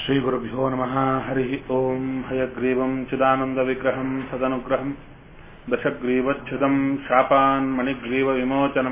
श्रीगुरुभ्यो नमः। हरिः ओम्। हयग्रीवम् चिदानन्दविग्रहम् सदनुग्रहम् दशग्रीवच्छुदम् शापान् मणिग्रीवविमोचनम्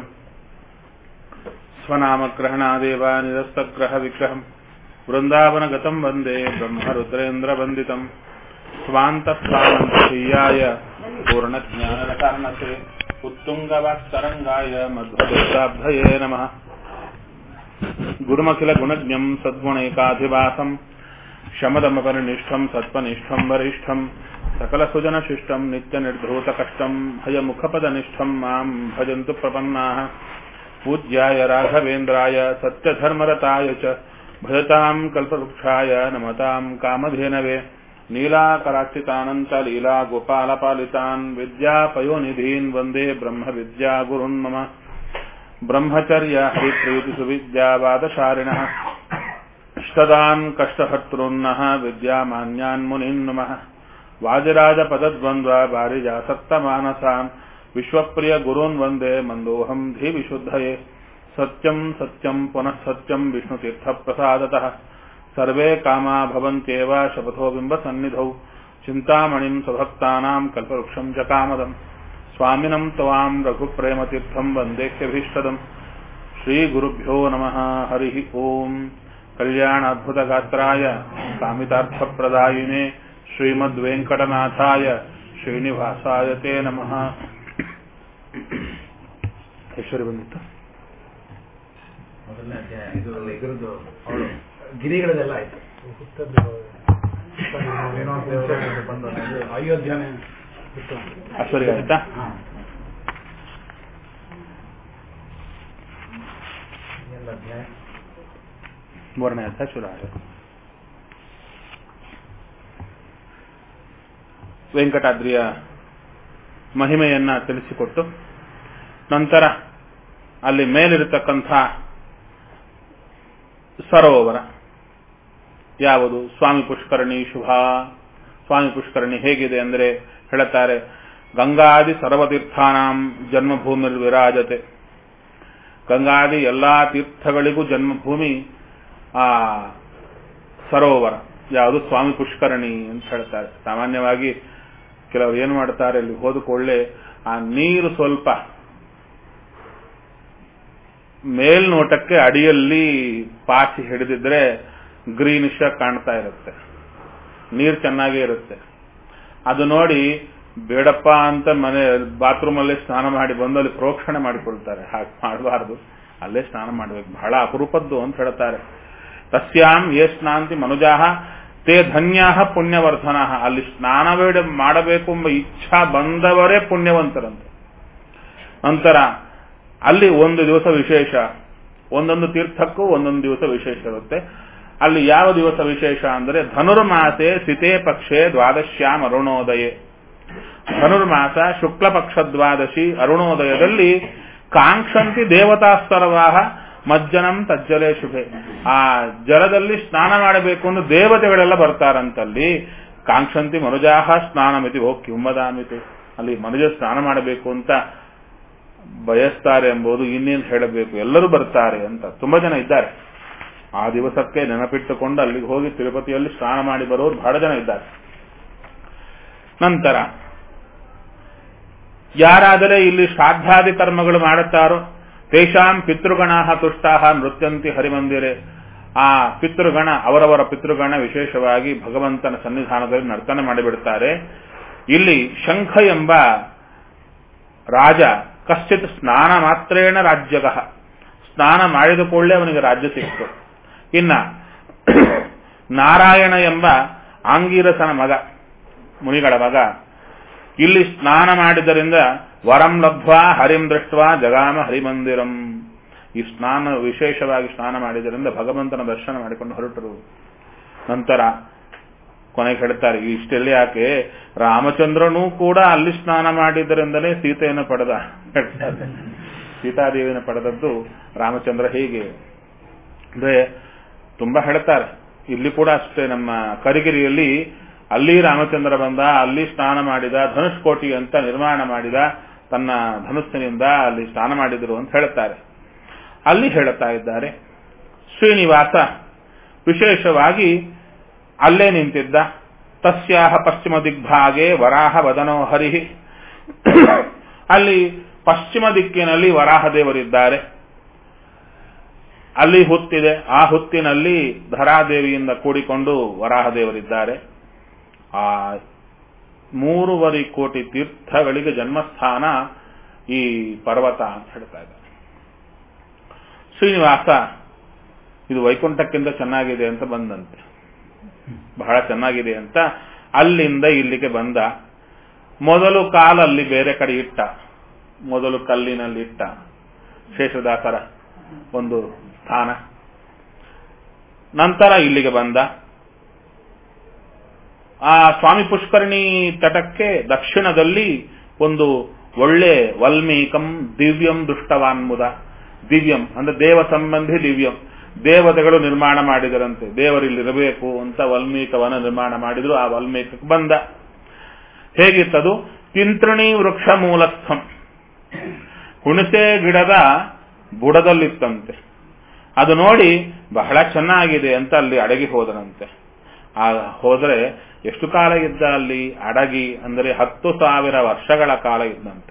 स्वनामग्रहणादेव निरस्तग्रहविग्रहम् वृन्दावनगतम् वन्दे ब्रह्मरुद्रेन्द्रवन्दितम् स्वान्तस्थानन्तशय्याय पूर्णज्ञानरसार्णसे उत्तुङ्गवाक्तरङ्गाय मध्वदुर्गाब्धये नमः। गुरुमखिलगुणज्ञम् सद्गुणैकाधिवासम् शमदमपरिनिष्ठम् सत्त्वनिष्ठम् वरिष्ठम् सकलसुजनशिष्टम् नित्यनिर्धूतकष्टम् हयमुखपदनिष्ठम् माम् भजन्तु प्रपन्नाः। पूज्याय राघवेन्द्राय सत्यधर्मरताय च भजताम् कल्पवृक्षाय नमताम् कामधेनवे नीलाकरार्चितानन्तलीलागोपालपालितान् विद्यापयोनिधीन् वन्दे ब्रह्मविद्यागुरुन् मम। ब्रह्मचर्य हरिप्रीतिसुविद्यावादशारिणः इष्टदान् कष्टहर्तॄन्नः विद्यामान्यान् मुनीन् नमः। वादिराजपदद्वन्द्व वारिजासक्तमानसान् विश्वप्रियगुरून् वन्दे मन्दोऽहम् धीविशुद्धये। सत्यम् सत्यम् पुनः सत्यम् विष्णुतीर्थप्रसादतः सर्वे कामा भवन्त्येव शपथो बिम्बसन्निधौ चिन्तामणिम् स्वभक्तानाम् कल्पवृक्षम् च कामदम् स्वामिनम् त्वाम् रघुप्रेमतीर्थम् वन्देह्यभीष्टदम्। श्रीगुरुभ्यो नमः। हरिः ओम्। कल्याणाद्भुतगात्राय कामितार्थप्रदायिने श्रीमद्वेङ्कटनाथाय श्रीनिवासाय ते नमः। ऐश्वर्य ಬಂದಿತ್ತು ಮೊದಲನೇ ಅಧ್ಯಾಯ ಇದು ಇದ್ರದ್ದು ಗಿರಿಗಳದೆಲ್ಲ ಆಯ್ತು. ಬಂದು ಅಯೋಧ್ಯನೆ ಐಶ್ವರ್ಯ ಆಯ್ತಾ? ಮೂರನೇ ಅಧ್ಯಾಯ ಶುರು ಆಯಿತು. ವೆಂಕಟಾದ್ರಿಯ ಮಹಿಮೆಯನ್ನ ತಿಳಿಸಿಕೊಟ್ಟು ನಂತರ ಅಲ್ಲಿ ಮೇಲಿರತಕ್ಕಂಥ ಸರೋವರ ಯಾವುದು? ಸ್ವಾಮಿ ಪುಷ್ಕರಣಿ ಶುಭ. ಸ್ವಾಮಿ ಪುಷ್ಕರಣಿ ಹೇಗಿದೆ ಅಂದರೆ ಹೇಳುತ್ತಾರೆ, ಗಂಗಾದಿ ಸರ್ವತೀರ್ಥಾನಾಂ ಜನ್ಮಭೂಮಿರ್ ವಿರಾಜತೆ. ಗಂಗಾದಿ ಎಲ್ಲಾ ತೀರ್ಥಗಳಿಗೂ ಜನ್ಮಭೂಮಿ ಆ ಸರೋವರ ಯಾವುದು? ಸ್ವಾಮಿ ಪುಷ್ಕರಣಿ ಅಂತ ಹೇಳ್ತಾರೆ. ಸಾಮಾನ್ಯವಾಗಿ ಕೆಲವರು ಏನು ಮಾಡ್ತಾರೆ, ಅಲ್ಲಿ ಹೋದಕೊಳ್ಳೆ ಆ ನೀರು ಸ್ವಲ್ಪ ಮೇಲ್ನೋಟಕ್ಕೆ ಅಡಿಯಲ್ಲಿ ಪಾಚಿ ಹಿಡಿದಿದ್ರೆ ಗ್ರೀನಿಶ್ ಕಾಣ್ತಾ ಇರುತ್ತೆ, ನೀರು ಚೆನ್ನಾಗೇ ಇರುತ್ತೆ. ಅದು ನೋಡಿ ಬೇಡಪ್ಪ ಅಂತ ಮನೆ ಬಾತ್ರೂಮ್ ಅಲ್ಲೇ ಸ್ನಾನ ಮಾಡಿ ಬಂದು ಅಲ್ಲಿ ಪ್ರೋಕ್ಷಣೆ ಮಾಡಿಕೊಳ್ತಾರೆ. ಹಾಗೆ ಮಾಡಬಾರದು, ಅಲ್ಲೇ ಸ್ನಾನ ಮಾಡಬೇಕು, ಬಹಳ ಅಪರೂಪದ್ದು ಅಂತ ಹೇಳ್ತಾರೆ. ತಸ್ಯಾಂ ಯೇ ಸ್ನಾಂತಿ ಮನುಜಾಹ ತೇ ಧನ್ಯಾಹ ಪುಣ್ಯವರ್ಧನಾಹ. ಅಲ್ಲಿ ಸ್ನಾನ ಮಾಡಬೇಕು ಎಂಬ ಇಚ್ಛಾ ಬಂದವರೇ ಪುಣ್ಯವಂತರಂತೆ. ನಂತರ ಅಲ್ಲಿ ಒಂದು ದಿವಸ ವಿಶೇಷ, ಒಂದೊಂದು ತೀರ್ಥಕ್ಕೂ ಒಂದೊಂದು ದಿವಸ ವಿಶೇಷ ಇರುತ್ತೆ. ಅಲ್ಲಿ ಯಾವ ದಿವಸ ವಿಶೇಷ ಅಂದರೆ ಧನುರ್ಮಾಸೆ ಸಿತೆ ಪಕ್ಷೆ ದ್ವಾದಶ್ಯಾಂ ಅರುಣೋದಯೇ. ಧನುರ್ಮಾಸ ಶುಕ್ಲ ಪಕ್ಷ ದ್ವಾದಶಿ ಅರುಣೋದಯದಲ್ಲಿ ಕಾಂಕ್ಷಂತಿ ದೇವತಾಸ್ತರವಾಹ ಮಜ್ಜನಂ ತಜ್ಜಲೇ ಶುಭೆ. ಆ ಜಲದಲ್ಲಿ ಸ್ನಾನ ಮಾಡಬೇಕು ಎಂದು ದೇವತೆಗಳೆಲ್ಲ ಬರ್ತಾರಂತಲ್ಲಿ. ಕಾಂಕ್ಷಂತಿ ಮನುಜಾಹ ಸ್ನಾನಮಿತಿ ಓ ಕಿಂವದಾಮಿತಿ. ಅಲ್ಲಿ ಮನುಜ ಸ್ನಾನ ಮಾಡಬೇಕು ಅಂತ ಬಯಸ್ತಾರೆ ಎಂಬುದು ಇನ್ನೇನು ಹೇಳಬೇಕು, ಎಲ್ಲರೂ ಬರ್ತಾರೆ ಅಂತ ತುಂಬಾ ಜನ ಇದ್ದಾರೆ. ಆ ದಿವಸಕ್ಕೆ ನೆನಪಿಟ್ಟುಕೊಂಡು ಅಲ್ಲಿಗೆ ಹೋಗಿ ತಿರುಪತಿಯಲ್ಲಿ ಸ್ನಾನ ಮಾಡಿ ಬರೋರು ಬಹಳ ಜನ ಇದ್ದಾರೆ. ನಂತರ ಯಾರಾದರೆ ಇಲ್ಲಿ ಶ್ರಾದ್ದಾದಿ ಕರ್ಮಗಳು ಮಾಡುತ್ತಾರೋ ತೇಷಾಂ ಪಿತೃಗಣಾಹ ತುಷ್ಟಾಹ ನೃತ್ಯಂತಿ ಹರಿಮಂದಿರೆ. ಆ ಪಿತೃಗಣ, ಅವರವರ ಪಿತೃಗಣ ವಿಶೇಷವಾಗಿ ಭಗವಂತನ ಸನ್ನಿಧಾನದಲ್ಲಿ ನರ್ತನ ಮಾಡಿಬಿಡ್ತಾರೆ. ಇಲ್ಲಿ ಶಂಖ ಎಂಬ ರಾಜ ಕಶ್ಚಿತ್ ಸ್ನಾನ ಮಾತ್ರೇಣ ರಾಜ್ಯಗಃ. ಸ್ನಾನ ಮಾಡಿದ ಕೂಡಲೇ ಅವನಿಗೆ ರಾಜ್ಯ ಸಿಕ್ತು. ಇನ್ನ ನಾರಾಯಣ ಎಂಬ ಆಂಗೀರಸನ ಮಗ, ಮುನಿಗಳ ಮಗ, ಇಲ್ಲಿ ಸ್ನಾನ ಮಾಡಿದ್ದರಿಂದ ವರಂ ಲಬ್ಧ್ವಾ ಹರಿಂ ದೃಷ್ಟ್ವಾ ಜಗಾಮ ಹರಿಮಂದಿರಂ. ಈ ಸ್ನಾನ ವಿಶೇಷವಾಗಿ ಸ್ನಾನ ಮಾಡಿದ್ದರಿಂದ ಭಗವಂತನ ದರ್ಶನ ಮಾಡಿಕೊಂಡು ಹೊರಟರು. ನಂತರ ಕೊನೆಗೆ ಹೇಳ್ತಾರೆ, ಇಷ್ಟೆಲ್ಲ ಯಾಕೆ, ರಾಮಚಂದ್ರನೂ ಕೂಡ ಅಲ್ಲಿ ಸ್ನಾನ ಮಾಡಿದ್ದರಿಂದಲೇ ಸೀತೆಯನ್ನು ಪಡೆದ. ಹೇಳ್ತಾರೆ, ಸೀತಾದೇವಿಯನ್ನು ಪಡೆದದ್ದು ರಾಮಚಂದ್ರ ಹೇಗೆ ಅಂದ್ರೆ ತುಂಬಾ ಹೇಳ್ತಾರೆ. ಇಲ್ಲಿ ಕೂಡ ಅಷ್ಟೇ, ನಮ್ಮ ಕರಿಗಿರಿಯಲ್ಲಿ ಅಲ್ಲಿ ರಾಮಚಂದ್ರ ಬಂದ, ಅಲ್ಲಿ ಸ್ನಾನ ಮಾಡಿದ, ಧನುಷ್ಕೋಟಿ ಅಂತ ನಿರ್ಮಾಣ ಮಾಡಿದ, ತನ್ನ ಧನುಸ್ಸಿನಿಂದ ಅಲ್ಲಿ ಸ್ನಾನ ಮಾಡಿದರು ಅಂತ ಹೇಳ್ತಾರೆ. ಅಲ್ಲಿ ಹೇಳುತ್ತಾ ಇದ್ದಾರೆ ಶ್ರೀನಿವಾಸ ವಿಶೇಷವಾಗಿ ಅಲ್ಲೇ ನಿಂತಿದ್ದ. ತಸ್ಯಾಹ ಪಶ್ಚಿಮ ದಿಗ್ಭಾಗೆ ವರಾಹ ವದನೋ ಹರಿಹಿ. ಅಲ್ಲಿ ಪಶ್ಚಿಮ ದಿಕ್ಕಿನಲ್ಲಿ ವರಾಹದೇವರಿದ್ದಾರೆ. ಅಲ್ಲಿ ಹುತ್ತಿದೆ. ಆ ಹುತ್ತಿನಲ್ಲಿ ಧರಾದೇವಿಯಿಂದ ಕೂಡಿಕೊಂಡು ವರಾಹದೇವರಿದ್ದಾರೆ. ಆ 3.5 ಕೋಟಿ ತೀರ್ಥಗಳಿಗೆ ಜನ್ಮಸ್ಥಾನ ಈ ಪರ್ವತ ಅಂತ ಹೇಳ್ತಾ ಇದ್ದಾರೆ. ಶ್ರೀನಿವಾಸ ಇದು ವೈಕುಂಠಕ್ಕಿಂತ ಚೆನ್ನಾಗಿದೆ ಅಂತ ಬಂದಂತೆ, ಬಹಳ ಚೆನ್ನಾಗಿದೆ ಅಂತ ಅಲ್ಲಿಂದ ಇಲ್ಲಿಗೆ ಬಂದ. ಮೊದಲು ಕಾಲಲ್ಲಿ ಬೇರೆ ಕಡೆ ಇಟ್ಟ, ಮೊದಲು ಕಲ್ಲಿನಲ್ಲಿ ಇಟ್ಟ ಶೇಷದಾಸರ ಒಂದು ಸ್ಥಾನ. ನಂತರ ಇಲ್ಲಿಗೆ ಬಂದ. ಆ ಸ್ವಾಮಿ ಪುಷ್ಕರಣಿ ತಟಕ್ಕೆ ದಕ್ಷಿಣದಲ್ಲಿ ಒಂದು ಒಳ್ಳೆ ವಲ್ಮೀಕಂ ದಿವ್ಯಂ ದೃಷ್ಟವಾನ್ಮುದ. ದಿವ್ಯಂ ಅಂದ್ರೆ ದೇವ ಸಂಬಂಧಿ ದಿವ್ಯಂ, ದೇವತೆಗಳು ನಿರ್ಮಾಣ ಮಾಡಿದರಂತೆ, ದೇವರಿಲ್ಲಿರಬೇಕು ಅಂತ ವಲ್ಮೀಕವನ ನಿರ್ಮಾಣ ಮಾಡಿದ್ರು. ಆ ವಲ್ಮೀಕಕ್ಕೆ ಬಂದ. ಹೇಗಿತ್ತದು? ತಿಂತ್ರಿಣಿ ವೃಕ್ಷ ಮೂಲಸ್ಥಂ, ಹುಣಸೆ ಗಿಡದ ಬುಡದಲ್ಲಿತ್ತಂತೆ. ಅದು ನೋಡಿ ಬಹಳ ಚೆನ್ನಾಗಿದೆ ಅಂತ ಅಲ್ಲಿ ಅಡಗಿ ಹೋದನಂತೆ. ಹೋದ್ರೆ ಎಷ್ಟು ಕಾಲ ಇದ್ದ ಅಲ್ಲಿ ಅಡಗಿ ಅಂದರೆ 10,000 ವರ್ಷಗಳ ಕಾಲ ಇದ್ದಂತೆ.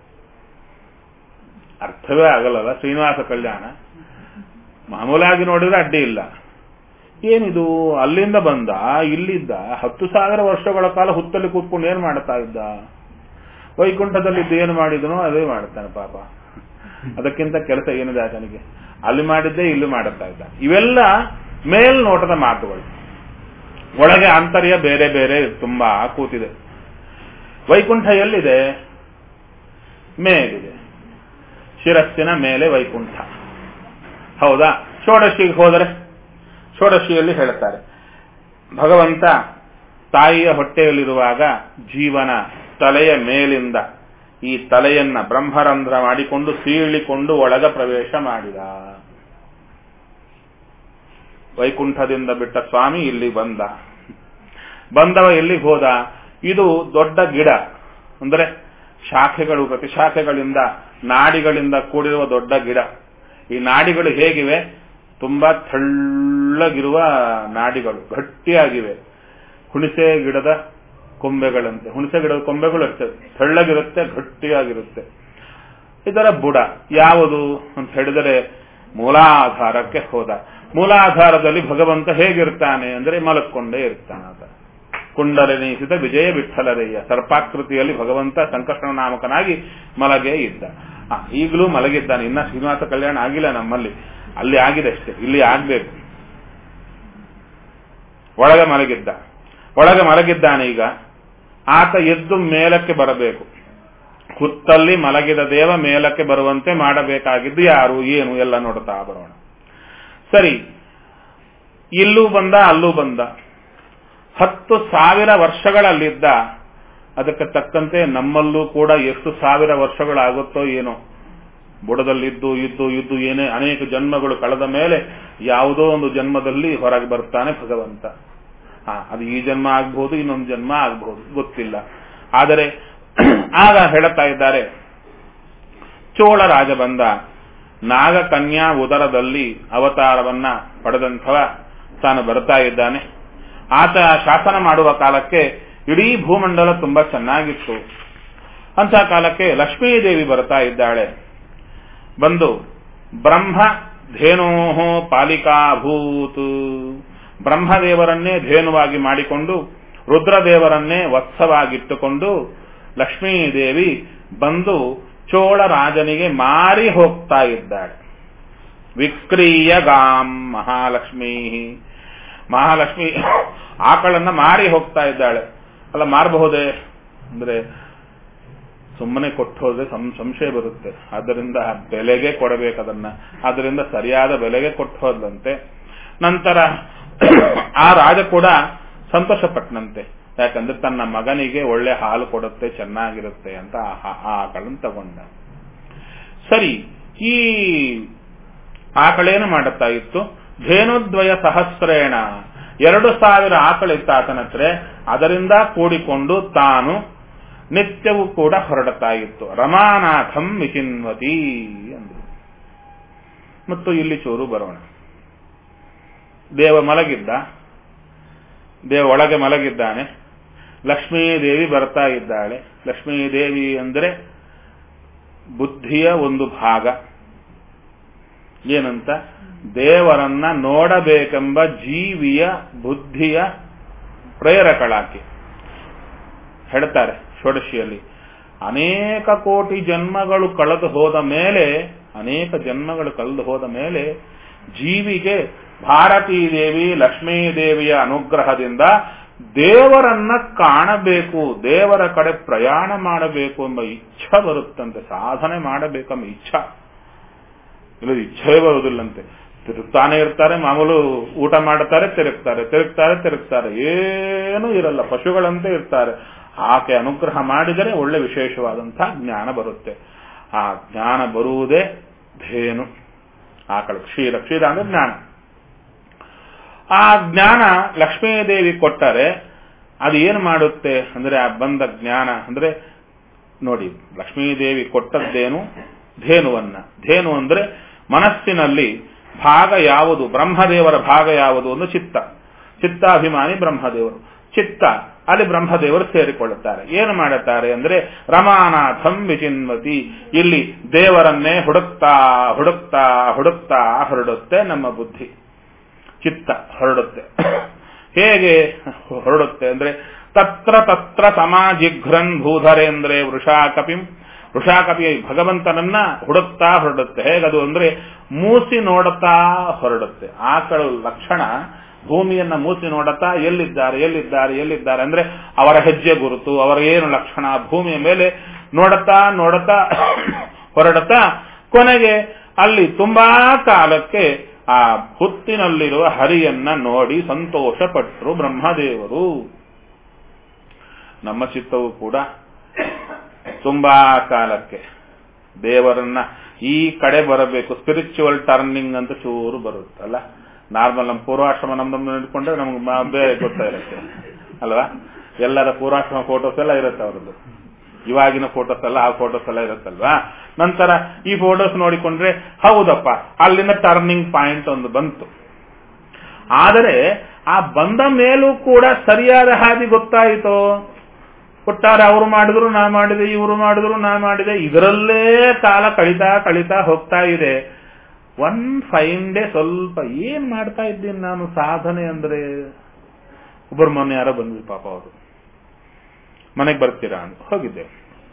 ಅರ್ಥವೇ ಆಗಲ್ಲ. ಶ್ರೀನಿವಾಸ ಕಲ್ಯಾಣ ಮಾಮೂಲಾಗಿ ನೋಡಿದ್ರೆ ಅಡ್ಡಿ ಇಲ್ಲ. ಏನಿದು ಅಲ್ಲಿಂದ ಬಂದ ಇಲ್ಲಿದ್ದ 10,000 ವರ್ಷಗಳ ಕಾಲ ಹುತ್ತಲ್ಲಿ ಕೂತ್ಕೊಂಡು ಏನ್ ಮಾಡ್ತಾ ಇದ್ದ? ವೈಕುಂಠದಲ್ಲಿದ್ದು ಏನು ಮಾಡಿದನೋ ಅದೇ ಮಾಡ್ತಾನೆ ಪಾಪ. ಅದಕ್ಕಿಂತ ಕೆಲಸ ಏನಿದೆ ಆತನಿಗೆ? ಅಲ್ಲಿ ಮಾಡಿದ್ದೇ ಇಲ್ಲಿ ಮಾಡುತ್ತಾ ಇದ್ದ. ಇವೆಲ್ಲ ಮೇಲ್ನೋಟದ ಮಾತುಗಳು. ಒಳಗೆ ಆಂತರ್ಯ ಬೇರೆ ಬೇರೆ ತುಂಬಾ ಕೂತಿದೆ. ವೈಕುಂಠ ಎಲ್ಲಿದೆ? ಮೇಲಿದೆ, ಶಿರಸ್ಸಿನ ಮೇಲೆ ವೈಕುಂಠ. ಹೌದಾ? ಷೋಡಶಿಗೆ ಹೋದರೆ ಷೋಡಶಿಯಲ್ಲಿ ಹೇಳುತ್ತಾರೆ, ಭಗವಂತ ತಾಯಿಯ ಹೊಟ್ಟೆಯಲ್ಲಿರುವಾಗ ಜೀವನ ತಲೆಯ ಮೇಲಿಂದ ಈ ತಲೆಯನ್ನ ಬ್ರಹ್ಮರಂಧ್ರ ಮಾಡಿಕೊಂಡು ಸೀಳಿಕೊಂಡು ಒಳಗ ಪ್ರವೇಶ ಮಾಡಿದ. ವೈಕುಂಠದಿಂದ ಬಿಟ್ಟ ಸ್ವಾಮಿ ಇಲ್ಲಿ ಬಂದವ ಎಲ್ಲಿಗೆ ಹೋದ? ಇದು ದೊಡ್ಡ ಗಿಡ, ಅಂದ್ರೆ ಶಾಖೆಗಳು, ಪ್ರತಿಶಾಖೆಗಳಿಂದ ನಾಡಿಗಳಿಂದ ಕೂಡಿರುವ ದೊಡ್ಡ ಗಿಡ. ಈ ನಾಡಿಗಳು ಹೇಗಿವೆ? ತುಂಬಾ ತೆಳ್ಳಗಿರುವ ನಾಡಿಗಳು, ಗಟ್ಟಿಯಾಗಿವೆ. ಹುಣಸೆ ಗಿಡದ ಕೊಂಬೆಗಳಂತೆ. ಹುಣಸೆ ಗಿಡದ ಕೊಂಬೆಗಳು ಅಷ್ಟೇ ತೆಳ್ಳಗಿರುತ್ತೆ, ಗಟ್ಟಿಯಾಗಿರುತ್ತೆ. ಇದರ ಬುಡ ಯಾವುದು ಅಂತ ಹೇಳಿದರೆ ಮೂಲಾಧಾರಕ್ಕೆ ಹೋದ. ಮೂಲಾಧಾರದಲ್ಲಿ ಭಗವಂತ ಹೇಗಿರ್ತಾನೆ ಅಂದ್ರೆ ಮಲಕ್ಕೊಂಡೇ ಇರ್ತಾನೆ. ಕುಂಡಲನೀಸಿದ ವಿಜಯ ವಿಠಲರಯ್ಯ, ಸರ್ಪಾಕೃತಿಯಲ್ಲಿ ಭಗವಂತ ಸಂಕರ್ಷಣ ನಾಮಕನಾಗಿ ಮಲಗೇ ಇದ್ದ. ಈಗಲೂ ಮಲಗಿದ್ದಾನೆ. ಇನ್ನ ಶ್ರೀನಿವಾಸ ಕಲ್ಯಾಣ ಆಗಿಲ್ಲ ನಮ್ಮಲ್ಲಿ, ಅಲ್ಲಿ ಆಗಿದೆ ಅಷ್ಟೇ, ಇಲ್ಲಿ ಆಗ್ಬೇಕು. ಒಳಗೆ ಮಲಗಿದ್ದಾನೆ. ಈಗ ಆತ ಎದ್ದು ಮೇಲಕ್ಕೆ ಬರಬೇಕು. ಹುತ್ತಲ್ಲಿ ಮಲಗಿದ ದೇವ ಮೇಲಕ್ಕೆ ಬರುವಂತೆ ಮಾಡಬೇಕಾಗಿದ್ದು ಯಾರು, ಏನು ಎಲ್ಲ ನೋಡ್ತಾ ಬರೋಣ. ಸರಿ, ಇಲ್ಲೂ ಬಂದ, ಅಲ್ಲೂ ಬಂದ. 10,000 ವರ್ಷಗಳಲ್ಲಿದ್ದ. ಅದಕ್ಕೆ ತಕ್ಕಂತೆ ನಮ್ಮಲ್ಲೂ ಕೂಡ ಎಷ್ಟು 1000 ವರ್ಷಗಳಾಗುತ್ತೋ ಏನೋ. ಬುಡದಲ್ಲಿದ್ದು ಇದ್ದು ಏನೇ ಅನೇಕ ಜನ್ಮಗಳು ಕಳೆದ ಮೇಲೆ ಯಾವುದೋ ಒಂದು ಜನ್ಮದಲ್ಲಿ ಹೊರಗೆ ಬರ್ತಾನೆ ಭಗವಂತ. ಅದು ಈ ಜನ್ಮ ಆಗ್ಬಹುದು, ಇನ್ನೊಂದು ಜನ್ಮ ಆಗ್ಬಹುದು, ಗೊತ್ತಿಲ್ಲ. ಆದರೆ ಆಗ ಹೇಳುತ್ತಾ ಇದ್ದಾರೆ, ಚೋಳ ರಾಜ ಬಂದ. ನಾಗಕನ್ಯಾ ಉದರದಲ್ಲಿ ಅವತಾರವನ್ನ ಪಡೆದಂಥವ ತಾನು ಬರ್ತಾ ಇದ್ದಾನೆ. ಆತ ಶಾಸನ ಮಾಡುವ ಕಾಲಕ್ಕೆ ಇಡೀ ಭೂಮಂಡಲ ತುಂಬಾ ಚೆನ್ನಾಗಿತ್ತು. ಅಂತ ಕಾಲಕ್ಕೆ ಲಕ್ಷ್ಮೀದೇವಿ ಬರ್ತಾ ಇದ್ದಾಳೆ. ಬಂದು ಬ್ರಹ್ಮ ಧೇನೋಹೋ ಪಾಲಿಕಾಭೂತ್, ಬ್ರಹ್ಮದೇವರನ್ನೇ ಧೇನುವಾಗಿ ಮಾಡಿಕೊಂಡು ರುದ್ರದೇವರನ್ನೇ ವತ್ಸವಾಗಿಟ್ಟುಕೊಂಡು ಲಕ್ಷ್ಮೀದೇವಿ ಬಂದು ಚೋಳ ರಾಜನಿಗೆ ಮಾರಿ ಹೋಗ್ತಾ ಇದ್ದಾಳೆ. ವಿಕ್ರೀಯ ಗಾಂ ಮಹಾಲಕ್ಷ್ಮೀ ಆಕಳನ್ನ ಮಾರಿ ಹೋಗ್ತಾ ಇದ್ದಾಳೆ. ಅಲ್ಲ, ಮಾರಬಹುದೇ ಅಂದ್ರೆ ಸುಮ್ಮನೆ ಕೊಟ್ಟು ಹೋದ್ರೆ ಸಂಶಯ ಬರುತ್ತೆ. ಆದ್ದರಿಂದ ಬೆಲೆಗೆ ಕೊಡಬೇಕದನ್ನ. ಆದ್ದರಿಂದ ಸರಿಯಾದ ಬೆಲೆಗೆ ಕೊಟ್ಟು ಹೋದ್ಲಂತೆ. ನಂತರ ಆ ರಾಜ ಕೂಡ ಸಂತೋಷಪಟ್ಟನಂತೆ. ಯಾಕಂದ್ರೆ ತನ್ನ ಮಗನಿಗೆ ಒಳ್ಳೆ ಹಾಲು ಕೊಡುತ್ತೆ, ಚೆನ್ನಾಗಿರುತ್ತೆ ಅಂತ ಆ ಆಕಳನ್ನು ತಗೊಂಡ. ಸರಿ, ಈ ಆಕಳೇನು ಮಾಡುತ್ತಾ ಇತ್ತು? ಧೇನುದ್ವಯ ಸಹಸ್ರೇಣ 2,000 ಆಕಳಿತ್ತ ಆತನ ಹತ್ರ. ಅದರಿಂದ ಕೂಡಿಕೊಂಡು ತಾನು ನಿತ್ಯವೂ ಕೂಡ ಹೊರಡುತ್ತಾ ಇತ್ತು. ರಮಾನಾಥಂ ವಿಚಿನ್ವತಿ ಅಂದ್ರು. ಮತ್ತು ಇಲ್ಲಿ ಚೂರು ಬರೋಣ. ದೇವ ಮಲಗಿದ್ದ. ಒಳಗೆ ಮಲಗಿದ್ದಾನೆ. ಲಕ್ಷ್ಮೀದೇವಿ ಬರ್ತಾ ಇದ್ದಾಳೆ. ಲಕ್ಷ್ಮೀದೇವಿ ಅಂದರೆ ಬುದ್ಧಿಯ ಒಂದು ಭಾಗ. ಏನಂತ? ದೇವರನ್ನ ನೋಡಬೇಕೆಂಬ ಜೀವಿಯ ಬುದ್ಧಿಯ ಪ್ರೇರಕಳಾಕಿ. ಹೇಳ್ತಾರೆ ಷೋಡಶಿಯಲ್ಲಿ, ಅನೇಕ ಕೋಟಿ ಜನ್ಮಗಳು ಕಳೆದು ಹೋದ ಮೇಲೆ ಜೀವಿಗೆ ಭಾರತೀ ದೇವಿ ಲಕ್ಷ್ಮೀದೇವಿಯ ಅನುಗ್ರಹದಿಂದ ದೇವರನ್ನ ಕಾಣಬೇಕು, ದೇವರ ಕಡೆ ಪ್ರಯಾಣ ಮಾಡಬೇಕು ಎಂಬ ಇಚ್ಛೆ ಬರುತ್ತಂತೆ. ಸಾಧನೆ ಮಾಡಬೇಕೆಂಬ ಇಚ್ಛಾ. ಇಲ್ಲ, ಇಚ್ಛೆ ಬರುವುದಿಲ್ಲಂತೆ. ತಿರುಗ್ತಾನೆ ಇರ್ತಾರೆ, ಮಾಮೂಲು ಊಟ ಮಾಡ್ತಾರೆ, ತಿರುಗ್ತಾರೆ, ಏನೂ ಇರಲ್ಲ, ಪಶುಗಳಂತೆ ಇರ್ತಾರೆ. ಆಕೆ ಅನುಗ್ರಹ ಮಾಡಿದರೆ ಒಳ್ಳೆ ವಿಶೇಷವಾದಂತಹ ಜ್ಞಾನ ಬರುತ್ತೆ. ಆ ಜ್ಞಾನ ಬರುವುದೇ ಧೇನು, ಆಕಳ ಕ್ಷೀರ ಅಂದ್ರೆ ಜ್ಞಾನ. ಆ ಜ್ಞಾನ ಲಕ್ಷ್ಮೀದೇವಿ ಕೊಟ್ಟರೆ ಅದು ಏನು ಮಾಡುತ್ತೆ ಅಂದ್ರೆ, ಆ ಬಂದ ಜ್ಞಾನ ಅಂದ್ರೆ ನೋಡಿ, ಲಕ್ಷ್ಮೀದೇವಿ ಕೊಟ್ಟದ್ದೇನು? ಧೇನುವನ್ನ. ಧೇನು ಅಂದ್ರೆ ಮನಸ್ಸಿನಲ್ಲಿ ಭಾಗ ಯಾವುದು, ಬ್ರಹ್ಮದೇವರ ಭಾಗ ಯಾವುದು? ಒಂದು ಚಿತ್ತಾಭಿಮಾನಿ ಬ್ರಹ್ಮದೇವರು. ಚಿತ್ತ, ಅಲ್ಲಿ ಬ್ರಹ್ಮದೇವರು ಸೇರಿಕೊಳ್ಳುತ್ತಾರೆ. ಏನು ಮಾಡುತ್ತಾರೆ ಅಂದ್ರೆ, ರಮಾನಾಥಂ ವಿಚಿನ್ವತಿ, ಇಲ್ಲಿ ದೇವರನ್ನೇ ಹುಡುಕ್ತಾ ಹುಡುಕ್ತಾ ಹುಡುಕ್ತಾ ಹೊರಡುತ್ತೆ ನಮ್ಮ ಬುದ್ಧಿ. ಚಿತ್ತ ಹೊರಡುತ್ತೆ. ಹೇಗೆ ಹೊರಡುತ್ತೆ ಅಂದ್ರೆ, ತತ್ರ ತತ್ರ ಸಮಾಜಿಘ್ರನ್ ಭೂಧರೇಂದ್ರೇ ವೃಷಾಕಪಿ ಭಗವಂತನನ್ನ ಹುಡುಕ್ತಾ ಹೊರಡುತ್ತೆ. ಹೇಗದು ಅಂದ್ರೆ, ಮೂಸಿ ನೋಡುತ್ತಾ ಹೊರಡುತ್ತೆ. ಆಕಳ ಲಕ್ಷಣ ಭೂಮಿಯನ್ನ ಮೂಸಿ ನೋಡುತ್ತಾ ಎಲ್ಲಿದ್ದಾರೆ ಅಂದ್ರೆ ಅವರ ಹೆಜ್ಜೆ ಗುರುತು, ಅವರ ಏನು ಲಕ್ಷಣ, ಭೂಮಿಯ ಮೇಲೆ ನೋಡುತ್ತಾ ಹೊರಡುತ್ತಾ ಕೊನೆಗೆ ಅಲ್ಲಿ ತುಂಬಾ ಕಾಲಕ್ಕೆ ಆ ಹುತ್ತಿನಲ್ಲಿರುವ ಹರಿಯನ್ನ ನೋಡಿ ಸಂತೋಷ ಪಟ್ಟರು ಬ್ರಹ್ಮದೇವರು. ನಮ್ಮ ಚಿತ್ತವು ಕೂಡ ತುಂಬಾ ಕಾಲಕ್ಕೆ ದೇವರನ್ನ ಈ ಕಡೆ ಬರಬೇಕು, ಸ್ಪಿರಿಚುವಲ್ ಟರ್ನಿಂಗ್ ಅಂತ ಚೂರು ಬರುತ್ತಲ್ಲ. ನಾರ್ಮಲ್ ನಮ್ಮ ಪೂರ್ವಾಶ್ರಮ ನಮ್ದೊಮ್ಮೆ ನಿಂತ್ಕೊಂಡ್ರೆ ನಮ್ಗೆ ಬೇರೆ ಗೊತ್ತಾಗಿರುತ್ತೆ ಅಲ್ವಾ. ಎಲ್ಲರ ಪೂರ್ವಾಶ್ರಮ ಫೋಟೋಸ್ ಎಲ್ಲ ಇರುತ್ತೆ ಅವ್ರದ್ದು, ಇವಾಗಿನ ಫೋಟೋಸ್ ಎಲ್ಲ, ಆ ಫೋಟೋಸ್ ಎಲ್ಲ ಇರುತ್ತಲ್ವಾ. ನಂತರ ಈ ಫೋಟೋಸ್ ನೋಡಿಕೊಂಡ್ರೆ ಹೌದಪ್ಪ, ಅಲ್ಲಿಂದ ಟರ್ನಿಂಗ್ ಪಾಯಿಂಟ್ ಒಂದು ಬಂತು. ಆದರೆ ಆ ಬಂದ ಮೇಲೂ ಕೂಡ ಸರಿಯಾದ ಹಾದಿ ಗೊತ್ತಾಯಿತೋ? ಒಟ್ಟಾರೆ ಅವರು ಮಾಡಿದ್ರು ನಾ ಮಾಡಿದೆ, ಇವರು ಮಾಡಿದ್ರು ನಾ ಮಾಡಿದೆ, ಇದರಲ್ಲೇ ಕಾಲ ಕಳೀತಾ ಹೋಗ್ತಾ ಇದೆ. ಒನ್ ಫೈನ್ ಡೇ ಸ್ವಲ್ಪ ಏನ್ ಮಾಡ್ತಾ ಇದ್ದೀನಿ ನಾನು ಸಾಧನೆ ಅಂದ್ರೆ, ಒಬ್ಬರು ಮೊನ್ನೆ ಯಾರೋ ಬಂದ್ವಿ ಪಾಪ, ಅವರು ಮನೆಗೆ ಬರ್ತೀರಾ ಅಂತ ಹೋಗಿದ್ದೆ.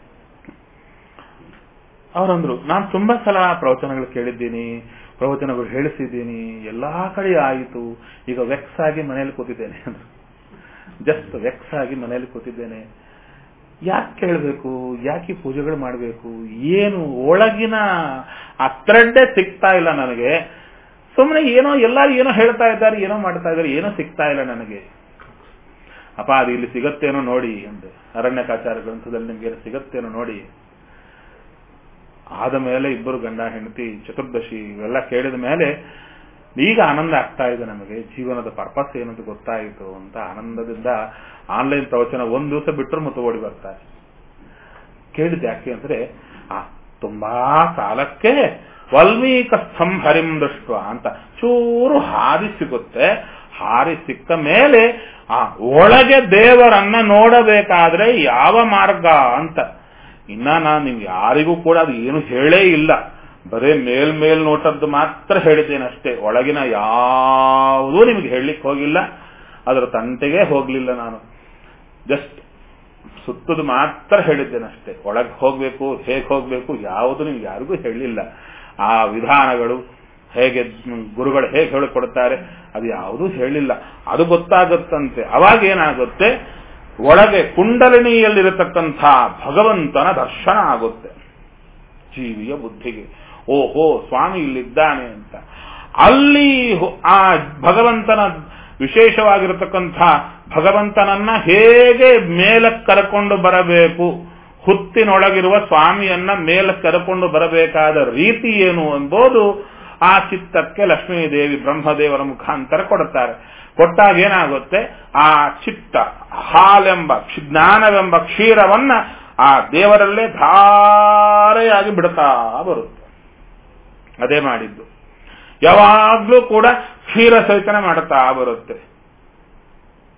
ಅವರಂದ್ರು, ನಾನು ತುಂಬಾ ಸಲ ಪ್ರವಚನಗಳು ಕೇಳಿದ್ದೀನಿ, ಪ್ರವಚನಗಳು ಹೇಳಿಸಿದ್ದೀನಿ, ಎಲ್ಲಾ ಕಡೆ ಆಯಿತು, ಈಗ ವೆಕ್ಸ್ ಆಗಿ ಮನೇಲಿ ಕೂತಿದ್ದೇನೆ ಅಂದ್ರು. ಜಸ್ಟ್ ವೆಕ್ಸ್ ಆಗಿ ಮನೇಲಿ ಕೂತಿದ್ದೇನೆ. ಯಾಕೆ ಕೇಳಬೇಕು, ಯಾಕೆ ಪೂಜೆಗಳು ಮಾಡಬೇಕು, ಏನು ಒಳಗಿನ ಆ ಥ್ರೆಡ್ಡೇ ಸಿಗ್ತಾ ಇಲ್ಲ ನನಗೆ. ಸುಮ್ಮನೆ ಎಲ್ಲರೂ ಏನೋ ಹೇಳ್ತಾ ಇದ್ದಾರೆ, ಏನೋ ಮಾಡ್ತಾ ಇದ್ದಾರೆ, ಏನೋ ಸಿಗ್ತಾ ಇಲ್ಲ ನನಗೆ. ಅಪ್ಪ ಅದು ಇಲ್ಲಿ ಸಿಗತ್ತೇನೋ ನೋಡಿ ಅಂದೆ. ಅರಣ್ಯಕಾಚಾರ ಗ್ರಂಥದಲ್ಲಿ ನಿಮ್ಗೆ ಸಿಗತ್ತೇನೋ ನೋಡಿ. ಆದ ಮೇಲೆ ಇಬ್ಬರು ಗಂಡ ಹೆಂಡತಿ ಚತುರ್ದಶಿ ಇವೆಲ್ಲ ಕೇಳಿದ ಮೇಲೆ ಈಗ ಆನಂದ ಆಗ್ತಾ ಇದೆ ನಮಗೆ. ಜೀವನದ ಪರ್ಪಸ್ ಏನಂತ ಗೊತ್ತಾಯಿತು ಅಂತ ಆನಂದದಿಂದ ಆನ್ಲೈನ್ ಪ್ರವಚನ ಒಂದ್ ದಿವಸ ಬಿಟ್ಟರು ಮತ್ತು ಓಡಿ ಬರ್ತಾರೆ. ಕೇಳಿದ್ ಯಾಕೆ ಅಂದ್ರೆ, ತುಂಬಾ ಕಾಲಕ್ಕೆ ವಾಲ್ಮೀಕಸ್ಥಂ ಹರಿಂ ದೃಷ್ಟ ಅಂತ ಚೂರು ಹಾದಿ ಸಿಗುತ್ತೆ. ಹಾರಿ ಸಿಕ್ಕ ಮೇಲೆ ಒಳಗೆ ದೇವರನ್ನ ನೋಡಬೇಕಾದ್ರೆ ಯಾವ ಮಾರ್ಗ ಅಂತ ಇನ್ನ ನಾನು ನಿಮ್ಗೆ ಯಾರಿಗೂ ಕೂಡ ಅದು ಏನು ಹೇಳೇ ಇಲ್ಲ, ಬರೇ ಮೇಲ್ ನೋಟದ್ದು ಮಾತ್ರ ಹೇಳಿದ್ದೇನೆ ಅಷ್ಟೇ. ಒಳಗಿನ ಯಾವುದೂ ನಿಮ್ಗೆ ಹೇಳಲಿಕ್ಕೆ ಹೋಗಿಲ್ಲ, ಅದರ ತಂಟೆಗೆ ಹೋಗ್ಲಿಲ್ಲ. ನಾನು ಜಸ್ಟ್ ಸುತ್ತದು ಮಾತ್ರ ಹೇಳಿದ್ದೇನೆ ಅಷ್ಟೇ. ಒಳಗೆ ಹೋಗ್ಬೇಕು, ಹೇಗೆ ಹೋಗ್ಬೇಕು ಯಾವುದು ನಿಮ್ಗೆ ಯಾರಿಗೂ ಹೇಳಿಲ್ಲ. ಆ ವಿಧಾನಗಳು ಹೇಗೆ ಗುರುಗಳು ಹೇಗೆ ಹೇಳಿಕೊಡ್ತಾರೆ ಅದು ಯಾವುದೂ ಹೇಳಿಲ್ಲ. ಅದು ಗೊತ್ತಾಗುತ್ತಂತೆ. ಅವಾಗ ಏನಾಗುತ್ತೆ, ಒಳಗೆ ಕುಂಡಲಿನಿಯಲ್ಲಿರತಕ್ಕಂಥ ಭಗವಂತನ ದರ್ಶನ ಆಗುತ್ತೆ ಜೀವಿಯ ಬುದ್ಧಿಗೆ. ಓಹೋ ಸ್ವಾಮಿ ಇಲ್ಲಿದ್ದಾನೆ ಅಂತ. ಅಲ್ಲಿ ಆ ಭಗವಂತನ ವಿಶೇಷವಾಗಿರತಕ್ಕಂಥ ಭಗವಂತನನ್ನ ಹೇಗೆ ಮೇಲಕ್ಕೆ ಕರ್ಕೊಂಡು ಬರಬೇಕು, ಹುತ್ತಿನೊಳಗಿರುವ ಸ್ವಾಮಿಯನ್ನ ಮೇಲಕ್ಕೆ ಕರ್ಕೊಂಡು ಬರಬೇಕಾದ ರೀತಿ ಏನು ಎಂಬುದು ಆ ಚಿತ್ತಕ್ಕೆ ಲಕ್ಷ್ಮೀದೇವಿ ಬ್ರಹ್ಮದೇವರ ಮುಖಾಂತರ ಕೊಡುತ್ತಾರೆ. ಕೊಟ್ಟಾಗ ಏನಾಗುತ್ತೆ, ಆ ಚಿತ್ತ ಹಾಲೆಂಬ ಜ್ಞಾನವೆಂಬ ಕ್ಷೀರವನ್ನ ಆ ದೇವರಲ್ಲೇ ಧಾರೆಯಾಗಿ ಬಿಡುತ್ತಾ ಬರುತ್ತೆ. ಅದೇ ಮಾಡಿದ್ದು. ಯಾವಾಗ್ಲೂ ಕೂಡ ಕ್ಷೀರ ಸೇಚನೆ ಮಾಡುತ್ತಾ ಬರುತ್ತೆ.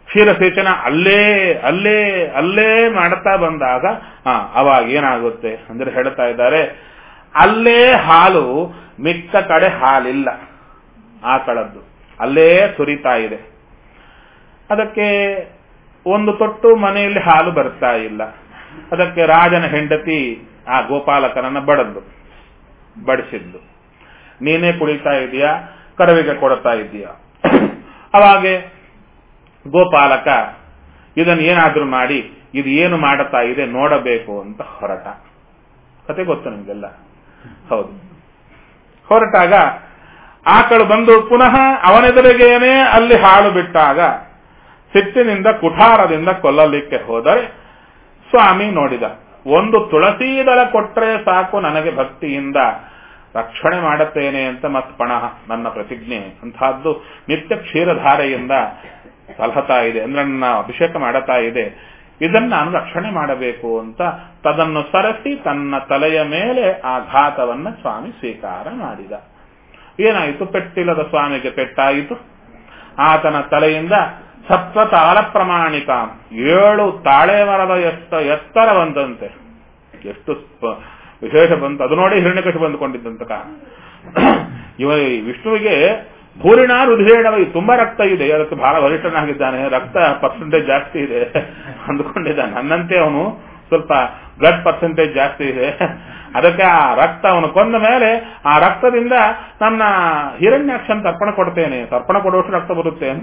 ಕ್ಷೀರಸೇಚನ ಅಲ್ಲೇ ಅಲ್ಲೇ ಅಲ್ಲೇ ಮಾಡುತ್ತಾ ಬಂದಾಗ ಅವಾಗ ಏನಾಗುತ್ತೆ ಅಂದ್ರೆ ಹೇಳ್ತಾ ಇದ್ದಾರೆ, ಅಲ್ಲೇ ಹಾಲು, ಮಿಕ್ಕ ಕಡೆ ಹಾಲಿಲ್ಲ, ಆಕಳದ್ದು ಅಲ್ಲೇ ಸುರಿತಾ ಇದೆ. ಅದಕ್ಕೆ ಒಂದು ತೊಟ್ಟು ಮನೆಯಲ್ಲಿ ಹಾಲು ಬರ್ತಾ ಇಲ್ಲ. ಅದಕ್ಕೆ ರಾಜನ ಹೆಂಡತಿ ಆ ಗೋಪಾಲಕನನ್ನ ಬಡಿಸಿದ್ದು, ನೀನೇ ಕುಡಿತಾ ಇದೀಯಾ, ಕರವಿಗೆ ಕೊಡ್ತಾ ಇದೀಯಾ? ಅವಾಗೆ ಗೋಪಾಲಕ ಇದನ್ನು ಏನಾದ್ರೂ ಮಾಡಿ ಇದು ಏನು ಮಾಡುತ್ತಾ ಇದೆ ನೋಡಬೇಕು ಅಂತ ಹೊರಟ. ಕತೆ ಗೊತ್ತು ನಿಮ್ಗೆಲ್ಲ, ಹೌದು. ಹೊರಟಾಗ ಆಕಳು ಬಂದು ಪುನಃ ಅವನೆದುರಿಗೇನೆ ಅಲ್ಲಿ ಹಾಲು ಬಿಟ್ಟಾಗ ಸಿಟ್ಟಿನಿಂದ ಕುಠಾರದಿಂದ ಕೊಲ್ಲಲಿಕ್ಕೆ ಹೋದರೆ ಸ್ವಾಮಿ ನೋಡಿದ, ಒಂದು ತುಳಸಿ ದಳ ಕೊಟ್ಟರೆ ಸಾಕು ನನಗೆ ಭಕ್ತಿಯಿಂದ ರಕ್ಷಣೆ ಮಾಡುತ್ತೇನೆ ಅಂತ ಮತ್ ಪಣಃ ನನ್ನ ಪ್ರತಿಜ್ಞೆ ಅಂತಹದ್ದು ನಿತ್ಯ ಕ್ಷೀರಧಾರೆಯಿಂದ ಸಲಹತಾ ಇದೆ, ಅಂದ್ರೆ ನನ್ನ ಅಭಿಷೇಕ ಮಾಡುತ್ತಾ ಇದೆ, ಇದನ್ನು ನಾನು ರಕ್ಷಣೆ ಮಾಡಬೇಕು ಅಂತ ತದನ್ನು ಸರಸಿ ತನ್ನ ತಲೆಯ ಮೇಲೆ ಆಘಾತವನ್ನ ಸ್ವಾಮಿ ಸ್ವೀಕಾರ ಮಾಡಿದ. ಏನಾಯಿತು? ಪೆಟ್ಟಿಲ್ಲದ ಸ್ವಾಮಿಗೆ ಪೆಟ್ಟಾಯಿತು. ಆತನ ತಲೆಯಿಂದ ಸಪ್ತತಾಳ ಪ್ರಮಾಣಿಕ 7 ತಾಳೆ ಮರದ ಎತ್ತರ ಬಂದಂತೆ. ಎಷ್ಟು ವಿಶೇಷ ಬಂತು ಅದು ನೋಡಿ. ಹಿರಣ್ಯಕಶಿಪು ಬಂದುಕೊಂಡಿದ್ದಂತ ಇವ ವಿಷ್ಣುವಿಗೆ ಭೂರಿಣ ರುಧಿರೇಣವೈ, ತುಂಬಾ ರಕ್ತ ಇದೆ, ಅದಕ್ಕೆ ಬಹಳ ವರಿಷ್ಠನಾಗಿದ್ದಾನೆ, ರಕ್ತ ಪರ್ಸೆಂಟೇಜ್ ಜಾಸ್ತಿ ಇದೆ ಅಂದುಕೊಂಡಿದ್ದಾನೆ. ನನ್ನಂತೆ ಅವನು ಸ್ವಲ್ಪ ಬ್ಲಡ್ ಪರ್ಸೆಂಟೇಜ್ ಜಾಸ್ತಿ ಇದೆ, ಅದಕ್ಕೆ ಆ ರಕ್ತ ಅವನು ಕೊಂದ ಮೇಲೆ ಆ ರಕ್ತದಿಂದ ನನ್ನ ಹಿರಣ್ಯಾಕ್ಷನ್ ತರ್ಪಣ ಕೊಡ್ತೇನೆ, ತರ್ಪಣ ಕೊಡುವಷ್ಟು ರಕ್ತ ಬರುತ್ತೆ ಅಂತ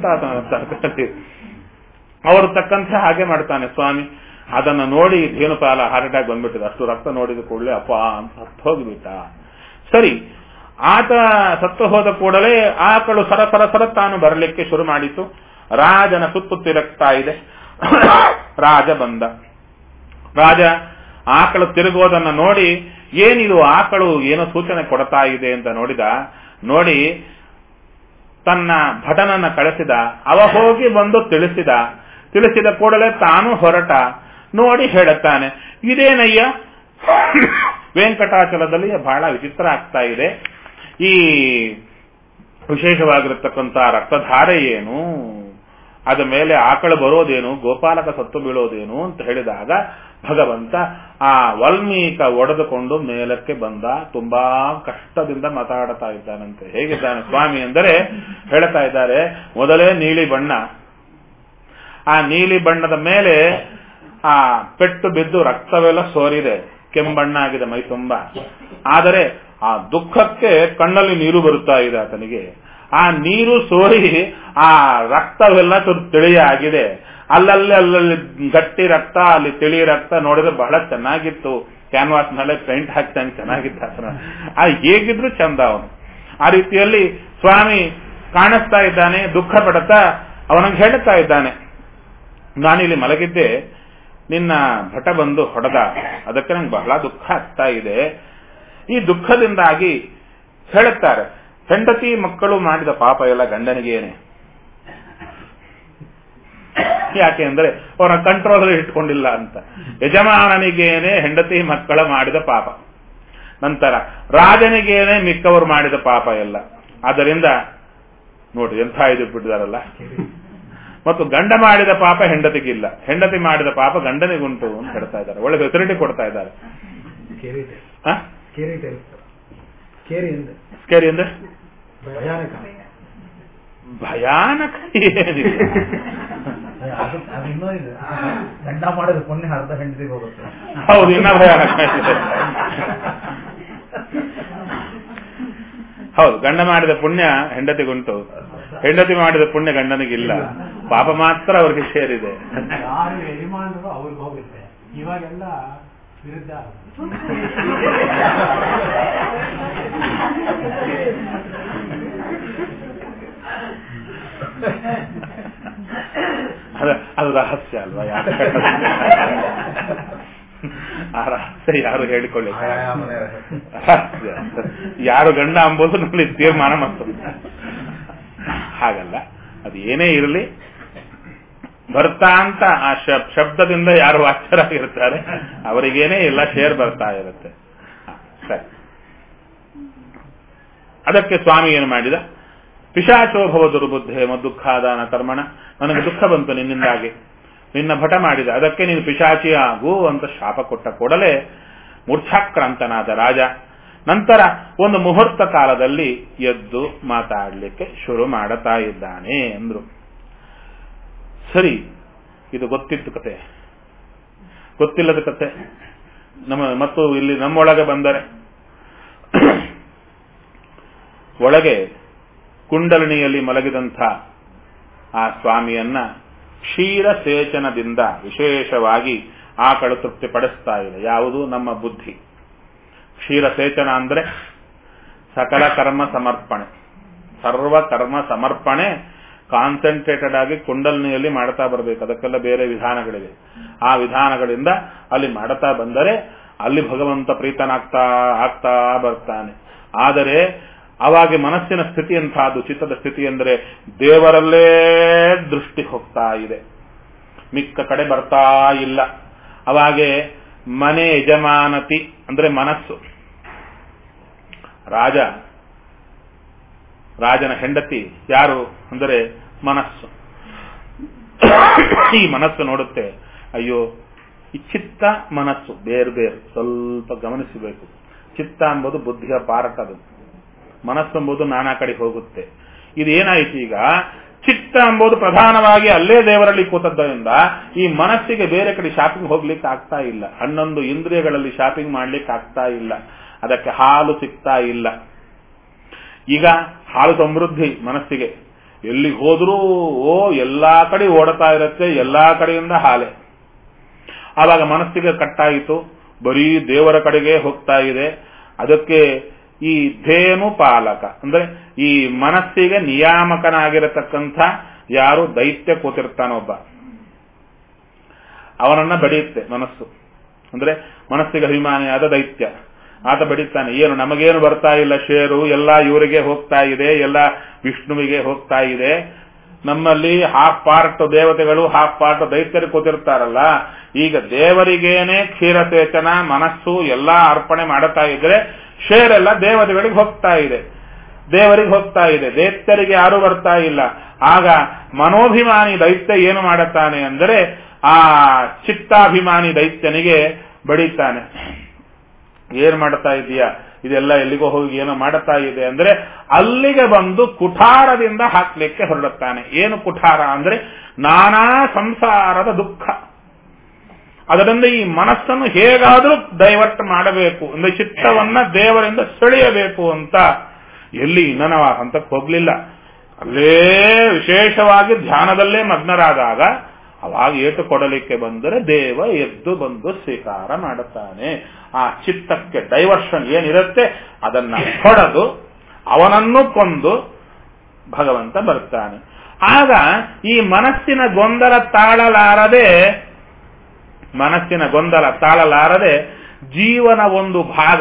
ಅವರು ತಕ್ಕಂತೆ ಹಾಗೆ ಮಾಡ್ತಾನೆ ಸ್ವಾಮಿ. ಅದನ್ನು ನೋಡಿ ಧೇನುಪಾಲ ಹಾರ್ಟ್ ಅಟ್ಯಾಕ್ ಬಂದ್ಬಿಟ್ಟಿದೆ. ಅಷ್ಟು ರಕ್ತ ನೋಡಿದ ಕೂಡಲೇ ಅಪ್ಪ ಅಂತ ಸತ್ತು ಹೋಗಿಬಿಟ್ಟ. ಸರಿ, ಆತ ಸತ್ತು ಹೋದ ಕೂಡಲೇ ಆಕಳು ಸರ ತಾನು ಬರಲಿಕ್ಕೆ ಶುರು ಮಾಡಿತು. ರಾಜನ ಸುತ್ತು ತಿರುಗ್ತಾ ಇದೆ. ರಾಜ ಬಂದ. ರಾಜ ಆಕಳು ತಿರುಗೋದನ್ನ ನೋಡಿ, ಏನಿದು ಆಕಳು ಏನೋ ಸೂಚನೆ ಕೊಡ್ತಾ ಇದೆ ಅಂತ ನೋಡಿ ತನ್ನ ಭಟನನ್ನ ಕಳಿಸಿದ. ಅವ ಹೋಗಿ ಬಂದು ತಿಳಿಸಿದ ಕೂಡಲೇ ತಾನು ಹೊರಟ. ನೋಡಿ ಹೇಳುತ್ತಾನೆ, ಇದೇನಯ್ಯ ವೆಂಕಟಾಚಲದಲ್ಲಿ ಬಹಳ ವಿಚಿತ್ರ ಆಗ್ತಾ ಇದೆ. ಈ ವಿಶೇಷವಾಗಿರತಕ್ಕಂಥ ರಕ್ತಧಾರೆ ಏನು, ಅದ ಮೇಲೆ ಆಕಳು ಬರೋದೇನು, ಗೋಪಾಲಕ ಸತ್ತು ಬೀಳೋದೇನು ಅಂತ ಹೇಳಿದಾಗ ಭಗವಂತ ಆ ವಾಲ್ಮೀಕ ಒಡೆದುಕೊಂಡು ಮೇಲಕ್ಕೆ ಬಂದ. ತುಂಬಾ ಕಷ್ಟದಿಂದ ಮಾತಾಡ್ತಾ ಇದ್ದಾನಂತೆ. ಹೇಗಿದ್ದಾನೆ ಸ್ವಾಮಿ ಅಂದರೆ ಹೇಳ್ತಾ ಇದ್ದಾರೆ, ಮೊದಲೇ ನೀಲಿ ಬಣ್ಣ, ಆ ನೀಲಿ ಬಣ್ಣದ ಮೇಲೆ ಆ ಪೆಟ್ಟು ಬಿದ್ದು ರಕ್ತವೆಲ್ಲ ಸೋರಿದೆ, ಕೆಂಬಣ್ಣ ಆಗಿದೆ ಮೈ ತುಂಬಾ. ಆದರೆ ಆ ದುಃಖಕ್ಕೆ ಕಣ್ಣಲ್ಲಿ ನೀರು ಬರುತ್ತಾ ಇದೆ ಆತನಿಗೆ. ಆ ನೀರು ಸೋರಿ ಆ ರಕ್ತವೆಲ್ಲ ತಿಳಿಯಾಗಿದೆ. ಅಲ್ಲಲ್ಲಿ ಗಟ್ಟಿ ರಕ್ತ, ಅಲ್ಲಿ ತಿಳಿ ರಕ್ತ ನೋಡಿದ್ರೆ ಬಹಳ ಚೆನ್ನಾಗಿತ್ತು. ಕ್ಯಾನ್ವಾಸ್ ಮೇಲೆ ಪೇಂಟ್ ಹಾಕ್ತಾನೆ, ಚೆನ್ನಾಗಿತ್ತು ಆತನ. ಹೇಗಿದ್ರು ಚಂದ ಅವನು. ಆ ರೀತಿಯಲ್ಲಿ ಸ್ವಾಮಿ ಕಾಣಿಸ್ತಾ ಇದ್ದಾನೆ. ದುಃಖ ಪಡುತ್ತಾ ಅವನಿಗೆ ಹೇಳುತ್ತಾ ಇದ್ದಾನೆ, ನಾನಿಲ್ಲಿ ಮಲಗಿದ್ದೆ, ನಿನ್ನ ಭಟ ಬಂದು ಹೊಡೆದ, ಅದಕ್ಕೆ ನಂಗೆ ಬಹಳ ದುಃಖ ಆಗ್ತಾ ಇದೆ. ಈ ದುಃಖದಿಂದಾಗಿ ಹೇಳುತ್ತಾರೆ, ಹೆಂಡತಿ ಮಕ್ಕಳು ಮಾಡಿದ ಪಾಪ ಎಲ್ಲ ಗಂಡನಿಗೇನೆ. ಯಾಕೆ ಅಂದ್ರೆ ಅವನ ಕಂಟ್ರೋಲ್ ಇಟ್ಕೊಂಡಿಲ್ಲ ಅಂತ. ಯಜಮಾನನಿಗೇನೆ ಹೆಂಡತಿ ಮಕ್ಕಳ ಮಾಡಿದ ಪಾಪ, ನಂತರ ರಾಜನಿಗೇನೆ ಮಿಕ್ಕವರು ಮಾಡಿದ ಪಾಪ ಎಲ್ಲ. ಆದ್ದರಿಂದ ನೋಡ್ರಿ ಎಂಥ ಇದು ಬಿಟ್ಟಿದಾರಲ್ಲ. ಮತ್ತು ಗಂಡ ಮಾಡಿದ ಪಾಪ ಹೆಂಡತಿಗಿಲ್ಲ, ಹೆಂಡತಿ ಮಾಡಿದ ಪಾಪ ಗಂಡನಿಗುಂಟು ಅಂತ ಹೇಳ್ತಾ ಇದ್ದಾರೆ. ಒಳ್ಳೆ ಫೆಸಿಲಿಟಿ ಕೊಡ್ತಾ ಇದ್ದಾರೆ. ಸ್ಕೇರಿ ಅಂದ್ರೆ ಭಯಾನಕ ಏನಿಲ್ಲ. ಗಂಡ ಮಾಡಿದ ಪುಣ್ಯ ಅರ್ಧ ಹೆಂಡತಿಗೆ ಹೋಗುತ್ತೆ. ಹೌದು, ಇನ್ನ ಭಯಾನಕ. ಹೌದು, ಗಂಡ ಮಾಡಿದ ಪುಣ್ಯ ಹೆಂಡತಿಗುಂಟು, ಹೆಂಡತಿ ಮಾಡಿದ ಪುಣ್ಯ ಗಂಡನಿಗಿಲ್ಲ. ಪಾಪ ಮಾತ್ರ ಅವ್ರಿಗೆ ಸೇರಿದೆ. ಯಾರು ಯಜಮಾನರು ಅವ್ರಿಗೆ ಹೋಗುತ್ತೆ, ಇವಾಗೆಲ್ಲ ವಿರುದ್ಧ. ಅದು ರಹಸ್ಯ ಅಲ್ವಾ? ಆ ರಹಸ್ಯ ಯಾರು ಹೇಳಿಕೊಳ್ಳಿ, ರಹಸ್ಯ. ಯಾರು ಗಂಡ ಅಂಬೋದು ನಲ್ಲಿ ತೀರ್ಮಾನ ಮಾಡ್ತಾರೆ. ಹಾಗಲ್ಲ, ಅದು ಏನೇ ಇರಲಿ, ಬರ್ತಾ ಅಂತ ಆ ಶಬ್ದದಿಂದ ಯಾರು ವಾಚ್ಯರಾಗಿರ್ತಾರೆ ಅವರಿಗೇನೆ ಎಲ್ಲ ಶೇರ್ ಬರ್ತಾ ಇರುತ್ತೆ. ಸರಿ, ಅದಕ್ಕೆ ಸ್ವಾಮಿ ಏನು ಮಾಡಿದ, ಪಿಶಾಚೋಭವ ದುರ್ಬುದ್ಧೆ ಮದ್ದುಃಖಾದಾನ ಕರ್ಮಣ, ನನಗೆ ದುಃಖ ಬಂತು ನಿನ್ನಿಂದಾಗಿ, ನಿನ್ನ ಭಟ ಮಾಡಿದ, ಅದಕ್ಕೆ ನೀನು ಪಿಶಾಚಿ ಆಗು ಅಂತ ಶಾಪ ಕೊಟ್ಟ ಕೂಡಲೇ ಮೂರ್ಛಾಕ್ರಾಂತನಾದ ರಾಜ ನಂತರ ಒಂದು ಮುಹೂರ್ತ ಕಾಲದಲ್ಲಿ ಎದ್ದು ಮಾತಾಡಲಿಕ್ಕೆ ಶುರು ಮಾಡುತ್ತಾ ಇದ್ದಾನೆ ಅಂದ್ರು. ಸರಿ, ಇದು ಗೊತ್ತಿತ್ತು ಕತೆ, ಗೊತ್ತಿಲ್ಲದ ಕತೆ ಮತ್ತು ಇಲ್ಲಿ ನಮ್ಮೊಳಗೆ ಬಂದರೆ ಒಳಗೆ ಕುಂಡಲಿನಿಯಲ್ಲಿ ಮಲಗಿದಂಥ ಆ ಸ್ವಾಮಿಯನ್ನ ಕ್ಷೀರಸೇಚನದಿಂದ ವಿಶೇಷವಾಗಿ ಆಕಳು ತೃಪ್ತಿಪಡಿಸ್ತಾ ಇದೆ. ಯಾವುದು? ನಮ್ಮ ಬುದ್ಧಿ. ಕ್ಷೀರಸೇಚನ ಅಂದ್ರೆ ಸಕಲ ಕರ್ಮ ಸಮರ್ಪಣೆ, ಸರ್ವ ಕರ್ಮ ಸಮರ್ಪಣೆ ಕಾನ್ಸಂಟ್ರೇಟೆಡ್ ಆಗಿ ಕುಂಡಲಿನಿಯಲ್ಲಿ ಮಾಡ್ತಾ ಬರಬೇಕು. ಅದಕ್ಕೆಲ್ಲ ಬೇರೆ ವಿಧಾನಗಳಿವೆ. ಆ ವಿಧಾನಗಳಿಂದ ಅಲ್ಲಿ ಮಾಡ್ತಾ ಬಂದರೆ ಅಲ್ಲಿ ಭಗವಂತ ಪ್ರೀತನಾಗ್ತಾ ಆಗ್ತಾ ಬರ್ತಾನೆ. ಆದರೆ ಅವಾಗ ಮನಸ್ಸಿನ ಸ್ಥಿತಿ ಎಂಥದ್ದು? ಚಿತ್ತದ ಸ್ಥಿತಿ ಅಂದರೆ ದೇವರಲ್ಲೇ ದೃಷ್ಟಿ ಹೋಗ್ತಾ ಇದೆ, ಮಿಕ್ಕ ಕಡೆ ಬರ್ತಾ ಇಲ್ಲ. ಅವಾಗೆ ಮನೆ ಯಜಮಾನತಿ ಅಂದ್ರೆ ಮನಸ್ಸು. ರಾಜನ ಹೆಂಡತಿ ಯಾರು ಅಂದರೆ ಮನಸ್ಸು. ಈ ಮನಸ್ಸು ನೋಡುತ್ತೆ, ಅಯ್ಯೋ ಈ ಚಿತ್ತ ಮನಸ್ಸು ಬೇರೆ ಬೇರೆ, ಸ್ವಲ್ಪ ಗಮನಿಸಬೇಕು. ಚಿತ್ತ ಎಂಬುದು ಬುದ್ಧಿಯ ಪಾರ್ಟ್, ಅದು ಮನಸ್ಸು ಎಂಬುದು ನಾನಾ ಕಡೆ ಹೋಗುತ್ತೆ. ಇದೇನಾಯ್ತು ಈಗ? ಚಿತ್ತ ಎಂಬುದು ಪ್ರಧಾನವಾಗಿ ಅಲ್ಲೇ ದೇವರಲ್ಲಿ ಕೂತದ್ದರಿಂದ ಈ ಮನಸ್ಸಿಗೆ ಬೇರೆ ಕಡೆ ಶಾಪಿಂಗ್ ಹೋಗ್ಲಿಕ್ಕೆ ಆಗ್ತಾ ಇಲ್ಲ. 11 ಇಂದ್ರಿಯಗಳಲ್ಲಿ ಶಾಪಿಂಗ್ ಮಾಡ್ಲಿಕ್ಕೆ ಆಗ್ತಾ ಇಲ್ಲ. ಅದಕ್ಕೆ ಹಾಲು ಸಿಗ್ತಾ ಇಲ್ಲ. ಈಗ ಹಾಲು ಸಮೃದ್ಧಿ ಮನಸ್ಸಿಗೆ, ಎಲ್ಲಿ ಹೋದ್ರೂ ಎಲ್ಲಾ ಕಡೆ ಓಡತಾ ಇರುತ್ತೆ, ಎಲ್ಲಾ ಕಡೆಯಿಂದ ಹಾಲೆ. ಆವಾಗ ಮನಸ್ಸಿಗೆ ಕಟ್ಟಾಯಿತು, ಬರೀ ದೇವರ ಕಡೆಗೆ ಹೋಗ್ತಾ ಇದೆ. ಅದಕ್ಕೆ ಈ ಧೇನು ಪಾಲಕ ಅಂದ್ರೆ ಈ ಮನಸ್ಸಿಗೆ ನಿಯಾಮಕನಾಗಿರತಕ್ಕಂಥ ಯಾರು ದೈತ್ಯ ಕೂತಿರ್ತಾನೊಬ್ಬ, ಅವನನ್ನ ಬಡಿಯುತ್ತೆ ಮನಸ್ಸು. ಅಂದ್ರೆ ಮನಸ್ಸಿಗೆ ಅಭಿಮಾನಿಯಾದ ದೈತ್ಯ ಆತ ಬಡಿತಾನೆ. ಏನು ನಮಗೇನು ಬರ್ತಾ ಇಲ್ಲ ಶೇರು, ಎಲ್ಲ ಇವರಿಗೆ ಹೋಗ್ತಾ ಇದೆ, ಎಲ್ಲ ವಿಷ್ಣುವಿಗೆ ಹೋಗ್ತಾ ಇದೆ. ನಮ್ಮಲ್ಲಿ ಹಾಫ್ ಪಾರ್ಟ್ ದೇವತೆಗಳು, ಹಾಫ್ ಪಾರ್ಟ್ ದೈತ್ಯರು ಕೂತಿರ್ತಾರಲ್ಲ. ಈಗ ದೇವರಿಗೇನೆ ಕ್ಷೀರಸೇಚನ ಮನಸ್ಸು ಎಲ್ಲಾ ಅರ್ಪಣೆ ಮಾಡುತ್ತಾ ಇದ್ರೆ ಶೇರೆಲ್ಲ ದೇವತೆಗಳಿಗೆ ಹೋಗ್ತಾ ಇದೆ, ದೇವರಿಗೆ ಹೋಗ್ತಾ ಇದೆ, ದೈತ್ಯರಿಗೆ ಯಾರು ಬರ್ತಾ ಇಲ್ಲ. ಆಗ ಮನೋಭಿಮಾನಿ ದೈತ್ಯ ಏನು ಮಾಡುತ್ತಾನೆ ಅಂದರೆ ಆ ಚಿತ್ತಾಭಿಮಾನಿ ದೈತ್ಯನಿಗೆ ಬಡಿತಾನೆ. ಏನ್ ಮಾಡ್ತಾ ಇದೀಯಾ, ಇದೆಲ್ಲ ಎಲ್ಲಿಗೋ ಹೋಗಿ ಏನೋ ಮಾಡುತ್ತಾ ಇದೆ ಅಂದ್ರೆ ಅಲ್ಲಿಗೆ ಬಂದು ಕುಠಾರದಿಂದ ಹಾಕ್ಲಿಕ್ಕೆ ಹೊರಡುತ್ತಾನೆ. ಏನು ಕುಠಾರ ಅಂದ್ರೆ ನಾನಾ ಸಂಸಾರದ ದುಃಖ. ಅದರಿಂದ ಈ ಮನಸ್ಸನ್ನು ಹೇಗಾದರೂ ಡೈವರ್ಟ್ ಮಾಡಬೇಕು ಅಂದ್ರೆ ಚಿತ್ತವನ್ನ ದೇವರಿಂದ ಸೆಳೆಯಬೇಕು ಅಂತ ಎಲ್ಲಿ ಇನ್ನ ನಾವು ಹಂತಕ್ಕೆ ಹೋಗ್ಲಿಲ್ಲ. ಅಲ್ಲೇ ವಿಶೇಷವಾಗಿ ಧ್ಯಾನದಲ್ಲೇ ಮಗ್ನರಾದಾಗ ಅವಾಗ ಏಟು ಕೊಡಲಿಕ್ಕೆ ಬಂದರೆ ದೇವ ಎದ್ದು ಬಂದು ಸ್ವೀಕಾರ ಮಾಡುತ್ತಾನೆ. ಆ ಚಿತ್ತಕ್ಕೆ ಡೈವರ್ಷನ್ ಏನಿರುತ್ತೆ ಅದನ್ನ ಹೊಡೆದು ಅವನನ್ನು ಕೊಂದು ಭಗವಂತ ಬರ್ತಾನೆ. ಆಗ ಈ ಮನಸ್ಸಿನ ಗೊಂದಲ ತಾಳಲಾರದೆ ಜೀವನ ಒಂದು ಭಾಗ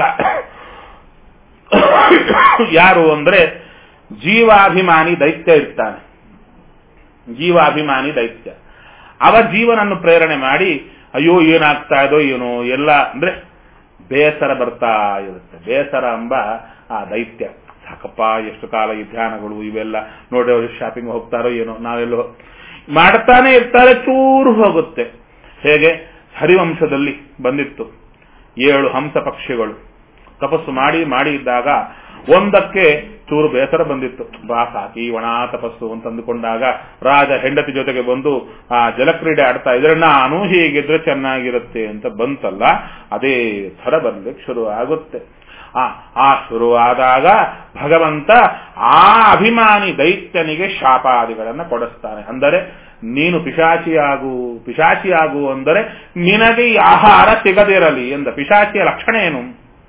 ಯಾರು ಅಂದ್ರೆ ಜೀವಾಭಿಮಾನಿ ದೈತ್ಯ ಇರ್ತಾನೆ. ಜೀವಾಭಿಮಾನಿ ದೈತ್ಯ ಅವ ಜೀವನನ್ನು ಪ್ರೇರಣೆ ಮಾಡಿ ಅಯ್ಯೋ ಏನಾಗ್ತಾ ಇದೋ ಏನೋ ಎಲ್ಲ ಅಂದ್ರೆ ಬೇಸರ ಬರ್ತಾ ಇರುತ್ತೆ. ಬೇಸರ ಎಂಬ ಆ ದೈತ್ಯ, ಸಾಕಪ್ಪ ಎಷ್ಟು ಕಾಲ ಈ ಧ್ಯಾನಗಳು ಇವೆಲ್ಲ ನೋಡಿ, ಅವರು ಶಾಪಿಂಗ್ ಹೋಗ್ತಾರೋ ಏನೋ, ನಾವೆಲ್ಲೋ ಮಾಡ್ತಾನೆ ಇರ್ತಾರೆ, ಚೂರು ಹೋಗುತ್ತೆ. ಹೇಗೆ ಹರಿವಂಶದಲ್ಲಿ ಬಂದಿತ್ತು 7 ಹಂಸ ಪಕ್ಷಿಗಳು ತಪಸ್ಸು ಮಾಡಿ ಇದ್ದಾಗ ಒಂದಕ್ಕೆ ಚೂರು ಬೇಸರ ಬಂದಿತ್ತು. ಬಾ ಸಾಕಿ ಒಣ ತಪಸ್ಸು ಅಂತ ಅಂದುಕೊಂಡಾಗ ರಾಜ ಹೆಂಡತಿ ಜೊತೆಗೆ ಬಂದು ಆ ಜಲಕ್ರೀಡೆ ಆಡ್ತಾ ಇದ್ರೆ ನಾನು ಹೀಗಿದ್ರೆ ಚೆನ್ನಾಗಿರುತ್ತೆ ಅಂತ ಬಂತಲ್ಲ, ಅದೇ ಥರ ಬರ್ಲಿಕ್ಕೆ ಶುರು ಆಗುತ್ತೆ. ಆ ಶುರುವಾದಾಗ ಭಗವಂತ ಆ ಅಭಿಮಾನಿ ದೈತ್ಯನಿಗೆ ಶಾಪಾದಿಗಳನ್ನ ಕೊಡಿಸ್ತಾನೆ. ಅಂದರೆ ನೀನು ಪಿಶಾಚಿಯಾಗು ಅಂದರೆ ನಿನಗೆ ಈ ಆಹಾರ ಸಿಗದಿರಲಿ ಎಂದ. ಪಿಶಾಚಿಯ ಲಕ್ಷಣ ಏನು?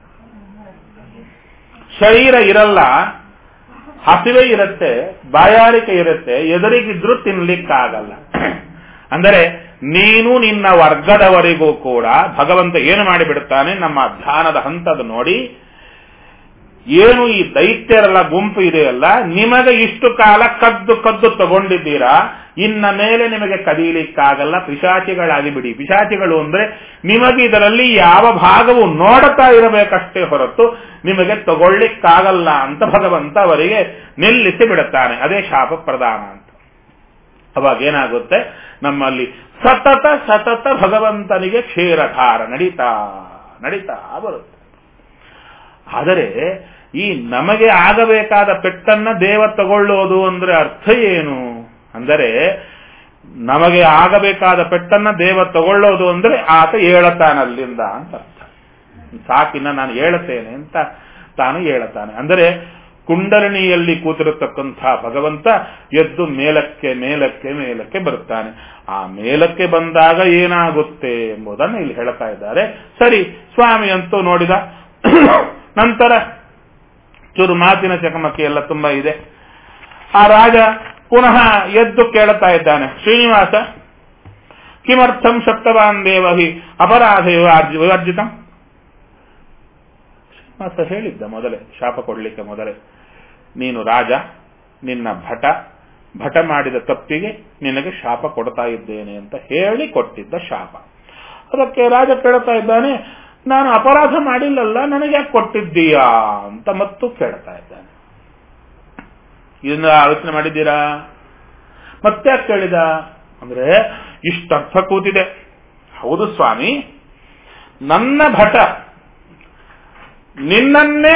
ಶರೀರ ಇರಲ್ಲ, ಹಸಿವೆ ಇರುತ್ತೆ, ಬಾಯಾರಿಕೆ ಇರುತ್ತೆ, ಎದುರಿಗಿದ್ರೂ ತಿನ್ಲಿಕ್ಕಾಗಲ್ಲ. ಅಂದರೆ ನೀನು ನಿನ್ನ ವರ್ಗದವರಿಗೂ ಕೂಡ ಭಗವಂತ ಏನು ಮಾಡಿಬಿಡುತ್ತಾನೆ, ನಮ್ಮ ಧ್ಯಾನದ ಹಂತದ ನೋಡಿ, ಏನು ಈ ದೈತ್ಯರೆಲ್ಲ ಗುಂಪು ಇದೆಯಲ್ಲ, ನಿಮಗೆ ಇಷ್ಟು ಕಾಲ ಕದ್ದು ತಗೊಂಡಿದ್ದೀರಾ, ಇನ್ನ ಮೇಲೆ ನಿಮಗೆ ಕದೀಲಿಕ್ಕಾಗಲ್ಲ, ಪಿಶಾಚಿಗಳಾಗಿ ಬಿಡಿ. ಪಿಶಾಚಿಗಳು ಅಂದ್ರೆ ನಿಮಗೆ ಇದರಲ್ಲಿ ಯಾವ ಭಾಗವು ನೋಡುತ್ತಾ ಇರಬೇಕಷ್ಟೇ ಹೊರತು ನಿಮಗೆ ತಗೊಳ್ಳಿಕ್ಕಾಗಲ್ಲ ಅಂತ ಭಗವಂತ ಅವರಿಗೆ ನಿಲ್ಲಿಸಿ ಬಿಡುತ್ತಾನೆ. ಅದೇ ಶಾಪ ಪ್ರದಾನ ಅಂತ. ಅವಾಗ ಏನಾಗುತ್ತೆ, ನಮ್ಮಲ್ಲಿ ಸತತ ಸತತ ಭಗವಂತನಿಗೆ ಕ್ಷೀರಧಾರ ನಡೀತಾ ಬರುತ್ತೆ. ಆದರೆ ಈ ನಮಗೆ ಆಗಬೇಕಾದ ಪೆಟ್ಟನ್ನ ದೇವ ತಗೊಳ್ಳೋದು ಅಂದ್ರೆ ಅರ್ಥ ಏನು ಅಂದರೆ, ನಮಗೆ ಆಗಬೇಕಾದ ಪೆಟ್ಟನ್ನ ದೇವ ತಗೊಳ್ಳೋದು ಅಂದ್ರೆ ಆತ ಏಳತಾನಲ್ಲಿಂದ ಅಂತ ಅರ್ಥ. ಸಾಕಿನ ನಾನು ಹೇಳುತ್ತೇನೆ ಅಂತ ತಾನು ಹೇಳುತ್ತಾನೆ. ಅಂದರೆ ಕುಂಡಲಿನಿಯಲ್ಲಿ ಕೂತಿರತಕ್ಕಂಥ ಭಗವಂತ ಎದ್ದು ಮೇಲಕ್ಕೆ ಮೇಲಕ್ಕೆ ಮೇಲಕ್ಕೆ ಬರುತ್ತಾನೆ. ಆ ಮೇಲಕ್ಕೆ ಬಂದಾಗ ಏನಾಗುತ್ತೆ ಎಂಬುದನ್ನು ಇಲ್ಲಿ ಹೇಳ್ತಾ ಇದ್ದಾರೆ. ಸರಿ, ಸ್ವಾಮಿ ಅಂತೂ ನೋಡಿದ ನಂತರ ಚೂರು ಮಾತಿನ ಚಕಮಕಿ ಎಲ್ಲ ತುಂಬಾ ಇದೆ. ಆ ರಾಜ ಪುನಃ ಎದ್ದು ಕೇಳುತ್ತಾ ಇದ್ದಾನೆ, ಶ್ರೀನಿವಾಸ ಕಿಮರ್ಥಂ ಶಕ್ತವಾನ್ ದೇವಹಿ ಅಪರಾಧ ವಿವರ್ಜಿತಂ. ಶ್ರೀನಿವಾಸ ಹೇಳಿದ್ದ ಮೊದಲೇ, ಶಾಪ ಕೊಡ್ಲಿಕ್ಕೆ ಮೊದಲೇ, ನೀನು ರಾಜ, ನಿನ್ನ ಭಟ ಮಾಡಿದ ತಪ್ಪಿಗೆ ನಿನಗೆ ಶಾಪ ಕೊಡ್ತಾ ಇದ್ದೇನೆ ಅಂತ ಹೇಳಿ ಕೊಟ್ಟಿದ್ದ ಶಾಪ. ಅದಕ್ಕೆ ರಾಜ ಕೇಳ್ತಾ ಇದ್ದಾನೆ, ನಾನು ಅಪರಾಧ ಮಾಡಿಲ್ಲಲ್ಲ, ನನಗೆ ಯಾಕೆ ಕೊಟ್ಟಿದ್ದೀಯಾ ಅಂತ ಮತ್ತು ಕೇಳ್ತಾ ಇದ್ದಾನೆ. ಇದನ್ನ ಆಲೋಚನೆ ಮಾಡಿದ್ದೀರಾ? ಮತ್ತೆ ಯಾಕೆ ಕೇಳಿದ ಅಂದ್ರೆ ಇಷ್ಟರ್ಥ ಕೂತಿದೆ. ಹೌದು ಸ್ವಾಮಿ, ನನ್ನ ಭಟ ನಿನ್ನನ್ನೇ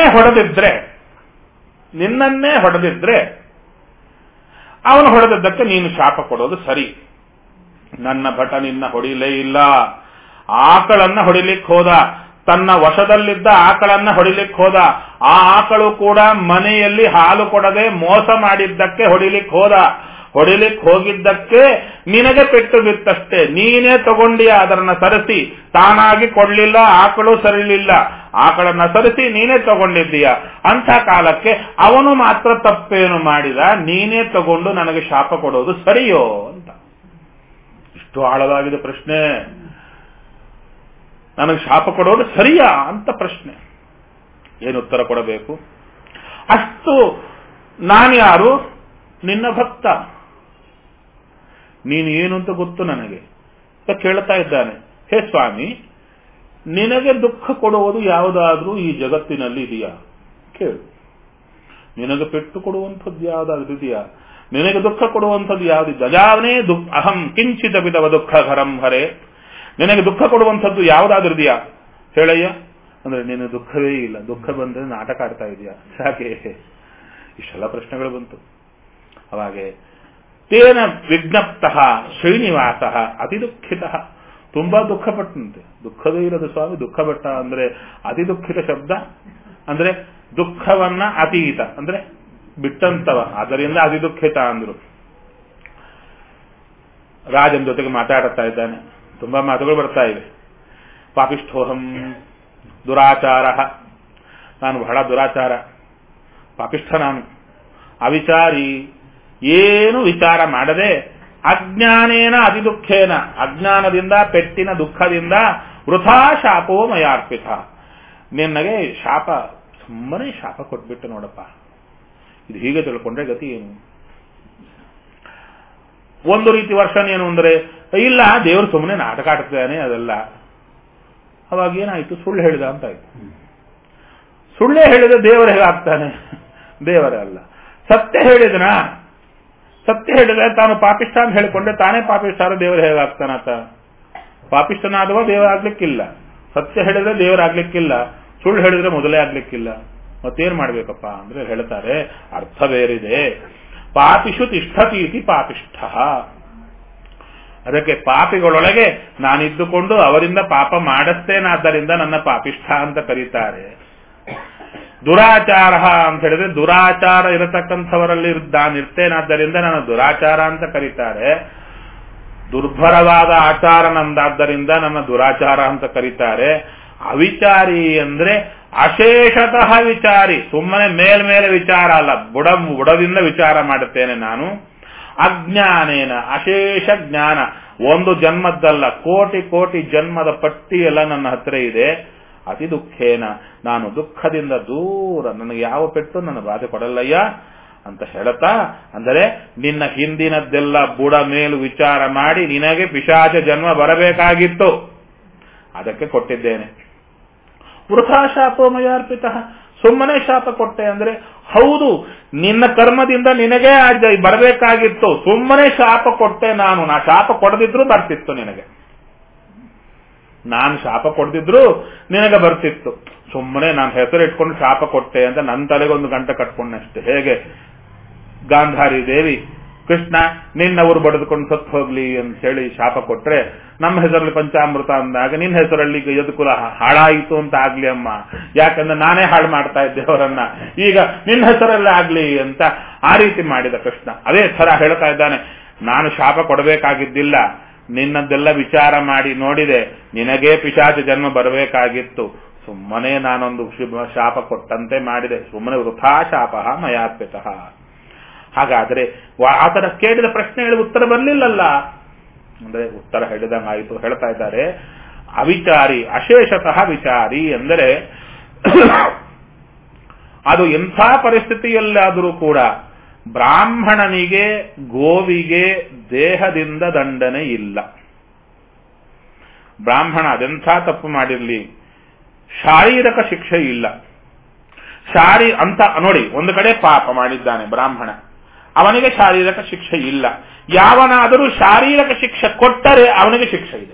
ಹೊಡೆದಿದ್ರೆ ಅವನು ಹೊಡೆದದ್ದಕ್ಕೆ ನೀನು ಶಾಪ ಕೊಡೋದು ಸರಿ. ನನ್ನ ಭಟ ನಿನ್ನ ಹೊಡಿಲೇ ಇಲ್ಲ, ಆಕಳನ್ನ ಹೊಡಿಲಿಕ್ಕೆ ಹೋದ, ತನ್ನ ವಶದಲ್ಲಿದ್ದ ಆಕಳನ್ನ ಹೊಡಿಲಿಕ್ಕೆ ಹೋದ. ಆ ಆಕಳು ಕೂಡ ಮನೆಯಲ್ಲಿ ಹಾಲು ಕೊಡದೆ ಮೋಸ ಮಾಡಿದ್ದಕ್ಕೆ ಹೊಡಿಲಿಕ್ಕೆ ಹೋಗಿದ್ದಕ್ಕೆ ನಿನಗೆ ಪೆಟ್ಟು ಬಿತ್ತಷ್ಟೇ. ನೀನೇ ತಗೊಂಡಿಯ ಅದನ್ನ ಸರಿಸಿ, ತಾನಾಗಿ ಕೊಡ್ಲಿಲ್ಲ, ಆಕಳು ಸರಿಲಿಲ್ಲ, ಆಕಳನ್ನ ಸರಿಸಿ ನೀನೇ ತಗೊಂಡಿದ್ದೀಯ. ಅಂಥ ಕಾಲಕ್ಕೆ ಅವನು ಮಾತ್ರ ತಪ್ಪೇನು ಮಾಡಿದ, ನೀನೇ ತಗೊಂಡು ನನಗೆ ಶಾಪ ಕೊಡೋದು ಸರಿಯೋ ಅಂತ. ಇಷ್ಟು ಆಳವಾಗಿದೆ ಪ್ರಶ್ನೆ. ನನಗೆ ಶಾಪ ಕೊಡೋದು ಸರಿಯಾ ಅಂತ ಪ್ರಶ್ನೆ. ಏನು ಉತ್ತರ ಕೊಡಬೇಕು? ಅಷ್ಟು ನಾನ್ಯಾರು? ನಿನ್ನ ಭಕ್ತ. ನೀನು ಏನು ಅಂತ ಗೊತ್ತು ನನಗೆ. ಕೇಳ್ತಾ ಇದ್ದಾನೆ, ಹೇ ಸ್ವಾಮಿ, ನಿನಗೆ ದುಃಖ ಕೊಡುವುದು ಯಾವುದಾದ್ರೂ ಈ ಜಗತ್ತಿನಲ್ಲಿ ಇದೆಯಾ? ಕೇಳು. ನಿನಗೆ ಪೆಟ್ಟು ಕೊಡುವಂಥದ್ದು ಯಾವುದಾದ್ರೂ ಇದೆಯಾ? ನಿನಗೆ ದುಃಖ ಕೊಡುವಂಥದ್ದು ಯಾವುದಿದ್ದ? ಅಜಾವನೇ ಅಹಂ ಕಿಂಚಿತ ಬಿದವ ದುಃಖ ಘರಂ ಹರೇ. ನಿನಗೆ ದುಃಖ ಕೊಡುವಂಥದ್ದು ಯಾವುದಾದ್ರೂ ಇದೆಯಾ ಹೇಳಯ್ಯ ಅಂದ್ರೆ, ನಿನ್ನ ದುಃಖವೇ ಇಲ್ಲ, ದುಃಖ ಬಂದ್ರೆ ನಾಟಕ ಆಡ್ತಾ ಇದೆಯಾ? ಯಾಕೆ? ಇಷ್ಟೆಲ್ಲ ಪ್ರಶ್ನೆಗಳು ಬಂತು. ಅವಾಗೆ ತೇನ ವಿಜ್ಞಪ್ತ ಶ್ರೀನಿವಾಸ ಅತಿ ದುಃಖಿತ. ತುಂಬಾ ದುಃಖಪಟ್ಟಂತೆ. ದುಃಖವೇ ಇರೋದು ಸ್ವಾಮಿ, ದುಃಖಪಟ್ಟ ಅಂದ್ರೆ ಅತಿ ದುಃಖಿತ ಶಬ್ದ ಅಂದ್ರೆ ದುಃಖವನ್ನ ಅತೀತ ಅಂದ್ರೆ ಬಿಟ್ಟಂತವ, ಅದರಿಂದ ಅತಿ ದುಃಖಿತ ಅಂದ್ರು. ರಾಜನ ಜೊತೆಗೆ ಮಾತಾಡುತ್ತಾ ಇದ್ದಾನೆ. ತುಂಬಾ ಮಾತುಗಳು ಬರ್ತಾ ಇವೆ. ಪಾಪಿಷ್ಠೋಹಂ ದುರಾಚಾರ, ನಾನು ಬಹಳ ದುರಾಚಾರ, ಪಾಪಿಷ್ಠ ನಾನು, ಅವಿಚಾರಿ, ಏನು ವಿಚಾರ ಮಾಡದೆ, ಅಜ್ಞಾನೇನ ಅತಿ ದುಃಖೇನ, ಅಜ್ಞಾನದಿಂದ ಪೆಟ್ಟಿನ ದುಃಖದಿಂದ ವೃಥಾ ಶಾಪೋ ಮಯಾರ್ಪಿತ. ನಿನ್ನಗೆ ಶಾಪ, ಸುಮ್ಮನೆ ಶಾಪ ಕೊಟ್ಬಿಟ್ಟು ನೋಡಪ್ಪ, ಇದು ಹೀಗೆ ತಿಳ್ಕೊಂಡ್ರೆ ಗತಿ ಏನು? ಒಂದು ರೀತಿ ವರ್ಷನ್ ಏನು ಅಂದ್ರೆ, ಇಲ್ಲ ದೇವರು ಸುಮ್ಮನೆ ನಾಟಕ ಆಡ್ತಾನೆ ಅದೆಲ್ಲ. ಅವಾಗ ಏನಾಯ್ತು? ಸುಳ್ಳು ಹೇಳಿದ ಅಂತ ಆಯ್ತು. ಸುಳ್ಳೇ ಹೇಳಿದ ದೇವರು ಹೇಗಾಗ್ತಾನೆ? ದೇವರೇ ಅಲ್ಲ. ಸತ್ಯ ಹೇಳಿದನ, ಸತ್ಯ ಹೇಳಿದ್ರೆ ತಾನು ಪಾಪಿಷ್ಠ ಅಂತ ಹೇಳಿಕೊಂಡ್ರೆ ತಾನೇ ಪಾಪಿಷ್ಠಾರ ದೇವರು ಹೇಗಾಗ್ತಾನತ? ಪಾಪಿಷ್ಠನಾದವ ದೇವರಾಗ್ಲಿಕ್ಕಿಲ್ಲ, ಸತ್ಯ ಹೇಳಿದ್ರೆ ದೇವರಾಗ್ಲಿಕ್ಕಿಲ್ಲ, ಸುಳ್ಳು ಹೇಳಿದ್ರೆ ಮೊದಲೇ ಆಗ್ಲಿಕ್ಕಿಲ್ಲ. ಮತ್ತೇನ್ ಮಾಡ್ಬೇಕಪ್ಪ ಅಂದ್ರೆ ಹೇಳ್ತಾರೆ, ಅರ್ಥ ಬೇರಿದೆ. ಪಾಪಿಷು ತಿಷ್ಠತೀತಿ ಪಾಪಿಷ್ಠ. ಅದಕ್ಕೆ ಪಾಪಿಗಳೊಳಗೆ ನಾನಿದ್ದುಕೊಂಡು ಅವರಿಂದ ಪಾಪ ಮಾಡಿಸ್ತೇನಾದ್ದರಿಂದ ನನ್ನ ಪಾಪಿಷ್ಠ ಅಂತ ಕರೀತಾರೆ. ದುರಾಚಾರ ಅಂತ ಹೇಳಿದ್ರೆ ದುರಾಚಾರ ಇರತಕ್ಕಂಥವರಲ್ಲಿ ನಾನಿರ್ತೇನಾದ್ದರಿಂದ ನನ್ನ ದುರಾಚಾರ ಅಂತ ಕರೀತಾರೆ. ದುರ್ಭರವಾದ ಆಚಾರ ನಂದಾದ್ದರಿಂದ ನನ್ನ ದುರಾಚಾರ ಅಂತ ಕರೀತಾರೆ. ಅವಿಚಾರಿ ಅಂದ್ರೆ ಅಶೇಷತಃ ವಿಚಾರಿ, ಸುಮ್ಮನೆ ಮೇಲ್ಮೇಲೆ ವಿಚಾರ ಅಲ್ಲ, ಬುಡದಿಂದ ವಿಚಾರ ಮಾಡುತ್ತೇನೆ ನಾನು. ಅಜ್ಞಾನೇನ, ಅಶೇಷ ಜ್ಞಾನ, ಒಂದು ಜನ್ಮದ್ದಲ್ಲ, ಕೋಟಿ ಕೋಟಿ ಜನ್ಮದ ಪಟ್ಟಿ ಎಲ್ಲ ನನ್ನ ಹತ್ರ ಇದೆ. ಅತಿ ದುಃಖೇನ, ನಾನು ದುಃಖದಿಂದ ದೂರ, ನನಗೆ ಯಾವ ಪೆಟ್ಟು ನನ್ನ ಬಾಧೆ ಕೊಡಲ್ಲಯ್ಯ. ಅಂತ ಹೇಳುತ್ತಾ, ಅಂದರೆ ನಿನ್ನ ಹಿಂದಿನದ್ದೆಲ್ಲ ಬುಡ ಮೇಲು ವಿಚಾರ ಮಾಡಿ ನಿನಗೆ ಪಿಶಾಚ ಜನ್ಮ ಬರಬೇಕಾಗಿತ್ತು, ಅದಕ್ಕೆ ಕೊಟ್ಟಿದ್ದೇನೆ. ವೃಥಾ ಶಾಪೋಮಯಾರ್ಪಿತ, ಸುಮ್ಮನೆ ಶಾಪ ಕೊಟ್ಟೆ ಅಂದ್ರೆ ಹೌದು, ನಿನ್ನ ಕರ್ಮದಿಂದ ನಿನಗೆ ಬರಬೇಕಾಗಿತ್ತು, ಸುಮ್ಮನೆ ಶಾಪ ಕೊಟ್ಟೆ ನಾನು. ನಾ ಶಾಪ ಕೊಡದಿದ್ರು ಬರ್ತಿತ್ತು ನಿನಗೆ, ನಾನು ಶಾಪ ಕೊಡದಿದ್ರು ನಿನಗೆ ಬರ್ತಿತ್ತು. ಸುಮ್ಮನೆ ನಾನು ಹೆಸರು ಇಟ್ಕೊಂಡು ಶಾಪ ಕೊಟ್ಟೆ ಅಂತ ನನ್ನ ತಲೆಗೆ ಒಂದು ಗಂಟೆ ಕಟ್ಕೊಂಡಷ್ಟೇ. ಹೇಗೆ ಗಾಂಧಾರಿ ದೇವಿ ಕೃಷ್ಣ ನಿನ್ನವರು ಬಡಿದುಕೊಂಡು ಸತ್ತು ಹೋಗ್ಲಿ ಅಂತ ಹೇಳಿ ಶಾಪ ಕೊಟ್ರೆ, ನಮ್ಮ ಹೆಸರಲ್ಲಿ ಪಂಚಾಮೃತ ಅಂದಾಗ ನಿನ್ನ ಹೆಸರಲ್ಲಿ ಯದುಕುಲ ಹಾಳಾಯಿತು ಅಂತ ಆಗ್ಲಿ ಅಮ್ಮ, ಯಾಕಂದ್ರೆ ನಾನೇ ಹಾಳು ಮಾಡ್ತಾ ಇದ್ದೆ ಅವರನ್ನ, ಈಗ ನಿನ್ನ ಹೆಸರಲ್ಲೇ ಆಗ್ಲಿ ಅಂತ ಆ ರೀತಿ ಮಾಡಿದ ಕೃಷ್ಣ. ಅದೇ ತರ ಹೇಳ್ತಾ ಇದ್ದಾನೆ, ನಾನು ಶಾಪ ಕೊಡಬೇಕಾಗಿದ್ದಿಲ್ಲ, ನಿನ್ನದ್ದೆಲ್ಲ ವಿಚಾರ ಮಾಡಿ ನೋಡಿದೆ, ನಿನಗೇ ಪಿಶಾಚ ಜನ್ಮ ಬರಬೇಕಾಗಿತ್ತು, ಸುಮ್ಮನೆ ನಾನೊಂದು ಶಾಪ ಕೊಟ್ಟಂತೆ ಮಾಡಿದೆ, ಸುಮ್ಮನೆ ವೃಥಾ ಶಾಪ ಮಯಾರ್ಪಿತಃ. ಹಾಗಾದ್ರೆ ಆತರ ಕೇಳಿದ ಪ್ರಶ್ನೆಗಳಿಗೆ ಉತ್ತರ ಬರಲಿಲ್ಲಲ್ಲ ಅಂದ್ರೆ ಉತ್ತರ ಹೇಳಿದಂಗಾಯಿತು. ಹೇಳ್ತಾ ಇದ್ದಾರೆ, ಅವಿಚಾರಿ ಅಶೇಷತಃ ವಿಚಾರಿ ಅಂದರೆ ಅದು ಎಂಥ ಪರಿಸ್ಥಿತಿಯಲ್ಲಾದರೂ ಕೂಡ ಬ್ರಾಹ್ಮಣನಿಗೆ ಗೋವಿಗೆ ದೇಹದಿಂದ ದಂಡನೆ ಇಲ್ಲ. ಬ್ರಾಹ್ಮಣ ಅದೆಂಥ ತಪ್ಪು ಮಾಡಿರಲಿ, ಶಾರೀರಿಕ ಶಿಕ್ಷೆ ಇಲ್ಲ. ಅಂತ ನೋಡಿ, ಒಂದು ಕಡೆ ಪಾಪ ಮಾಡಿದ್ದಾನೆ ಬ್ರಾಹ್ಮಣ, ಅವನಿಗೆ ಶಾರೀರಿಕ ಶಿಕ್ಷೆ ಇಲ್ಲ. ಯಾವನಾದರೂ ಶಾರೀರಿಕ ಶಿಕ್ಷೆ ಕೊಟ್ಟರೆ ಅವನಿಗೆ ಶಿಕ್ಷೆ ಇದೆ.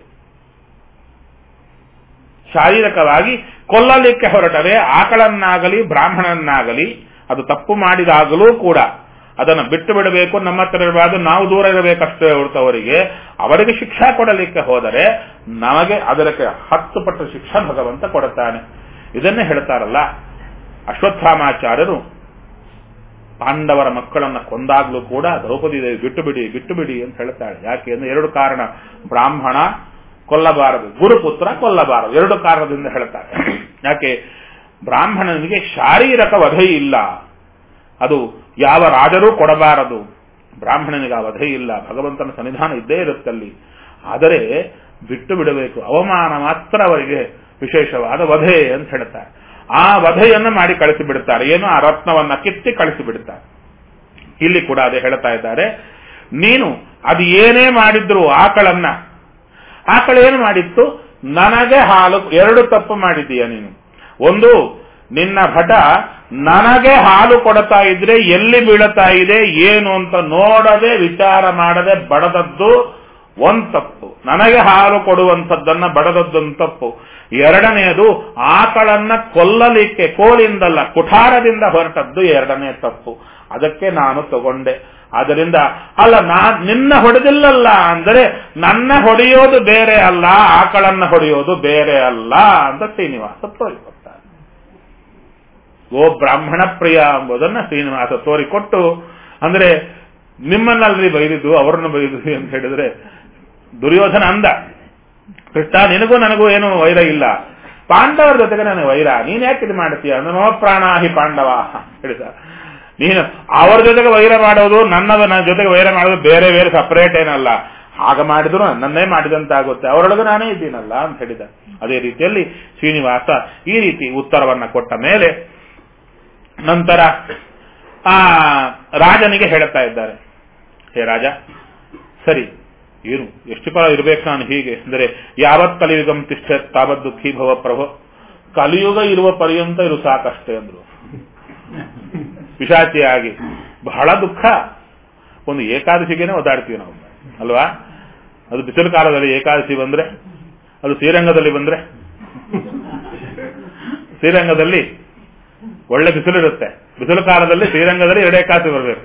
ಶಾರೀರಿಕವಾಗಿ ಕೊಲ್ಲಲಿಕ್ಕೆ ಹೊರಟರೆ ಆಕಳನ್ನಾಗಲಿ ಬ್ರಾಹ್ಮಣನ್ನಾಗಲಿ ಅದು ತಪ್ಪು ಮಾಡಿದಾಗಲೂ ಕೂಡ ಅದನ್ನು ಬಿಟ್ಟು ಬಿಡಬೇಕು, ನಮ್ಮ ಹತ್ರ ಇರಬಾರದು, ನಾವು ದೂರ ಇರಬೇಕಷ್ಟೇ ಹೊರತವರಿಗೆ. ಅವರಿಗೆ ಶಿಕ್ಷಾ ಕೊಡಲಿಕ್ಕೆ ಹೋದರೆ ನಮಗೆ ಅದಕ್ಕೆ 10 ಪಟ್ಟು ಶಿಕ್ಷಾ ಭಗವಂತ ಕೊಡುತ್ತಾನೆ. ಇದನ್ನೇ ಹೇಳ್ತಾರಲ್ಲ ಅಶ್ವತ್ಥಾಮಾಚಾರ್ಯರು, ಪಾಂಡವರ ಮಕ್ಕಳನ್ನ ಕೊಂದಾಗ್ಲೂ ಕೂಡ ದ್ರೌಪದಿ ದೇವಿ ಬಿಟ್ಟು ಬಿಡಿ ಅಂತ ಹೇಳ್ತಾಳೆ. ಯಾಕೆ ಅಂದ್ರೆ 2 ಕಾರಣ, ಬ್ರಾಹ್ಮಣ ಕೊಲ್ಲಬಾರದು, ಗುರುಪುತ್ರ ಕೊಲ್ಲಬಾರದು, 2 ಕಾರಣದಿಂದ ಹೇಳ್ತಾರೆ. ಯಾಕೆ? ಬ್ರಾಹ್ಮಣನಿಗೆ ಶಾರೀರಿಕ ವಧೆ ಇಲ್ಲ, ಅದು ಯಾವ ರಾಜರೂ ಕೊಡಬಾರದು. ಬ್ರಾಹ್ಮಣನಿಗೆ ಆ ವಧೆ ಇಲ್ಲ, ಭಗವಂತನ ಸನ್ನಿಧಾನ ಇದ್ದೇ ಇರುತ್ತಲ್ಲಿ. ಆದರೆ ಬಿಟ್ಟು ಬಿಡಬೇಕು, ಅವಮಾನ ಮಾತ್ರ ಅವರಿಗೆ ವಿಶೇಷವಾದ ವಧೆ ಅಂತ ಹೇಳ್ತಾರೆ. ಆ ವಧೆಯನ್ನು ಮಾಡಿ ಕಳಿಸಿಬಿಡುತ್ತಾರೆ, ಏನು ಆ ರತ್ನವನ್ನ ಕಿತ್ತಿ ಕಳಿಸಿಬಿಡುತ್ತಾರೆ. ಇಲ್ಲಿ ಕೂಡ ಅದೇ ಹೇಳ್ತಾ ಇದ್ದಾರೆ, ನೀನು ಅದು ಏನೇ ಮಾಡಿದ್ರು ಆಕಳೇನು ಮಾಡಿತ್ತು, ನನಗೆ ಹಾಲು, 2 ತಪ್ಪು ಮಾಡಿದ್ದೀಯ ನೀನು. ಒಂದು, ನಿನ್ನ ಭಟ ನನಗೆ ಹಾಲು ಕೊಡ್ತಾ ಇದ್ರೆ ಎಲ್ಲಿ ಬೀಳುತ್ತಾ ಇದೆ ಏನು ಅಂತ ನೋಡದೆ ವಿಚಾರ ಮಾಡದೆ ಬಡದದ್ದು ಒಂದು ತಪ್ಪು, ನನಗೆ ಹಾಲು ಕೊಡುವಂಥದ್ದನ್ನ ಬಡದದ್ದೊಂದು ತಪ್ಪು. ಎರಡನೆಯದು, ಆಕಳನ್ನ ಕೊಲ್ಲಲಿಕ್ಕೆ ಕೋಲಿಂದಲ್ಲ ಕುಠಾರದಿಂದ ಹೊರಟದ್ದು 2ನೇ ತಪ್ಪು. ಅದಕ್ಕೆ ನಾನು ತಗೊಂಡೆ. ಆದ್ದರಿಂದ ಅಲ್ಲ, ನಿನ್ನ ಹೊಡೆದಿಲ್ಲಲ್ಲ ಅಂದರೆ ನನ್ನ ಹೊಡೆಯೋದು ಬೇರೆ ಅಲ್ಲ, ಆಕಳನ್ನ ಹೊಡೆಯೋದು ಬೇರೆ ಅಲ್ಲ ಅಂತ ಶ್ರೀನಿವಾಸ ತೋರಿಕೊಡ್ತಾರೆ. ಓ ಬ್ರಾಹ್ಮಣ ಪ್ರಿಯ ಎಂಬುದನ್ನ ಶ್ರೀನಿವಾಸ ತೋರಿಕೊಟ್ಟು, ಅಂದ್ರೆ ನಿಮ್ಮನ್ನಲ್ರಿ ಬೈದಿದ್ದು ಅವರನ್ನು ಬೈದಿದ್ದು ಅಂತ ಹೇಳಿದ್ರೆ, ದುರ್ಯೋಧನ ಅಂದ, ಕೃಷ್ಣ ನಿನಗೂ ನನಗೂ ಏನು ವೈರ ಇಲ್ಲ, ಪಾಂಡವರ ಜೊತೆಗೆ ನನಗೆ ವೈರ, ನೀನ್ ಯಾಕೆ ಇದು ಮಾಡ್ತೀಯ? ನೋ ಪ್ರಾಣಾಹಿ ಪಾಂಡವ ಹೇಳಿದ. ನೀನು ಅವರ ಜೊತೆಗೆ ವೈರ ಮಾಡೋದು ನನ್ನ ಜೊತೆಗೆ ವೈರ ಮಾಡೋದು ಬೇರೆ ಬೇರೆ ಸಪರೇಟ್ ಏನಲ್ಲ, ಆಗ ಮಾಡಿದ್ರು ನನ್ನೇ ಮಾಡಿದಂತಾಗುತ್ತೆ, ಅವರೊಳಗೆ ನಾನೇ ಇದ್ದೀನಲ್ಲ ಅಂತ ಹೇಳಿದ. ಅದೇ ರೀತಿಯಲ್ಲಿ ಶ್ರೀನಿವಾಸ ಈ ರೀತಿ ಉತ್ತರವನ್ನ ಕೊಟ್ಟ ಮೇಲೆ ನಂತರ ಆ ರಾಜನಿಗೆ ಹೇಳುತ್ತಾ ಇದ್ದಾರೆ, ಹೇ ರಾಜ, ಸರಿ ಏನು ಎಷ್ಟು ಕಾಲ ಇರಬೇಕು ನಾನು ಹೀಗೆ ಅಂದರೆ, ಯಾವತ್ ಕಲಿಯುಗಂ ತಿಷ್ಠ ತಾವತ್ ದುಃಖಿ ಭವ ಪ್ರಭು, ಕಲಿಯುಗ ಇರುವ ಪರ್ಯಂತ ಇರು ಸಾಕಷ್ಟೇ ಅಂದ್ರು. ಪಿಶಾಚಿಯಾಗಿ ಬಹಳ ದುಃಖ. ಒಂದು ಏಕಾದಶಿಗೇನೆ ಒದ್ದಾಡ್ತೀವಿ ನಾವು ಅಲ್ವಾ? ಅದು ಬಿಸಿಲು ಕಾಲದಲ್ಲಿ ಏಕಾದಶಿ ಬಂದ್ರೆ, ಅದು ಶ್ರೀರಂಗದಲ್ಲಿ ಬಂದ್ರೆ, ಶ್ರೀರಂಗದಲ್ಲಿ ಒಳ್ಳೆ ಬಿಸಿಲಿರುತ್ತೆ, ಬಿಸಿಲು ಕಾಲದಲ್ಲಿ ಶ್ರೀರಂಗದಲ್ಲಿ 2 ಏಕಾದಶಿ ಬರಬೇಕು.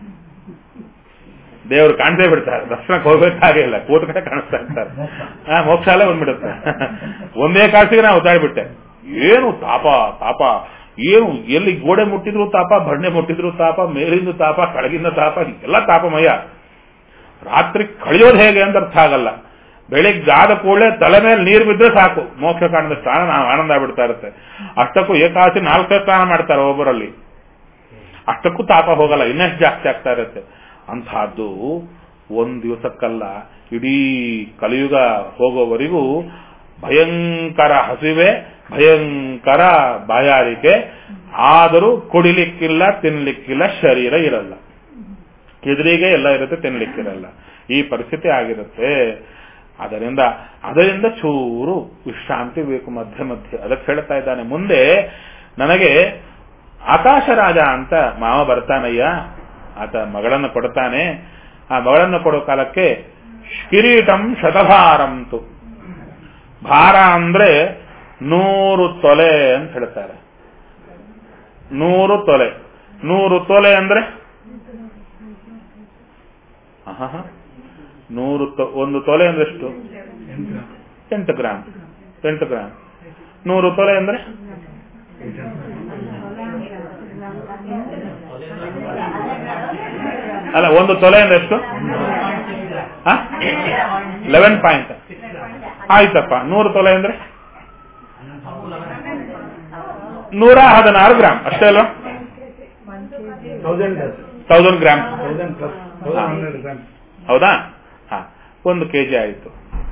ದೇವರು ಕಾಣ್ತೇ ಬಿಡ್ತಾರೆ, ದರ್ಶನಕ್ಕೆ ಹೋಗ್ಬೇಕಾಗೇ ಇಲ್ಲ, ಕೂತ ಕಡೆ ಕಾಣಿಸ್ತಾ ಇರ್ತಾರೆ. ಮೋಕ್ಷಾಲೆ ಬಂದ್ಬಿಡುತ್ತೆ. ಒಂದೇ ಕಾಸಿಗೆ ನಾವು ಒದ್ದಾಡ್ಬಿಟ್ಟೆ. ಏನು ತಾಪ ತಾಪ, ಏನು ಎಲ್ಲಿ ಗೋಡೆ ಮುಟ್ಟಿದ್ರು ತಾಪ, ಬಂಡೆ ಮುಟ್ಟಿದ್ರು ತಾಪ, ಮೇಲಿಂದ ತಾಪ, ಕೆಳಗಿಂದ ತಾಪ, ಎಲ್ಲ ತಾಪಮಯ. ರಾತ್ರಿ ಕಳೆಯೋದು ಹೇಗೆ ಅಂತ ಅರ್ಥ ಆಗಲ್ಲ. ಬೆಳಿಗ್ಗಾದ ಕೂಡಲೇ ತಲೆ ಮೇಲೆ ನೀರು ಬಿದ್ದರೆ ಸಾಕು, ಮೋಕ್ಷ ಕಾಣದ ಸ್ನಾನ ಆನಂದ ಬಿಡ್ತಾ ಇರುತ್ತೆ. ಅಷ್ಟಕ್ಕೂ ಏಕಾದಶಿ 4 ಸ್ನಾನ ಮಾಡ್ತಾರೆ ಒಬ್ಬರಲ್ಲಿ, ಅಷ್ಟಕ್ಕೂ ತಾಪ ಹೋಗಲ್ಲ, ಇನ್ನಷ್ಟು ಜಾಸ್ತಿ ಆಗ್ತಾ ಇರುತ್ತೆ. ಅಂತಹದ್ದು 1 ದಿವಸಕ್ಕಲ್ಲ, ಇಡೀ ಕಲಿಯುಗ ಹೋಗೋವರೆಗೂ ಭಯಂಕರ ಹಸಿವೆ, ಭಯಂಕರ ಬಾಯಾರಿಕೆ, ಆದರೂ ಕುಡಿಲಿಕ್ಕಿಲ್ಲ, ತಿನ್ಲಿಕ್ಕಿಲ್ಲ, ಶರೀರ ಇರಲ್ಲ. ಎದುರಿಗೆ ಎಲ್ಲ ಇರುತ್ತೆ, ತಿನ್ಲಿಕ್ಕಿರಲ್ಲ. ಈ ಪರಿಸ್ಥಿತಿ ಆಗಿರುತ್ತೆ. ಅದರಿಂದ ಚೂರು ವಿಶ್ರಾಂತಿ ಬೇಕು ಮಧ್ಯೆ ಮಧ್ಯೆ. ಅದಕ್ಕೆ ಹೇಳ್ತಾ ಇದ್ದಾನೆ ಮುಂದೆ, ನನಗೆ ಆಕಾಶರಾಜ ಅಂತ ಮಾವ ಬರ್ತಾನಯ್ಯ, ಆತ ಮಗಳನ್ನು ಕೊಡ್ತಾನೆ. ಆ ಮಗಳನ್ನು ಕೊಡೋ ಕಾಲಕ್ಕೆ ಕಿರೀಟಂ ಶತಭಾರಂತು, ಭಾರ ಅಂದ್ರೆ 100 ತೊಲೆ ಅಂತ ಹೇಳ್ತಾರೆ. 100 ತೊಲೆ. 100 ತೊಲೆ ಅಂದ್ರೆ 1 ತೊಲೆ ಅಂದ್ರೆ ಎಷ್ಟು? 8 ಗ್ರಾಮ್. 8 ಗ್ರಾಮ್. 100 ತೊಲೆ ಅಂದ್ರೆ ಅಲ್ಲ, 1 ತೊಲೆ ಅಂದ್ರೆ ಎಷ್ಟು? 11 ಪಾಯಿಂಟ್. ಆಯ್ತಪ್ಪ. 100 ತೊಲೆ ಅಂದ್ರೆ 116 ಗ್ರಾಮ್ ಅಷ್ಟೇ ಅಲ್ವಾ? 1000 ಗ್ರಾಮ್. ಹೌದಾ? 1 ಕೆಜಿ ಆಯಿತು.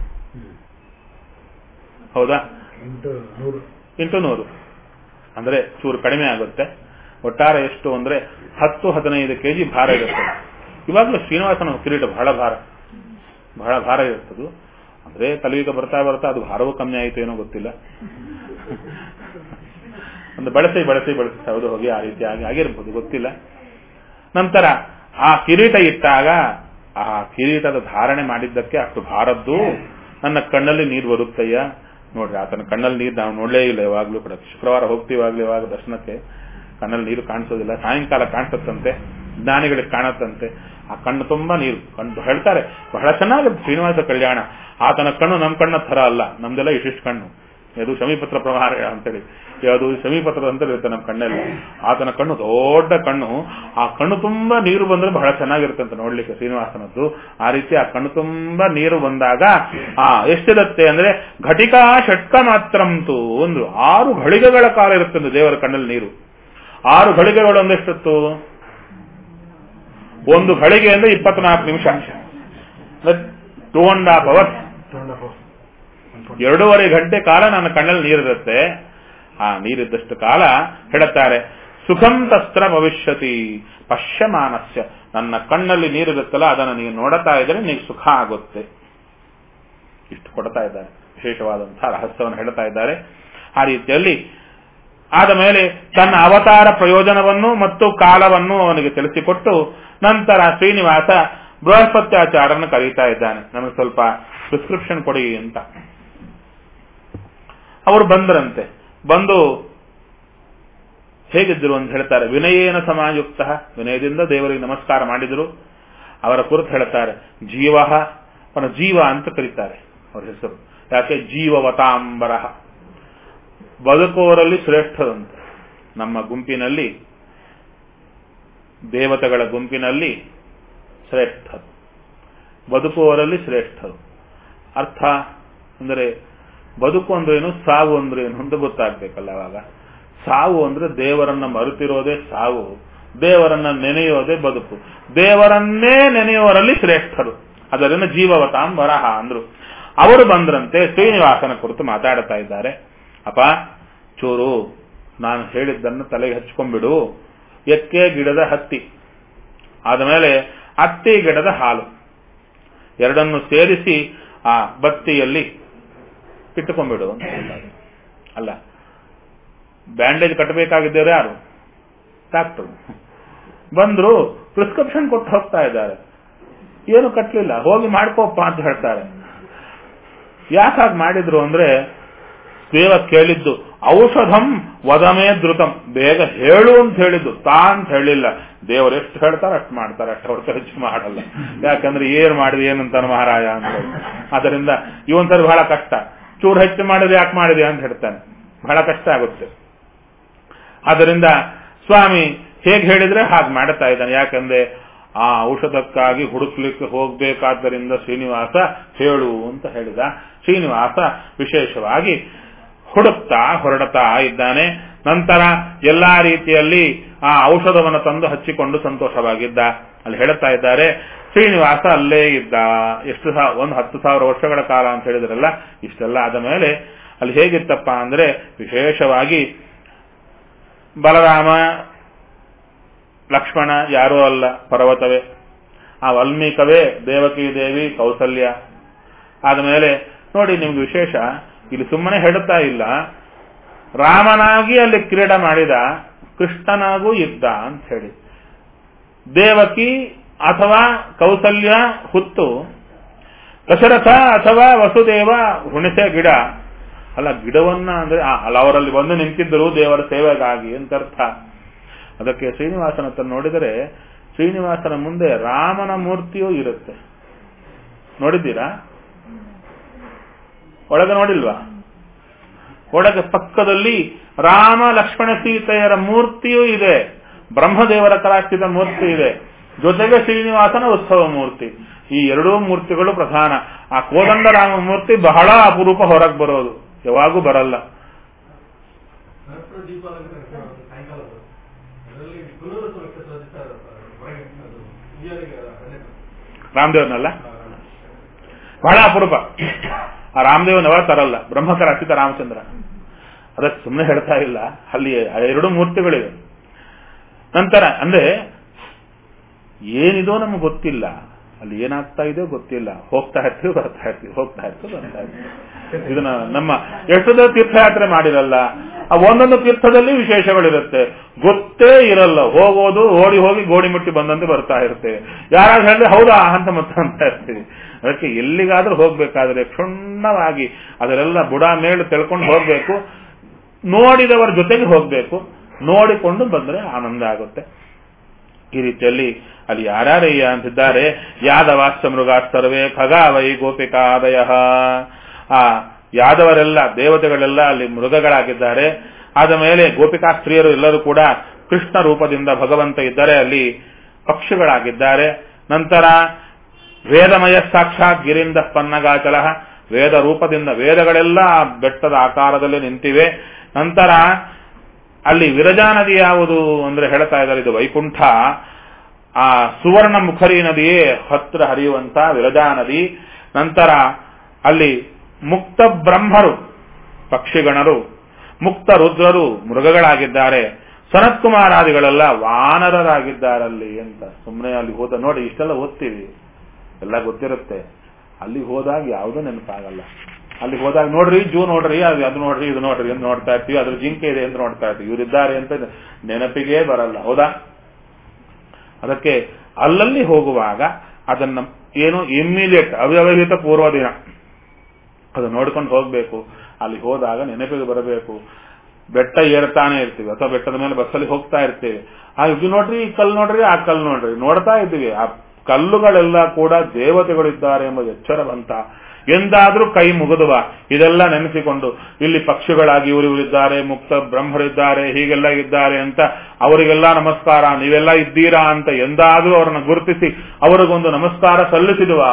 ಹೌದಾ? ಇಂಟು 100 ಅಂದ್ರೆ ಚೂರು ಕಡಿಮೆ ಆಗುತ್ತೆ. ಒಟ್ಟಾರೆ ಎಷ್ಟು ಅಂದ್ರೆ 10-15 ಕೆಜಿ ಭಾರ ಇರುತ್ತೆ. ಇವಾಗಲೂ ಶ್ರೀನಿವಾಸನ ಕಿರೀಟ ಬಹಳ ಭಾರ ಇರ್ತದೆ. ಅಂದ್ರೆ ಕಲಿಯುಗ ಬರ್ತಾ ಬರ್ತಾ ಅದು ಭಾರವೂ ಕಮ್ಮಿ ಆಯಿತು ಏನೋ ಗೊತ್ತಿಲ್ಲ. ಒಂದು ಬಳಸಿ ಹೌದು ಹೋಗಿ ಆ ರೀತಿ ಆಗಿರ್ಬೋದು, ಗೊತ್ತಿಲ್ಲ. ನಂತರ ಆ ಕಿರೀಟ ಇಟ್ಟಾಗ ಆ ಕಿರೀಟದ ಧಾರಣೆ ಮಾಡಿದ್ದಕ್ಕೆ ಅಷ್ಟು ಭಾರದ್ದು ನನ್ನ ಕಣ್ಣಲ್ಲಿ ನೀರು ಬರುತ್ತಯ್ಯ. ನೋಡ್ರಿ, ಆತನ ಕಣ್ಣಲ್ಲಿ ನೀರು ನಾವು ನೋಡ್ಲೇ ಇಲ್ಲ ಯಾವಾಗ್ಲೂ ಕೂಡ. ಶುಕ್ರವಾರ ಹೋಗ್ತೀವಾಗ್ಲೂ ಯಾವಾಗ ದರ್ಶನಕ್ಕೆ ಕಣ್ಣಲ್ಲಿ ನೀರು ಕಾಣಿಸೋದಿಲ್ಲ. ಸಾಯಂಕಾಲ ಕಾಣಿಸುತ್ತಂತೆ, ಜ್ಞಾನಿಗಳಿಗೆ ಕಾಣತ್ತಂತೆ. ಆ ಕಣ್ಣು ತುಂಬಾ ನೀರು ಕಂಡು ಹೇಳ್ತಾರೆ. ಬಹಳ ಚೆನ್ನಾಗಿದೆ ಶ್ರೀನಿವಾಸ ಕಲ್ಯಾಣ. ಆತನ ಕಣ್ಣು ನಮ್ಮ ಕಣ್ಣ ತರ ಅಲ್ಲ, ನಮ್ದೆಲ್ಲ ಇಷ್ಟಿಷ್ಟು ಕಣ್ಣು. ಅದು ಶಮೀಪತ್ರ ಪ್ರವಾಹ ಅಂತೇಳಿ, ಯಾವುದು ಶಮೀಪತ್ರ ಅಂತ ಇರುತ್ತೆ ನಮ್ಮ ಕಣ್ಣೆಲ್ಲ. ಆತನ ಕಣ್ಣು ದೊಡ್ಡ ಕಣ್ಣು. ಆ ಕಣ್ಣು ತುಂಬಾ ನೀರು ಬಂದ್ರೆ ಬಹಳ ಚೆನ್ನಾಗಿರುತ್ತೆ ಅಂತ ನೋಡ್ಲಿಕ್ಕೆ ಶ್ರೀನಿವಾಸನದ್ದು. ಆ ರೀತಿ ಆ ಕಣ್ಣು ತುಂಬಾ ನೀರು ಬಂದಾಗ ಎಷ್ಟಿರುತ್ತೆ ಅಂದ್ರೆ ಘಟಿಕಾ ಷಟ್ಕ ಮಾತ್ರಂತು ಒಂದು 6 ಘಳಿಗೆಗಳ ಕಾಲ ಇರುತ್ತೆ ದೇವರ ಕಣ್ಣಲ್ಲಿ ನೀರು. 6 ಘಳಿಗೆಗಳು ಒಂದೆಷ್ಟಿತ್ತು? 1 ಘಳಿಗೆ ಅಂದ್ರೆ 24 ನಿಮಿಷ, 2.5 ಅವರ್ಸ್, 2.5 ಗಂಟೆ ಕಾಲ ನನ್ನ ಕಣ್ಣಲ್ಲಿ ನೀರಿರುತ್ತೆ. ಆ ನೀರಿದ್ದಷ್ಟು ಕಾಲ ಹೇಳುತ್ತಾರೆ, ಸುಖಂ ತಸ್ತ್ರ ಭವಿಷ್ಯತಿ ಪಶ್ಯಮಾನಸ್ಯ. ನನ್ನ ಕಣ್ಣಲ್ಲಿ ನೀರಿರುತ್ತಲ್ಲ, ಅದನ್ನು ನೀವು ನೋಡುತ್ತಾ ಇದ್ರೆ ನಿಮಗೆ ಸುಖ ಆಗುತ್ತೆ. ಇಷ್ಟು ಕೊಡ್ತಾ ಇದ್ದಾರೆ, ವಿಶೇಷವಾದಂತಹ ರಹಸ್ಯವನ್ನು ಹೇಳ್ತಾ ಇದ್ದಾರೆ. ಆ ರೀತಿಯಲ್ಲಿ ಆದ ಮೇಲೆ ತನ್ನ ಅವತಾರ ಪ್ರಯೋಜನವನ್ನು ಮತ್ತು ಕಾಲವನ್ನು ಅವನಿಗೆ ತಿಳಿಸಿಕೊಟ್ಟು ನಂತರ ಶ್ರೀನಿವಾಸ ಬೃಹಸ್ಪತ್ಯಾಚಾರ್ಯರನ್ನು ಕರೀತಾ ಇದ್ದಾನೆ. ನಮಗೆ ಸ್ವಲ್ಪ ಪ್ರಿಸ್ಕ್ರಿಪ್ಷನ್ ಕೊಡಿ ಅಂತ. ಅವರು ಬಂದರಂತೆ. ಬಂದು ಹೇಗಿದ್ದರು ಅಂತ ಹೇಳ್ತಾರೆ. ವಿನಯೇನ ಸಮಾಯುಕ್ತ, ವಿನಯದಿಂದ ದೇವರಿಗೆ ನಮಸ್ಕಾರ ಮಾಡಿದರು. ಅವರ ಕುರಿತು ಹೇಳ್ತಾರೆ, ಜೀವ, ಅವನ ಜೀವ ಅಂತ ಕರೀತಾರೆ ಅವರ ಹೆಸರು. ಯಾಕೆ? ಜೀವವತಾಂಬರ, ಬದುಕುವವರಲ್ಲಿ ಶ್ರೇಷ್ಠದಂತೆ. ನಮ್ಮ ಗುಂಪಿನಲ್ಲಿ, ದೇವತೆಗಳ ಗುಂಪಿನಲ್ಲಿ ಶ್ರೇಷ್ಠರು, ಬದುಕುವವರಲ್ಲಿ ಶ್ರೇಷ್ಠರು. ಅರ್ಥ ಅಂದರೆ ಬದುಕು ಅಂದ್ರೇನು, ಸಾವು ಅಂದ್ರೇನು ಅಂತ ಗೊತ್ತಾಗ್ಬೇಕಲ್ಲ. ಅವಾಗ ಸಾವು ಅಂದ್ರೆ ದೇವರನ್ನ ಮರೆತಿರೋದೇ ಸಾವು, ದೇವರನ್ನ ನೆನೆಯೋದೇ ಬದುಕು. ದೇವರನ್ನೇ ನೆನೆಯುವವರಲ್ಲಿ ಶ್ರೇಷ್ಠರು. ಅದರಿಂದ ಜೀವವತಾಂಬರಹ ಅಂದ್ರು. ಅವರು ಬಂದ್ರಂತೆ, ಶ್ರೀನಿವಾಸನ ಕುರಿತು ಮಾತಾಡ್ತಾ ಇದ್ದಾರೆ. ಅಪ್ಪ ಚೂರು ನಾನು ಹೇಳಿದ್ದನ್ನು ತಲೆಗೆ ಹಚ್ಕೊಂಡ್ಬಿಡು. ಎಕ್ಕೆ ಗಿಡದ ಹತ್ತಿ, ಆದಮೇಲೆ ಹತ್ತಿ ಗಿಡದ ಹಾಲು ಎರಡನ್ನು ಸೇರಿಸಿ ಆ ಬತ್ತಿಯಲ್ಲಿ ಇಟ್ಟುಕೊಂಡ್ಬಿಡು ಅಂತ ಹೇಳ್ತಾರೆ. ಅಲ್ಲ, ಬ್ಯಾಂಡೇಜ್ ಕಟ್ಟಬೇಕಾಗಿದ್ದೇವ್ರು ಯಾರು? ಡಾಕ್ಟರ್ ಬಂದ್ರು, ಪ್ರಿಸ್ಕ್ರಿಪ್ಷನ್ ಕೊಟ್ಟು ಹೋಗ್ತಾ ಇದ್ದಾರೆ. ಏನು ಕಟ್ಟಲಿಲ್ಲ, ಹೋಗಿ ಮಾಡ್ಕೋಪ್ಪ ಅಂತ ಹೇಳ್ತಾರೆ. ಯಾಕಾಗಿ ಮಾಡಿದ್ರು ಅಂದ್ರೆ ದೇವ ಕೇಳಿದ್ದು ಔಷಧಂ ವದಮೇ ಧೃತಂ, ಬೇಗ ಹೇಳು ಅಂತ ಹೇಳಿದ್ದು, ಅಂತ ಹೇಳಿಲ್ಲ. ದೇವರು ಎಷ್ಟು ಹೇಳ್ತಾರೆ ಅಷ್ಟು ಮಾಡ್ತಾರೆ, ಅಷ್ಟು ಹೊರತು ಹೆಚ್ಚು ಮಾಡಲ್ಲ. ಯಾಕಂದ್ರೆ ಏನ್ ಮಾಡಿದೆ ಏನಂತಾನೆ ಮಹಾರಾಯ ಅಂತ. ಅದರಿಂದ ಇವನ್ಸರಿ ಬಹಳ ಕಷ್ಟ. ಚೂರು ಹೆಚ್ಚು ಮಾಡಿದೆ ಯಾಕೆ ಮಾಡಿದೆ ಅಂತ ಹೇಳ್ತಾನೆ, ಬಹಳ ಕಷ್ಟ ಆಗುತ್ತೆ. ಆದ್ದರಿಂದ ಸ್ವಾಮಿ ಹೇಗೆ ಹೇಳಿದ್ರೆ ಹಾಗೆ ಮಾಡ್ತಾ ಇದ್ದಾನೆ. ಯಾಕಂದ್ರೆ ಆ ಔಷಧಕ್ಕಾಗಿ ಹುಡುಕ್ಲಿಕ್ಕೆ ಹೋಗ್ಬೇಕಾದ್ದರಿಂದ ಶ್ರೀನಿವಾಸ ಹೇಳು ಅಂತ ಹೇಳಿದ. ಶ್ರೀನಿವಾಸ ವಿಶೇಷವಾಗಿ ಹುಡುಕ್ತಾ ಹೊರಡ್ತಾ ಇದ್ದಾನೆ. ನಂತರ ಎಲ್ಲಾ ರೀತಿಯಲ್ಲಿ ಆ ಔಷಧವನ್ನು ತಂದು ಹಚ್ಚಿಕೊಂಡು ಸಂತೋಷವಾಗಿದ್ದ. ಅಲ್ಲಿ ಹೇಳುತ್ತಾ ಇದ್ದಾರೆ, ಶ್ರೀನಿವಾಸ ಅಲ್ಲೇ ಇದ್ದ. ಎಷ್ಟು ಒಂದು 10,000 ವರ್ಷಗಳ ಕಾಲ ಅಂತ ಹೇಳಿದ್ರಲ್ಲ, ಇಷ್ಟೆಲ್ಲ ಆದ ಮೇಲೆ ಅಲ್ಲಿ ಹೇಗಿತ್ತಪ್ಪ ಅಂದ್ರೆ ವಿಶೇಷವಾಗಿ ಬಲರಾಮ ಲಕ್ಷ್ಮಣ ಯಾರೂ ಅಲ್ಲ, ಪರ್ವತವೇ. ಆ ವಾಲ್ಮೀಕವೇ ದೇವಕಿ ದೇವಿ ಕೌಸಲ್ಯ. ಆದಮೇಲೆ ನೋಡಿ ನಿಮ್ಗೆ ವಿಶೇಷ, ಇಲ್ಲಿ ಸುಮ್ಮನೆ ಹೇಳುತ್ತಾ ಇಲ್ಲ, ರಾಮನಾಗಿ ಅಲ್ಲಿ ಕ್ರೀಡೆ ಮಾಡಿದ, ಕೃಷ್ಣನಾಗೂ ಇದ್ದ ಅಂತ ಹೇಳಿ. ದೇವಕಿ ಅಥವಾ ಕೌಸಲ್ಯ ಹುತ್ತು, ದಶರಥ ಅಥವಾ ವಸುದೇವ ಹುಣಸೆ ಗಿಡ ಅಲ್ಲ, ಗಿಡವನ್ನ ಅಂದ್ರೆ ಅಲ್ಲ, ಅವರಲ್ಲಿ ಬಂದು ನಿಂತಿದ್ದರು ದೇವರ ಸೇವೆಗಾಗಿ ಅಂತ ಅರ್ಥ. ಅದಕ್ಕೆ ಶ್ರೀನಿವಾಸನ ಹತ್ರ ನೋಡಿದರೆ ಶ್ರೀನಿವಾಸನ ಮುಂದೆ ರಾಮನ ಮೂರ್ತಿಯೂ ಇರುತ್ತೆ. ನೋಡಿದ್ದೀರಾ? ಒಳಗೆ ನೋಡಿಲ್ವಾ? ಒಳಗೆ ಪಕ್ಕದಲ್ಲಿ ರಾಮ ಲಕ್ಷ್ಮಣ ಸೀತೆಯರ ಮೂರ್ತಿಯೂ ಇದೆ, ಬ್ರಹ್ಮದೇವರ ಕಲಾಕ್ಷಿತ ಮೂರ್ತಿ ಇದೆ, ಜೊತೆಗೆ ಶ್ರೀನಿವಾಸನ ಉತ್ಸವ ಮೂರ್ತಿ. ಈ ಎರಡೂ ಮೂರ್ತಿಗಳು ಪ್ರಧಾನ. ಆ ಕೋದಂಡ ರಾಮ ಮೂರ್ತಿ ಬಹಳ ಅಪರೂಪ ಹೊರಗೆ ಬರೋದು, ಯಾವಾಗೂ ಬರಲ್ಲ. ರಾಮದೇವನಲ್ಲ, ಬಹಳ ಅಪರೂಪ. ಆ ರಾಮದೇವನ ಯಾವಾಗ ತರಲ್ಲ, ಬ್ರಹ್ಮಕರಾಕ್ಷಿತ ರಾಮಚಂದ್ರ. ಅದಕ್ಕೆ ಸುಮ್ಮನೆ ಹೇಳ್ತಾ ಇಲ್ಲ, ಅಲ್ಲಿ ಎರಡು ಮೂರ್ತಿಗಳಿವೆ. ನಂತರ ಅಂದ್ರೆ ಏನಿದೋ ನಮ್ಗೆ ಗೊತ್ತಿಲ್ಲ, ಅಲ್ಲಿ ಏನಾಗ್ತಾ ಇದೆಯೋ ಗೊತ್ತಿಲ್ಲ. ಹೋಗ್ತಾ ಇರ್ತೀವಿ ಬರ್ತಾ ಇರ್ತೀವಿ, ಹೋಗ್ತಾ ಇರ್ತೀವಿ ಬರ್ತಾ ಇರ್ತೀವಿ. ಇದನ್ನ ನಮ್ಮ ಎಷ್ಟೋ ತೀರ್ಥಯಾತ್ರೆ ಮಾಡಿರಲ್ಲ, ಆ ಒಂದೊಂದು ತೀರ್ಥದಲ್ಲಿ ವಿಶೇಷಗಳಿರುತ್ತೆ, ಗೊತ್ತೇ ಇರಲ್ಲ. ಹೋಗೋದು ಓಡಿ ಹೋಗಿ ಗೋಡಿ ಮುಟ್ಟಿ ಬಂದಂತೆ ಬರ್ತಾ ಇರ್ತೇವೆ. ಯಾರಾದ್ರೂ ಹೇಳಿದ್ರೆ ಹೌದಾ ಅಂತ ಮತ್ತೆ ಅಂತ ಇರ್ತೀವಿ. ಅದಕ್ಕೆ ಎಲ್ಲಿಗಾದ್ರೂ ಹೋಗ್ಬೇಕಾದ್ರೆ ಕ್ಷುಣ್ಣವಾಗಿ ಅದರೆಲ್ಲ ಬುಡ ಮೇಳು ತಿಳ್ಕೊಂಡು ಹೋಗ್ಬೇಕು, ನೋಡಿದವರ ಜೊತೆಗೆ ಹೋಗ್ಬೇಕು, ನೋಡಿಕೊಂಡು ಬಂದ್ರೆ ಆನಂದ ಆಗುತ್ತೆ. ಈ ರೀತಿಯಲ್ಲಿ ಅಲ್ಲಿ ಯಾರ್ಯಾರಯ್ಯ ಅಂತಿದ್ದಾರೆ, ಯಾದವಾಶ್ಚ ಮೃಗಾಸ್ತರ್ವೇ ಖಗಾವೈ ಗೋಪಿಕಾದಯ. ಆ ಯಾದವರೆಲ್ಲ ದೇವತೆಗಳೆಲ್ಲ ಅಲ್ಲಿ ಮೃಗಗಳಾಗಿದ್ದಾರೆ. ಆದ ಮೇಲೆ ಗೋಪಿಕಾಸ್ತ್ರೀಯರು ಎಲ್ಲರೂ ಕೂಡ ಕೃಷ್ಣ ರೂಪದಿಂದ ಭಗವಂತ ಇದ್ದರೆ ಅಲ್ಲಿ ಪಕ್ಷಿಗಳಾಗಿದ್ದಾರೆ. ನಂತರ ವೇದಮಯ ಸಾಕ್ಷಾತ್ ಗಿರಿಂದ ಪನ್ನಗಾಚಲ, ವೇದ ರೂಪದಿಂದ ವೇದಗಳೆಲ್ಲ ಬೆಟ್ಟದ ಆಕಾರದಲ್ಲಿ ನಿಂತಿವೆ. ನಂತರ ಅಲ್ಲಿ ವಿರಜಾ ನದಿ ಯಾವುದು ಅಂದ್ರೆ ಹೇಳ್ತಾ ಇದ್ದಾರೆ, ಇದು ವೈಕುಂಠ. ಆ ಸುವರ್ಣ ಮುಖರಿ ನದಿಯೇ ಹತ್ರ ಹರಿಯುವಂತ ವಿರಜಾ ನದಿ. ನಂತರ ಅಲ್ಲಿ ಮುಕ್ತ ಬ್ರಹ್ಮರು ಪಕ್ಷಿಗಣರು, ಮುಕ್ತ ರುದ್ರರು ಮೃಗಗಳಾಗಿದ್ದಾರೆ, ಸನತ್ಕುಮಾರಾದಿಗಳೆಲ್ಲ ವಾನರರಾಗಿದ್ದಾರಲ್ಲಿ ಅಂತ. ಸುಮ್ಮನೆ ಅಲ್ಲಿ ಹೋದ ನೋಡಿ, ಇಷ್ಟೆಲ್ಲ ಓದ್ತೀವಿ, ಎಲ್ಲ ಗೊತ್ತಿರುತ್ತೆ. ಅಲ್ಲಿ ಹೋದಾಗ ಯಾವುದೂ ನೆನಪಾಗಲ್ಲ. ಅಲ್ಲಿ ಹೋದಾಗ ನೋಡ್ರಿ ಜೂ ನೋಡ್ರಿ, ಅದು ನೋಡ್ರಿ ಇದು ನೋಡ್ರಿ ಅಂತ ನೋಡ್ತಾ ಇರ್ತೀವಿ, ಅದ್ರ ಜಿಂಕೆ ಇದೆ ಅಂತ ನೋಡ್ತಾ ಇರ್ತೀವಿ, ಇವರಿದ್ದಾರೆ ಅಂತ ನೆನಪಿಗೆ ಬರಲ್ಲ. ಹೌದಾ? ಅದಕ್ಕೆ ಅಲ್ಲಲ್ಲಿ ಹೋಗುವಾಗ ಅದನ್ನ ಏನು ಇಮ್ಮಿಡಿಯೇಟ್ ಅವ್ಯವಹಿತ ಪೂರ್ವ ದಿನ ಅದು ನೋಡ್ಕೊಂಡು ಹೋಗ್ಬೇಕು. ಅಲ್ಲಿ ಹೋದಾಗ ನೆನಪಿಗೆ ಬರಬೇಕು. ಬೆಟ್ಟ ಏರ್ತಾನೆ ಇರ್ತೀವಿ ಅಥವಾ ಬೆಟ್ಟದ ಮೇಲೆ ಬಸ್ಸಲ್ಲಿ ಹೋಗ್ತಾ ಇರ್ತೀವಿ, ಇದು ನೋಡ್ರಿ ಈ ಕಲ್ಲು ನೋಡ್ರಿ ಆ ಕಲ್ಲು ನೋಡ್ರಿ ನೋಡ್ತಾ ಇದ್ದೀವಿ. ಆ ಕಲ್ಲುಗಳೆಲ್ಲ ಕೂಡ ದೇವತೆಗಳಿದ್ದಾರೆ ಎಂಬ ಎಚ್ಚರವಂತ. ಎಂದಾದ್ರೂ ಕೈ ಮುಗಿದುವ ಇದೆಲ್ಲ ನೆನೆಸಿಕೊಂಡು ಇಲ್ಲಿ ಪಕ್ಷಿಗಳಾಗಿ ಇವರಿದ್ದಾರೆ, ಮುಕ್ತ ಬ್ರಹ್ಮರಿದ್ದಾರೆ, ಹೀಗೆಲ್ಲ ಇದ್ದಾರೆ ಅಂತ ಅವರಿಗೆಲ್ಲ ನಮಸ್ಕಾರ, ನೀವೆಲ್ಲ ಇದ್ದೀರಾ ಅಂತ ಎಂದಾದ್ರೂ ಅವರನ್ನು ಗುರುತಿಸಿ ಅವರಿಗೊಂದು ನಮಸ್ಕಾರ ಸಲ್ಲಿಸಿದುವ?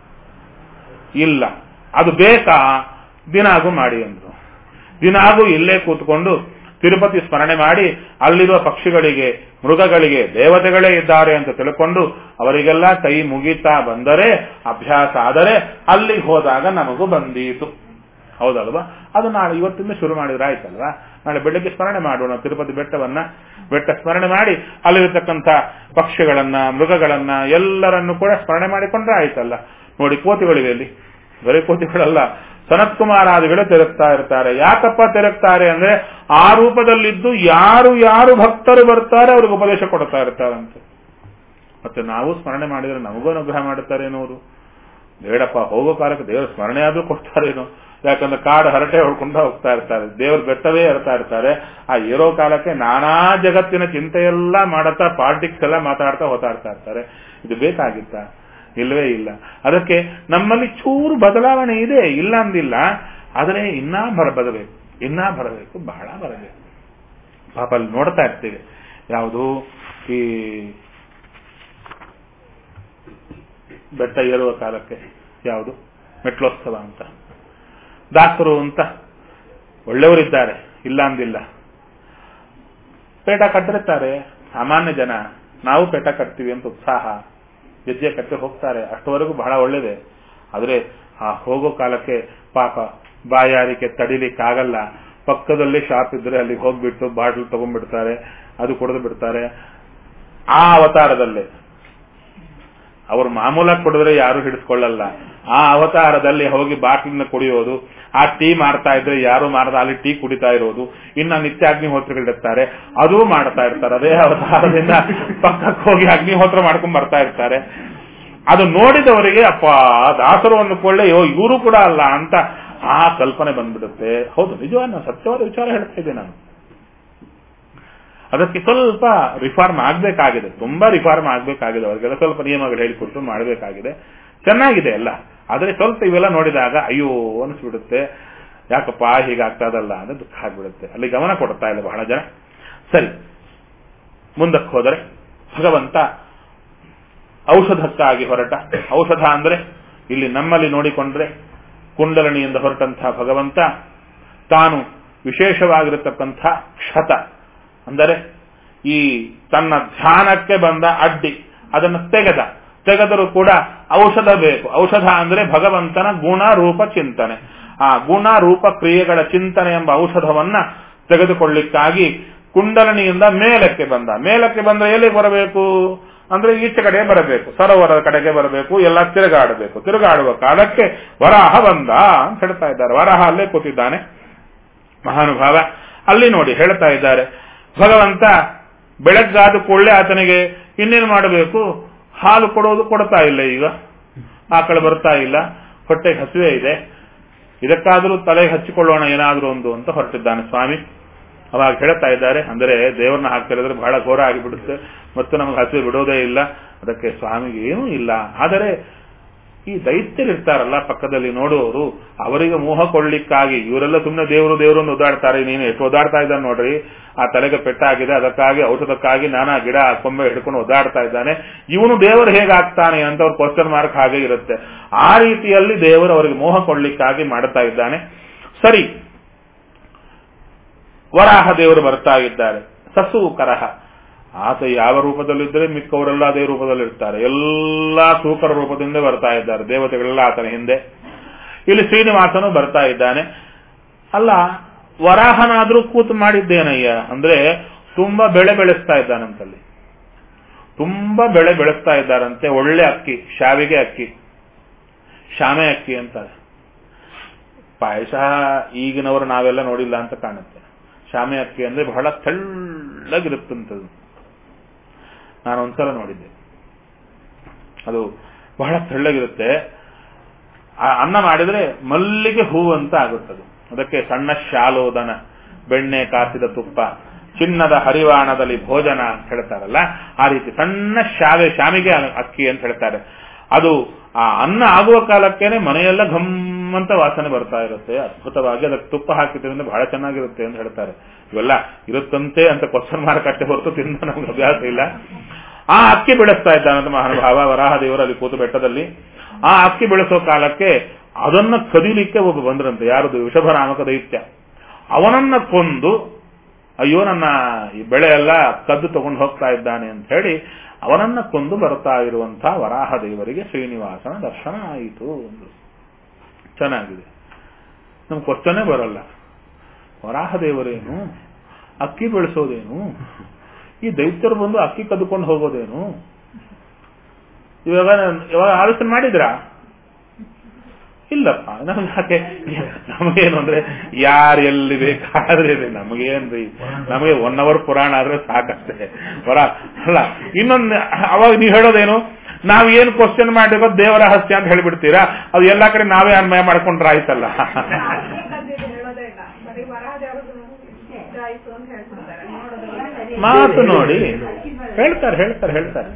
ಇಲ್ಲ. ಅದು ಬೇಕಾ? ದಿನಾಗೂ ಮಾಡಿ ಅಂದ್ರು. ದಿನಾಗೂ ಇಲ್ಲೇ ಕೂತ್ಕೊಂಡು ತಿರುಪತಿ ಸ್ಮರಣೆ ಮಾಡಿ ಅಲ್ಲಿರುವ ಪಕ್ಷಿಗಳಿಗೆ, ಮೃಗಗಳಿಗೆ ದೇವತೆಗಳೇ ಇದ್ದಾರೆ ಅಂತ ತಿಳ್ಕೊಂಡು ಅವರಿಗೆಲ್ಲ ಕೈ ಮುಗಿತಾ ಬಂದರೆ, ಅಭ್ಯಾಸ ಆದರೆ ಅಲ್ಲಿಗೆ ಹೋದಾಗ ನಮಗೂ ಬಂದೀತು. ಹೌದಲ್ವಾ? ಅದು ನಾಳೆ ಇವತ್ತಿಂದ ಶುರು ಮಾಡಿದ್ರೆ ಆಯ್ತಲ್ವಾ? ನಾಳೆ ಬೆಳಗ್ಗೆ ಸ್ಮರಣೆ ಮಾಡೋಣ ತಿರುಪತಿ ಬೆಟ್ಟ ಸ್ಮರಣೆ ಮಾಡಿ ಅಲ್ಲಿರತಕ್ಕಂಥ ಪಕ್ಷಿಗಳನ್ನ, ಮೃಗಗಳನ್ನ ಎಲ್ಲರನ್ನು ಕೂಡ ಸ್ಮರಣೆ ಮಾಡಿಕೊಂಡ್ರೆ ಆಯ್ತಲ್ಲ. ನೋಡಿ ಕೋತಿಗಳಿವೆ ಅಲ್ಲಿ, ಬರೀ ಕೋತಿಗಳಲ್ಲ, ಸನತ್ಕುಮಾರಾದಿಗಳು ತಿರುಗ್ತಾ ಇರ್ತಾರೆ. ಯಾಕಪ್ಪ ತಿರುಗ್ತಾರೆ ಅಂದ್ರೆ ಆ ರೂಪದಲ್ಲಿದ್ದು ಯಾರು ಯಾರು ಭಕ್ತರು ಬರ್ತಾರೆ ಅವ್ರಿಗೆ ಉಪದೇಶ ಕೊಡ್ತಾ ಇರ್ತಾರಂತೆ. ಮತ್ತೆ ನಾವು ಸ್ಮರಣೆ ಮಾಡಿದ್ರೆ ನಮಗೂ ಅನುಗ್ರಹ ಮಾಡುತ್ತಾರೇನೋ ಅವರು? ಬೇಡಪ್ಪ, ಹೋಗೋ ಕಾಲಕ್ಕೆ ದೇವರ ಸ್ಮರಣೆ ಆದ್ರೂ ಕೊಡ್ತಾರೇನೋ. ಯಾಕಂದ್ರೆ ಕಾಡು ಹರಟೆ ಹೊಡ್ಕೊಂಡು ಹೋಗ್ತಾ ಇರ್ತಾರೆ, ದೇವ್ರ ಬೆಟ್ಟವೇ ಇರ್ತಾ ಇರ್ತಾರೆ. ಆ ಇರೋ ಕಾಲಕ್ಕೆ ನಾನಾ ಜಗತ್ತಿನ ಚಿಂತೆಯೆಲ್ಲ ಮಾಡುತ್ತಾ ಪಾಲಿಟಿಕ್ಸ್ ಎಲ್ಲ ಮಾತಾಡ್ತಾ ಹೋಗ್ತಾ ಇರ್ತಾರೆ. ಇದು ಬೇಕಾಗಿತ್ತ? ಇಲ್ಲವೇ ಇಲ್ಲ. ಅದಕ್ಕೆ ನಮ್ಮಲ್ಲಿ ಚೂರು ಬದಲಾವಣೆ ಇದೆ, ಇಲ್ಲ ಅಂದಿಲ್ಲ, ಆದರೆ ಇನ್ನೂ ಬರಬೇಕು, ಬಹಳ ಬರಬೇಕು. ಪಾಪ ಅಲ್ಲಿ ನೋಡ್ತಾ ಇರ್ತೀವಿ, ಯಾವುದು ಈ ಬೆಟ್ಟ ಏರುವ ಕಾಲಕ್ಕೆ ಯಾವುದು ಮೆಟ್ಲೋತ್ಸವ ಅಂತ, ದಾಸರು ಅಂತ ಒಳ್ಳೆಯವರಿದ್ದಾರೆ, ಇಲ್ಲ ಅಂದಿಲ್ಲ, ಪೇಟ ಕಟ್ಟಿರ್ತಾರೆ. ಸಾಮಾನ್ಯ ಜನ ನಾವು ಪೆಟ ಕಟ್ತೀವಿ ಅಂತ ಉತ್ಸಾಹ, ಗೆಜ್ಜೆ ಕಟ್ಟಿ ಹೋಗ್ತಾರೆ. ಅಷ್ಟವರೆಗೂ ಬಹಳ ಒಳ್ಳೇದೆ. ಆದ್ರೆ ಆ ಹೋಗೋ ಕಾಲಕ್ಕೆ ಪಾಪ ಬಾಯಾರಿಕೆ ತಡಿಲಿಕ್ಕಾಗಲ್ಲ. ಪಕ್ಕದಲ್ಲಿ ಶಾಪ್ ಇದ್ರೆ ಅಲ್ಲಿಗೆ ಹೋಗ್ಬಿಟ್ಟು ಬಾಟ್ಲ್ ತಗೊಂಡ್ಬಿಡ್ತಾರೆ, ಅದು ಕುಡಿದು ಬಿಡ್ತಾರೆ. ಆ ಅವತಾರದಲ್ಲೇ ಅವ್ರು ಮಾಮೂಲಾಗಿ ಕುಡಿದ್ರೆ ಯಾರು ಹಿಡಿಸ್ಕೊಳ್ಳಲ್ಲ. ಆ ಅವತಾರದಲ್ಲಿ ಹೋಗಿ ಬಾಟ್ಲಿನ ಕುಡಿಯೋದು, ಆ ಟೀ ಮಾರ್ತಾ ಇದ್ರೆ ಯಾರು ಮಾರದ ಅಲ್ಲಿ ಟೀ ಕುಡಿತಾ ಇರೋದು, ಇನ್ನ ನಿತ್ಯ ಅಗ್ನಿಹೋತ್ರಗಳಿರ್ತಾರೆ ಅದೂ ಮಾಡ್ತಾ ಇರ್ತಾರೆ. ಅದೇ ಅವತಾರದಿಂದ ಪಕ್ಕಕ್ಕೆ ಹೋಗಿ ಅಗ್ನಿಹೋತ್ರ ಮಾಡ್ಕೊಂಡ್ ಬರ್ತಾ ಇರ್ತಾರೆ. ಅದು ನೋಡಿದವರಿಗೆ ಅಪ್ಪ ದಾಸರು ಅಂದುಕೊಳ್ಳೆ ಇವರು ಕೂಡ ಅಲ್ಲ ಅಂತ ಆ ಕಲ್ಪನೆ ಬಂದ್ಬಿಡುತ್ತೆ. ಹೌದು, ನಿಜವಾದ ಸತ್ಯವಾದ ವಿಚಾರ ಹೇಳ್ತಾ ಇದ್ದೆ ನಾನು. ಅದಕ್ಕೆ ಸ್ವಲ್ಪ ರಿಫಾರ್ಮ್ ಆಗ್ಬೇಕಾಗಿದೆ, ತುಂಬಾ ರಿಫಾರ್ಮ್ ಆಗ್ಬೇಕಾಗಿದೆ. ಅವ್ರಿಗೆಲ್ಲ ಸ್ವಲ್ಪ ನಿಯಮಗಳು ಹೇಳಿಕೊಟ್ಟು ಮಾಡಬೇಕಾಗಿದೆ. ಚೆನ್ನಾಗಿದೆ ಎಲ್ಲ, ಆದ್ರೆ ಸ್ವಲ್ಪ ಇವೆಲ್ಲ ನೋಡಿದಾಗ ಅಯ್ಯೋ ಅನಿಸ್ಬಿಡುತ್ತೆ, ಯಾಕಪ್ಪ ಹೀಗಾಗ್ತದಲ್ಲ ಅಂದ್ರೆ ದುಃಖ ಆಗ್ಬಿಡುತ್ತೆ. ಅಲ್ಲಿ ಗಮನ ಕೊಡ್ತಾ ಇಲ್ಲ ಬಹಳ ಜನ. ಸರಿ, ಮುಂದಕ್ಕೆ ಹೋದರೆ ಭಗವಂತ ಔಷಧಕ್ಕಾಗಿ ಹೊರಟ. ಔಷಧ ಅಂದ್ರೆ ಇಲ್ಲಿ ನಮ್ಮಲ್ಲಿ ನೋಡಿಕೊಂಡ್ರೆ ಕುಂಡಲನಿಯಿಂದ ಹೊರಟಂತಹ ಭಗವಂತ ತಾನು ವಿಶೇಷವಾಗಿರತಕ್ಕಂಥ ಕ್ಷತ ಅಂದರೆ ಈ ತನ್ನ ಧ್ಯಾನಕ್ಕೆ ಬಂದ ಅಡ್ಡಿ ಅದನ್ನು ತೆಗೆದರೂ ಕೂಡ ಔಷಧ ಬೇಕು. ಔಷಧ ಅಂದ್ರೆ ಭಗವಂತನ ಗುಣ ರೂಪ ಚಿಂತನೆ. ಆ ಗುಣ ರೂಪ ಕ್ರಿಯೆಗಳ ಚಿಂತನೆ ಎಂಬ ಔಷಧವನ್ನ ತೆಗೆದುಕೊಳ್ಳಿಕ್ಕಾಗಿ ಕುಂಡಲನಿಯಿಂದ ಮೇಲಕ್ಕೆ ಬಂದ ಎಲ್ಲಿ ಬರಬೇಕು ಅಂದ್ರೆ ಈಚೆ ಕಡೆ ಬರಬೇಕು, ಸರೋವರದ ಕಡೆಗೆ ಬರಬೇಕು, ಎಲ್ಲ ತಿರುಗಾಡಬೇಕು. ತಿರುಗಾಡುವ ಕಾಲಕ್ಕೆ ವರಾಹ ಬಂದ ಅಂತ ಹೇಳ್ತಾ ಇದ್ದಾರೆ. ವರಾಹ ಅಲ್ಲೇ ಕೂತಿದ್ದಾನೆ ಮಹಾನುಭಾವ. ಅಲ್ಲಿ ನೋಡಿ ಹೇಳ್ತಾ ಇದ್ದಾರೆ, ಭಗವಂತ ಬೆಳಗ್ಗಾದ ಕೂಡಲೇ ಆತನಿಗೆ ಇನ್ನೇನು ಮಾಡಬೇಕು, ಹಾಲು ಕೊಡೋದು ಕೊಡ್ತಾ ಇಲ್ಲ. ಈಗ ಆಕಳು ಬರ್ತಾ ಇಲ್ಲ, ಹೊಟ್ಟೆಗೆ ಹಸಿವೆ ಇದೆ, ಇದಕ್ಕಾದರೂ ತಲೆಗೆ ಹಚ್ಚಿಕೊಳ್ಳೋಣ ಏನಾದ್ರೂ ಒಂದು ಅಂತ ಹೊರಟಿದ್ದಾನೆ ಸ್ವಾಮಿ. ಅವಾಗ ಹೇಳ್ತಾ ಇದ್ದಾರೆ, ಅಂದರೆ ದೇವರನ್ನ ಹಾಕ್ತಿರಿದ್ರೆ ಬಹಳ ಘೋರ ಆಗಿಬಿಡುತ್ತೆ ಮತ್ತು ನಮಗೆ ಹಸಿವೆ ಬಿಡೋದೇ ಇಲ್ಲ. ಅದಕ್ಕೆ ಸ್ವಾಮಿಗೆ ಏನೂ ಇಲ್ಲ. ಆದರೆ ಈ ದೈತ್ಯರಿರ್ತಾರಲ್ಲ ಪಕ್ಕದಲ್ಲಿ ನೋಡುವವರು, ಅವರಿಗೆ ಮೋಹ ಕೊಳ್ಳಿಕ್ಕಾಗಿ ಇವರೆಲ್ಲ ಸುಮ್ಮನೆ ದೇವರನ್ನು ಒದ್ದಾಡ್ತಾರೆ. ನೀನು ಎಷ್ಟು ಒದ್ದಾಡ್ತಾ ಇದ್ದಾನೆ ನೋಡ್ರಿ, ಆ ತಲೆಗೆ ಪೆಟ್ಟಾಗಿದೆ, ಅದಕ್ಕಾಗಿ ಔಷಧಕ್ಕಾಗಿ ನಾನಾ ಗಿಡ ಕೊಂಬೆ ಹಿಡ್ಕೊಂಡು ಒದ್ದಾಡ್ತಾ ಇದ್ದಾನೆ, ಇವನು ದೇವರು ಹೇಗಾಗ್ತಾನೆ ಅಂತ ಅವ್ರ ಕ್ವಶನ್ ಮಾರ್ಕ್ ಹಾಗೆ ಇರುತ್ತೆ. ಆ ರೀತಿಯಲ್ಲಿ ದೇವರು ಅವರಿಗೆ ಮೋಹ ಕೊಳ್ಳಿಕ್ಕಾಗಿ ಮಾಡ್ತಾ ಇದ್ದಾನೆ. ಸರಿ, ವರಾಹ ದೇವರು ಬರ್ತಾ ಇದ್ದಾರೆ. ಸಸೂಕರಹ, ಆತ ಯಾವ ರೂಪದಲ್ಲಿದ್ದರೆ ಮಿಕ್ಕವರೆಲ್ಲ ಅದೇ ರೂಪದಲ್ಲಿರ್ತಾರೆ. ಎಲ್ಲಾ ಸೂಕರ ರೂಪದಿಂದ ಬರ್ತಾ ಇದ್ದಾರೆ ದೇವತೆಗಳೆಲ್ಲ ಆತನ ಹಿಂದೆ. ಇಲ್ಲಿ ಶ್ರೀನಿವಾಸನು ಬರ್ತಾ ಇದ್ದಾನೆ. ಅಲ್ಲ, ವರಾಹನಾದ್ರೂ ಕೂತು ಮಾಡಿದ್ದೇನಯ್ಯ ಅಂದ್ರೆ ತುಂಬಾ ಬೆಳೆ ಬೆಳೆಸ್ತಾ ಇದ್ದಾನಂತಲ್ಲಿ. ತುಂಬಾ ಬೆಳೆ ಬೆಳೆಸ್ತಾ ಇದ್ದಾರಂತೆ. ಒಳ್ಳೆ ಅಕ್ಕಿ, ಶಾವಿಗೆ ಅಕ್ಕಿ, ಶಾಮೆ ಅಕ್ಕಿ ಅಂತಾರೆ. ಪಾಯಸ ಈಗಿನವರು ನಾವೆಲ್ಲ ನೋಡಿಲ್ಲ ಅಂತ ಕಾಣುತ್ತೆ. ಶಾಮೆ ಅಕ್ಕಿ ಅಂದ್ರೆ ಬಹಳ ತೆಳ್ಳಗಿರುತ್ತಂಥದ್ದು. ನಾನು ಒಂದ್ಸಲ ನೋಡಿದ್ದೆ, ಅದು ಬಹಳ ತೆಳ್ಳಗಿರುತ್ತೆ. ಅನ್ನ ಮಾಡಿದ್ರೆ ಮಲ್ಲಿಗೆ ಹೂವು ಅಂತ ಆಗುತ್ತದೆ. ಅದಕ್ಕೆ ಸಣ್ಣ ಶಾಲೋದನ, ಬೆಣ್ಣೆ ಕಾಸಿದ ತುಪ್ಪ, ಚಿನ್ನದ ಹರಿವಾಣದಲ್ಲಿ ಭೋಜನ ಅಂತ ಹೇಳ್ತಾರಲ್ಲ, ಆ ರೀತಿ ಸಣ್ಣ ಶಾಮಿಗೆ ಅಕ್ಕಿ ಅಂತ ಹೇಳ್ತಾರೆ. ಅದು ಆ ಅನ್ನ ಆಗುವ ಕಾಲಕ್ಕೇನೆ ಮನೆಯೆಲ್ಲ ಘಮ್ಮಂತ ವಾಸನೆ ಬರ್ತಾ ಇರುತ್ತೆ. ಅದ್ಭುತವಾಗಿ ಅದಕ್ಕೆ ತುಪ್ಪ ಹಾಕಿದ್ರಿಂದ ಬಹಳ ಚೆನ್ನಾಗಿರುತ್ತೆ ಅಂತ ಹೇಳ್ತಾರೆ. ಇವೆಲ್ಲ ಇರುತ್ತಂತೆ ಅಂತ ಕ್ವಶನ್ ಮಾರ್ಕ್ ಅಷ್ಟೇ ಹೊರತು ತಿಂದ ನಮ್ಗೆ ಅಭ್ಯಾಸ ಇಲ್ಲ. ಆ ಅಕ್ಕಿ ಬೆಳೆಸ್ತಾ ಇದ್ದಾನಂತ ಮಹಾನುಭಾವ ವರಾಹ ದೇವರಲ್ಲಿ ಕೂತು ಬೆಟ್ಟದಲ್ಲಿ. ಆ ಅಕ್ಕಿ ಬೆಳೆಸೋ ಕಾಲಕ್ಕೆ ಅದನ್ನ ಕದಿಲಿಕ್ಕೆ ಒಬ್ಬ ಬಂದ್ರಂತೆ. ಯಾರದು? ವೃಷಭನಾಮಕ ದೈತ್ಯ. ಅವನನ್ನ ಕೊಂದು ಅಯ್ಯೋ ನನ್ನ ಈ ಬೆಳೆ ಎಲ್ಲ ಕದ್ದು ತಗೊಂಡು ಹೋಗ್ತಾ ಇದ್ದಾನೆ ಅಂತ ಹೇಳಿ ಅವನನ್ನ ಕೊಂದು ಬರ್ತಾ ಇರುವಂತಹ ವರಾಹ ದೇವರಿಗೆ ಶ್ರೀನಿವಾಸನ ದರ್ಶನ ಆಯಿತು. ಚೆನ್ನಾಗಿದೆ. ನಮ್ಗೆ ಕ್ವಶನೇ ಬರಲ್ಲ, ವರಾಹ ದೇವರೇನು, ಅಕ್ಕಿ ಬೆಳೆಸೋದೇನು, ಈ ದೈತ್ಯರು ಬಂದು ಅಕ್ಕಿ ಕದ್ದುಕೊಂಡು ಹೋಗೋದೇನು? ಇವಾಗ ಆಲೋಚನೆ ಮಾಡಿದ್ರಾ? ಇಲ್ಲಪ್ಪ. ನಮ್ಗೆ ನಮಗೇನು ಅಂದ್ರೆ ಯಾರು ಎಲ್ಲಿ ಬೇಕಾದ್ರೆ ನಮಗೇನ್ರಿ, ನಮಗೆ 1 hour ಪುರಾಣ ಆದ್ರೆ ಸಾಕಷ್ಟೇ. ಅಲ್ಲ, ಇನ್ನೊಂದು ಅವಾಗ ನೀವು ಹೇಳೋದೇನು, ನಾವ್ ಏನ್ ಕ್ವಶನ್ ಮಾಡಿರೋ ದೇವರ ರಹಸ್ಯ ಅಂತ ಹೇಳ್ಬಿಡ್ತೀರಾ, ಅದು ಎಲ್ಲಾ ಕಡೆ ನಾವೇ ಅನ್ವಯ ಮಾಡ್ಕೊಂಡ್ರೆ ಆಯ್ತಲ್ಲ. ಮಾತು ನೋಡಿ ಹೇಳ್ತಾರೆ.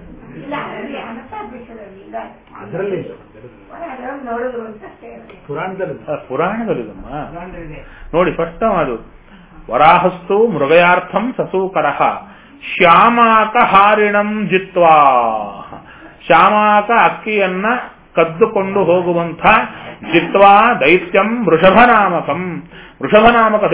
ಪುರಾಣದಲ್ಲಿದಮ್ಮ ನೋಡಿ. ಫಸ್ಟ್ ಅದು ವರಾಹಸ್ತು ಮೃಗಯಾರ್ಥಂ ಸಸೂಕರಃ ಶ್ಯಾಮಾಕ ಹಾರಿಣಂ ಜಿತ್ವಾ. ಶ್ಯಾಮಾಕ ಅಕ್ಕಿಯನ್ನ ಕದ್ದುಕೊಂಡು ಹೋಗುವಂಥ ಜಿತ್ವಾ ದೈತ್ಯಂ ವೃಷಭನಾಮಕಂ. ವೃಷಭನಾಮಕ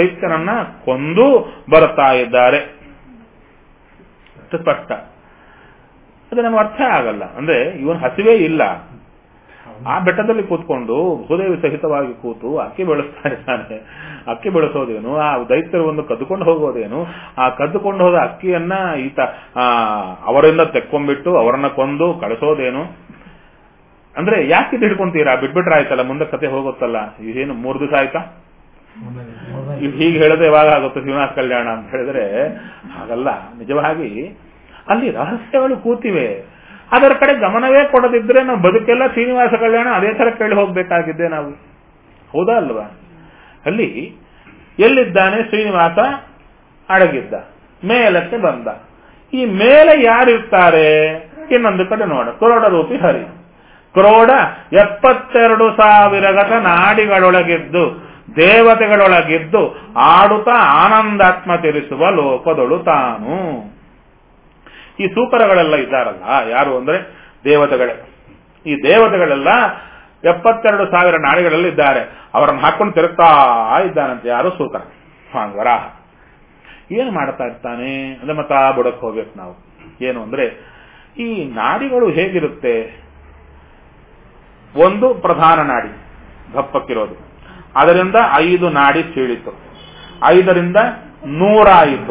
ಅದು ನಮ್ಗೆ ಅರ್ಥ ಆಗಲ್ಲ. ಅಂದ್ರೆ ಇವನ್ ಹಸಿವೇ ಇಲ್ಲ, ಆ ಬೆಟ್ಟದಲ್ಲಿ ಕೂತ್ಕೊಂಡು ಭೂದೇವಿ ಸಹಿತವಾಗಿ ಕೂತು ಅಕ್ಕಿ ಬೆಳೆಸ್ತಾ ಇದ್ದಾನೆ. ಅಕ್ಕಿ ಬೆಳೆಸೋದೇನು, ಆ ದೈತ್ಯರು ಒಂದು ಕದ್ದುಕೊಂಡು ಹೋಗೋದೇನು, ಆ ಕದ್ದುಕೊಂಡು ಹೋದ ಅಕ್ಕಿಯನ್ನ ಈತ ಅವರಿಂದ ತೆಕ್ಕೊಂಡ್ಬಿಟ್ಟು ಅವರನ್ನ ಕೊಂದು ಕಳಿಸೋದೇನು? ಅಂದ್ರೆ ಯಾಕೆ ಇದು ಹಿಡ್ಕೊಂತೀರಾ? ಬಿಟ್ಬಿಟ್ರೆ ಆಯ್ತಲ್ಲ, ಮುಂದೆ ಕತೆ ಹೋಗುತ್ತಲ್ಲ. ಇದೇನು 3 ದಿವಸ ಆಯ್ತಾ? ಹೀಗೆ ಹೇಳಿದ್ರೆ ಯಾವಾಗ ಆಗುತ್ತೆ ಶ್ರೀನಿವಾಸ ಕಲ್ಯಾಣ ಅಂತ ಹೇಳಿದ್ರೆ ಹಾಗಲ್ಲ. ನಿಜವಾಗಿ ಅಲ್ಲಿ ರಹಸ್ಯಗಳು ಕೂತಿವೆ, ಅದರ ಕಡೆ ಗಮನವೇ ಕೊಡದಿದ್ರೆ ನಾವು ಬದುಕೆಲ್ಲ ಶ್ರೀನಿವಾಸ ಕಲ್ಯಾಣ ಅದೇ ತರ ಕೇಳಿ ಹೋಗ್ಬೇಕಾಗಿದ್ದೆ ನಾವು. ಹೌದಾ ಅಲ್ವಾ? ಅಲ್ಲಿ ಎಲ್ಲಿದ್ದಾನೆ ಶ್ರೀನಿವಾಸ? ಅಡಗಿದ್ದ, ಮೇಲಕ್ಕೆ ಬಂದ. ಈ ಮೇಲೆ ಯಾರಿರ್ತಾರೆ? ಇನ್ನೊಂದು ಕಡೆ ನೋಡ, ಕ್ರೋಡ ರೂಪಿ ಹರಿ. ಕ್ರೋಡ 72,000 ಗತ ನಾಡಿಗಳೊಳಗಿದ್ದು ದೇವತೆಗಳೊಳಗಿದ್ದು ಆಡುತ್ತಾ ಆನಂದಾತ್ಮ ತಿಳಿಸುವ ಲೋಕದೊಳು ತಾನು. ಈ ಸೂಕರಗಳೆಲ್ಲ ಇದ್ದಾರಲ್ಲ, ಯಾರು ಅಂದ್ರೆ ದೇವತೆಗಳೇ. ಈ ದೇವತೆಗಳೆಲ್ಲ 72,000 ನಾಡಿಗಳಲ್ಲಿ ಇದ್ದಾರೆ. ಅವರನ್ನು ಹಾಕೊಂಡು ತಿರುಗ್ತಾ ಇದ್ದಾನಂತೆ. ಯಾರು? ಸೂಕರ, ವರಾಹ. ಏನು ಮಾಡ್ತಾ ಇರ್ತಾನೆ ಅಂದ್ರೆ ಮತ್ತ ಬುಡಕ್ಕೆ ಹೋಗ್ಬೇಕು ನಾವು. ಏನು ಅಂದ್ರೆ ಈ ನಾಡಿಗಳು ಹೇಗಿರುತ್ತೆ? ಒಂದು ಪ್ರಧಾನ ನಾಡಿ ದಪ್ಪಕ್ಕಿರೋದು, ಅದರಿಂದ 5 ನಾಡಿ ಸೀಳಿತು, 5ರಿಂದ 100 ಆಯಿತು,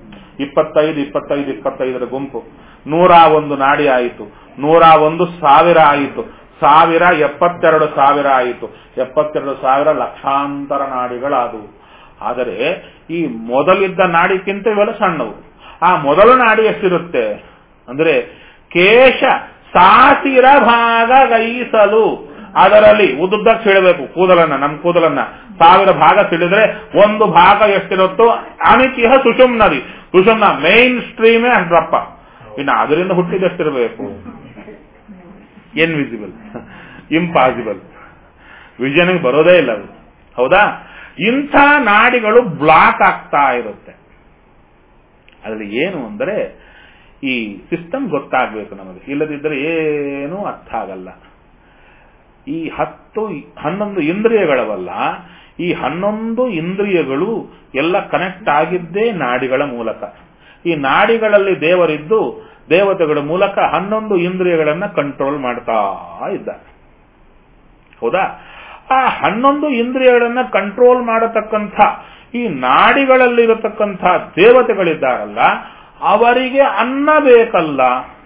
25 ಗುಂಪು, 101 ನಾಡಿ ಆಯಿತು, 101,000 ಆಯಿತು, 1000 72,000 ಆಯಿತು, 72,000 ಲಕ್ಷಾಂತರ ನಾಡಿಗಳಾದವು. ಆದರೆ ಈ ಮೊದಲಿದ್ದ ನಾಡಿಕ್ಕಿಂತ ಇವೆಲ್ಲ ಸಣ್ಣವು. ಆ ಮೊದಲ ನಾಡಿ ಎಷ್ಟಿರುತ್ತೆ ಅಂದ್ರೆ ಕೇಶ ಸಾಸಿರ ಭಾಗ ಗೈಸಲು, ಅದರಲ್ಲಿ ಉದ್ದಕ್ಕೆ ಸಿಡಬೇಕು ಕೂದಲನ್ನ, ನಮ್ಮ ಕೂದಲನ್ನ 1000 ಭಾಗ ಸಿಡಿದ್ರೆ ಒಂದು ಭಾಗ ಎಷ್ಟಿರುತ್ತೋ ಅನಿತಿಹ ಸುಷುಮ್ನದಿ. ಸುಷುಮ್ನ ಮೇನ್ ಸ್ಟ್ರೀಮೇ ಅಷ್ಟಪ್ಪ, ಇನ್ನು ಅದರಿಂದ ಹುಟ್ಟಿದಷ್ಟಿರಬೇಕು. ಇನ್ವಿಸಿಬಲ್, ಇಂಪಾಸಿಬಲ್, ವಿಷನ್ಗೆ ಬರೋದೇ ಇಲ್ಲ ಅದು. ಹೌದಾ? ಇಂಥ ನಾಡಿಗಳು ಬ್ಲಾಕ್ ಆಗ್ತಾ ಇರುತ್ತೆ. ಅದರಲ್ಲಿ ಏನು ಅಂದರೆ ಈ ಸಿಸ್ಟಮ್ ಗೊತ್ತಾಗಬೇಕು ನಮಗೆ, ಇಲ್ಲದಿದ್ದರೆ ಏನೂ ಅರ್ಥ ಆಗಲ್ಲ. ಈ 11 ಇಂದ್ರಿಯಗಳವಲ್ಲ, ಈ 11 ಇಂದ್ರಿಯಗಳು ಎಲ್ಲ ಕನೆಕ್ಟ್ ಆಗಿದ್ದೇ ನಾಡಿಗಳ ಮೂಲಕ. ಈ ನಾಡಿಗಳಲ್ಲಿ ದೇವರಿದ್ದು ದೇವತೆಗಳ ಮೂಲಕ 11 ಇಂದ್ರಿಯಗಳನ್ನ ಕಂಟ್ರೋಲ್ ಮಾಡ್ತಾ ಇದ್ದಾರೆ. ಹೌದಾ? ಆ 11 ಇಂದ್ರಿಯಗಳನ್ನ ಕಂಟ್ರೋಲ್ ಮಾಡತಕ್ಕಂಥ ಈ ನಾಡಿಗಳಲ್ಲಿರತಕ್ಕಂಥ ದೇವತೆಗಳಿದ್ದಾರಲ್ಲ, ಅವರಿಗೆ ಅನ್ನ ಬೇಕಲ್ಲ.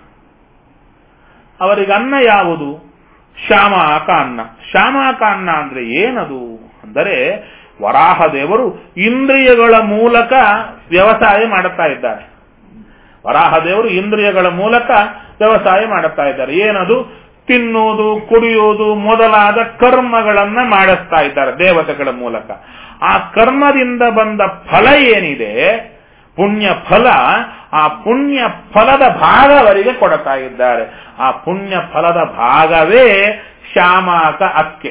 ಅವರಿಗೆ ಅನ್ನ ಯಾವುದು? ಶ್ಯಾಮಾಕ ಅನ್ನ. ಶ್ಯಾಮಾಕ ಅನ್ನ ಅಂದ್ರೆ ಏನದು ಅಂದರೆ ವರಾಹ ದೇವರು ಇಂದ್ರಿಯಗಳ ಮೂಲಕ ವ್ಯವಸಾಯ ಮಾಡುತ್ತಾ ಇದ್ದಾರೆ. ವರಾಹ ದೇವರು ಇಂದ್ರಿಯಗಳ ಮೂಲಕ ವ್ಯವಸಾಯ ಮಾಡುತ್ತಾ ಇದ್ದಾರೆ. ಏನದು? ತಿನ್ನುವುದು, ಕುಡಿಯುವುದು ಮೊದಲಾದ ಕರ್ಮಗಳನ್ನ ಮಾಡಿಸ್ತಾ ಇದ್ದಾರೆ ದೇವತೆಗಳ ಮೂಲಕ. ಆ ಕರ್ಮದಿಂದ ಬಂದ ಫಲ ಏನಿದೆ, ಪುಣ್ಯ ಫಲ, ಆ ಪುಣ್ಯ ಫಲದ ಭಾಗ ಅವರಿಗೆ ಕೊಡ್ತಾ ಇದ್ದಾರೆ. ಆ ಪುಣ್ಯ ಫಲದ ಭಾಗವೇ ಶ್ಯಾಮಾಕ ಅಕ್ಕಿ.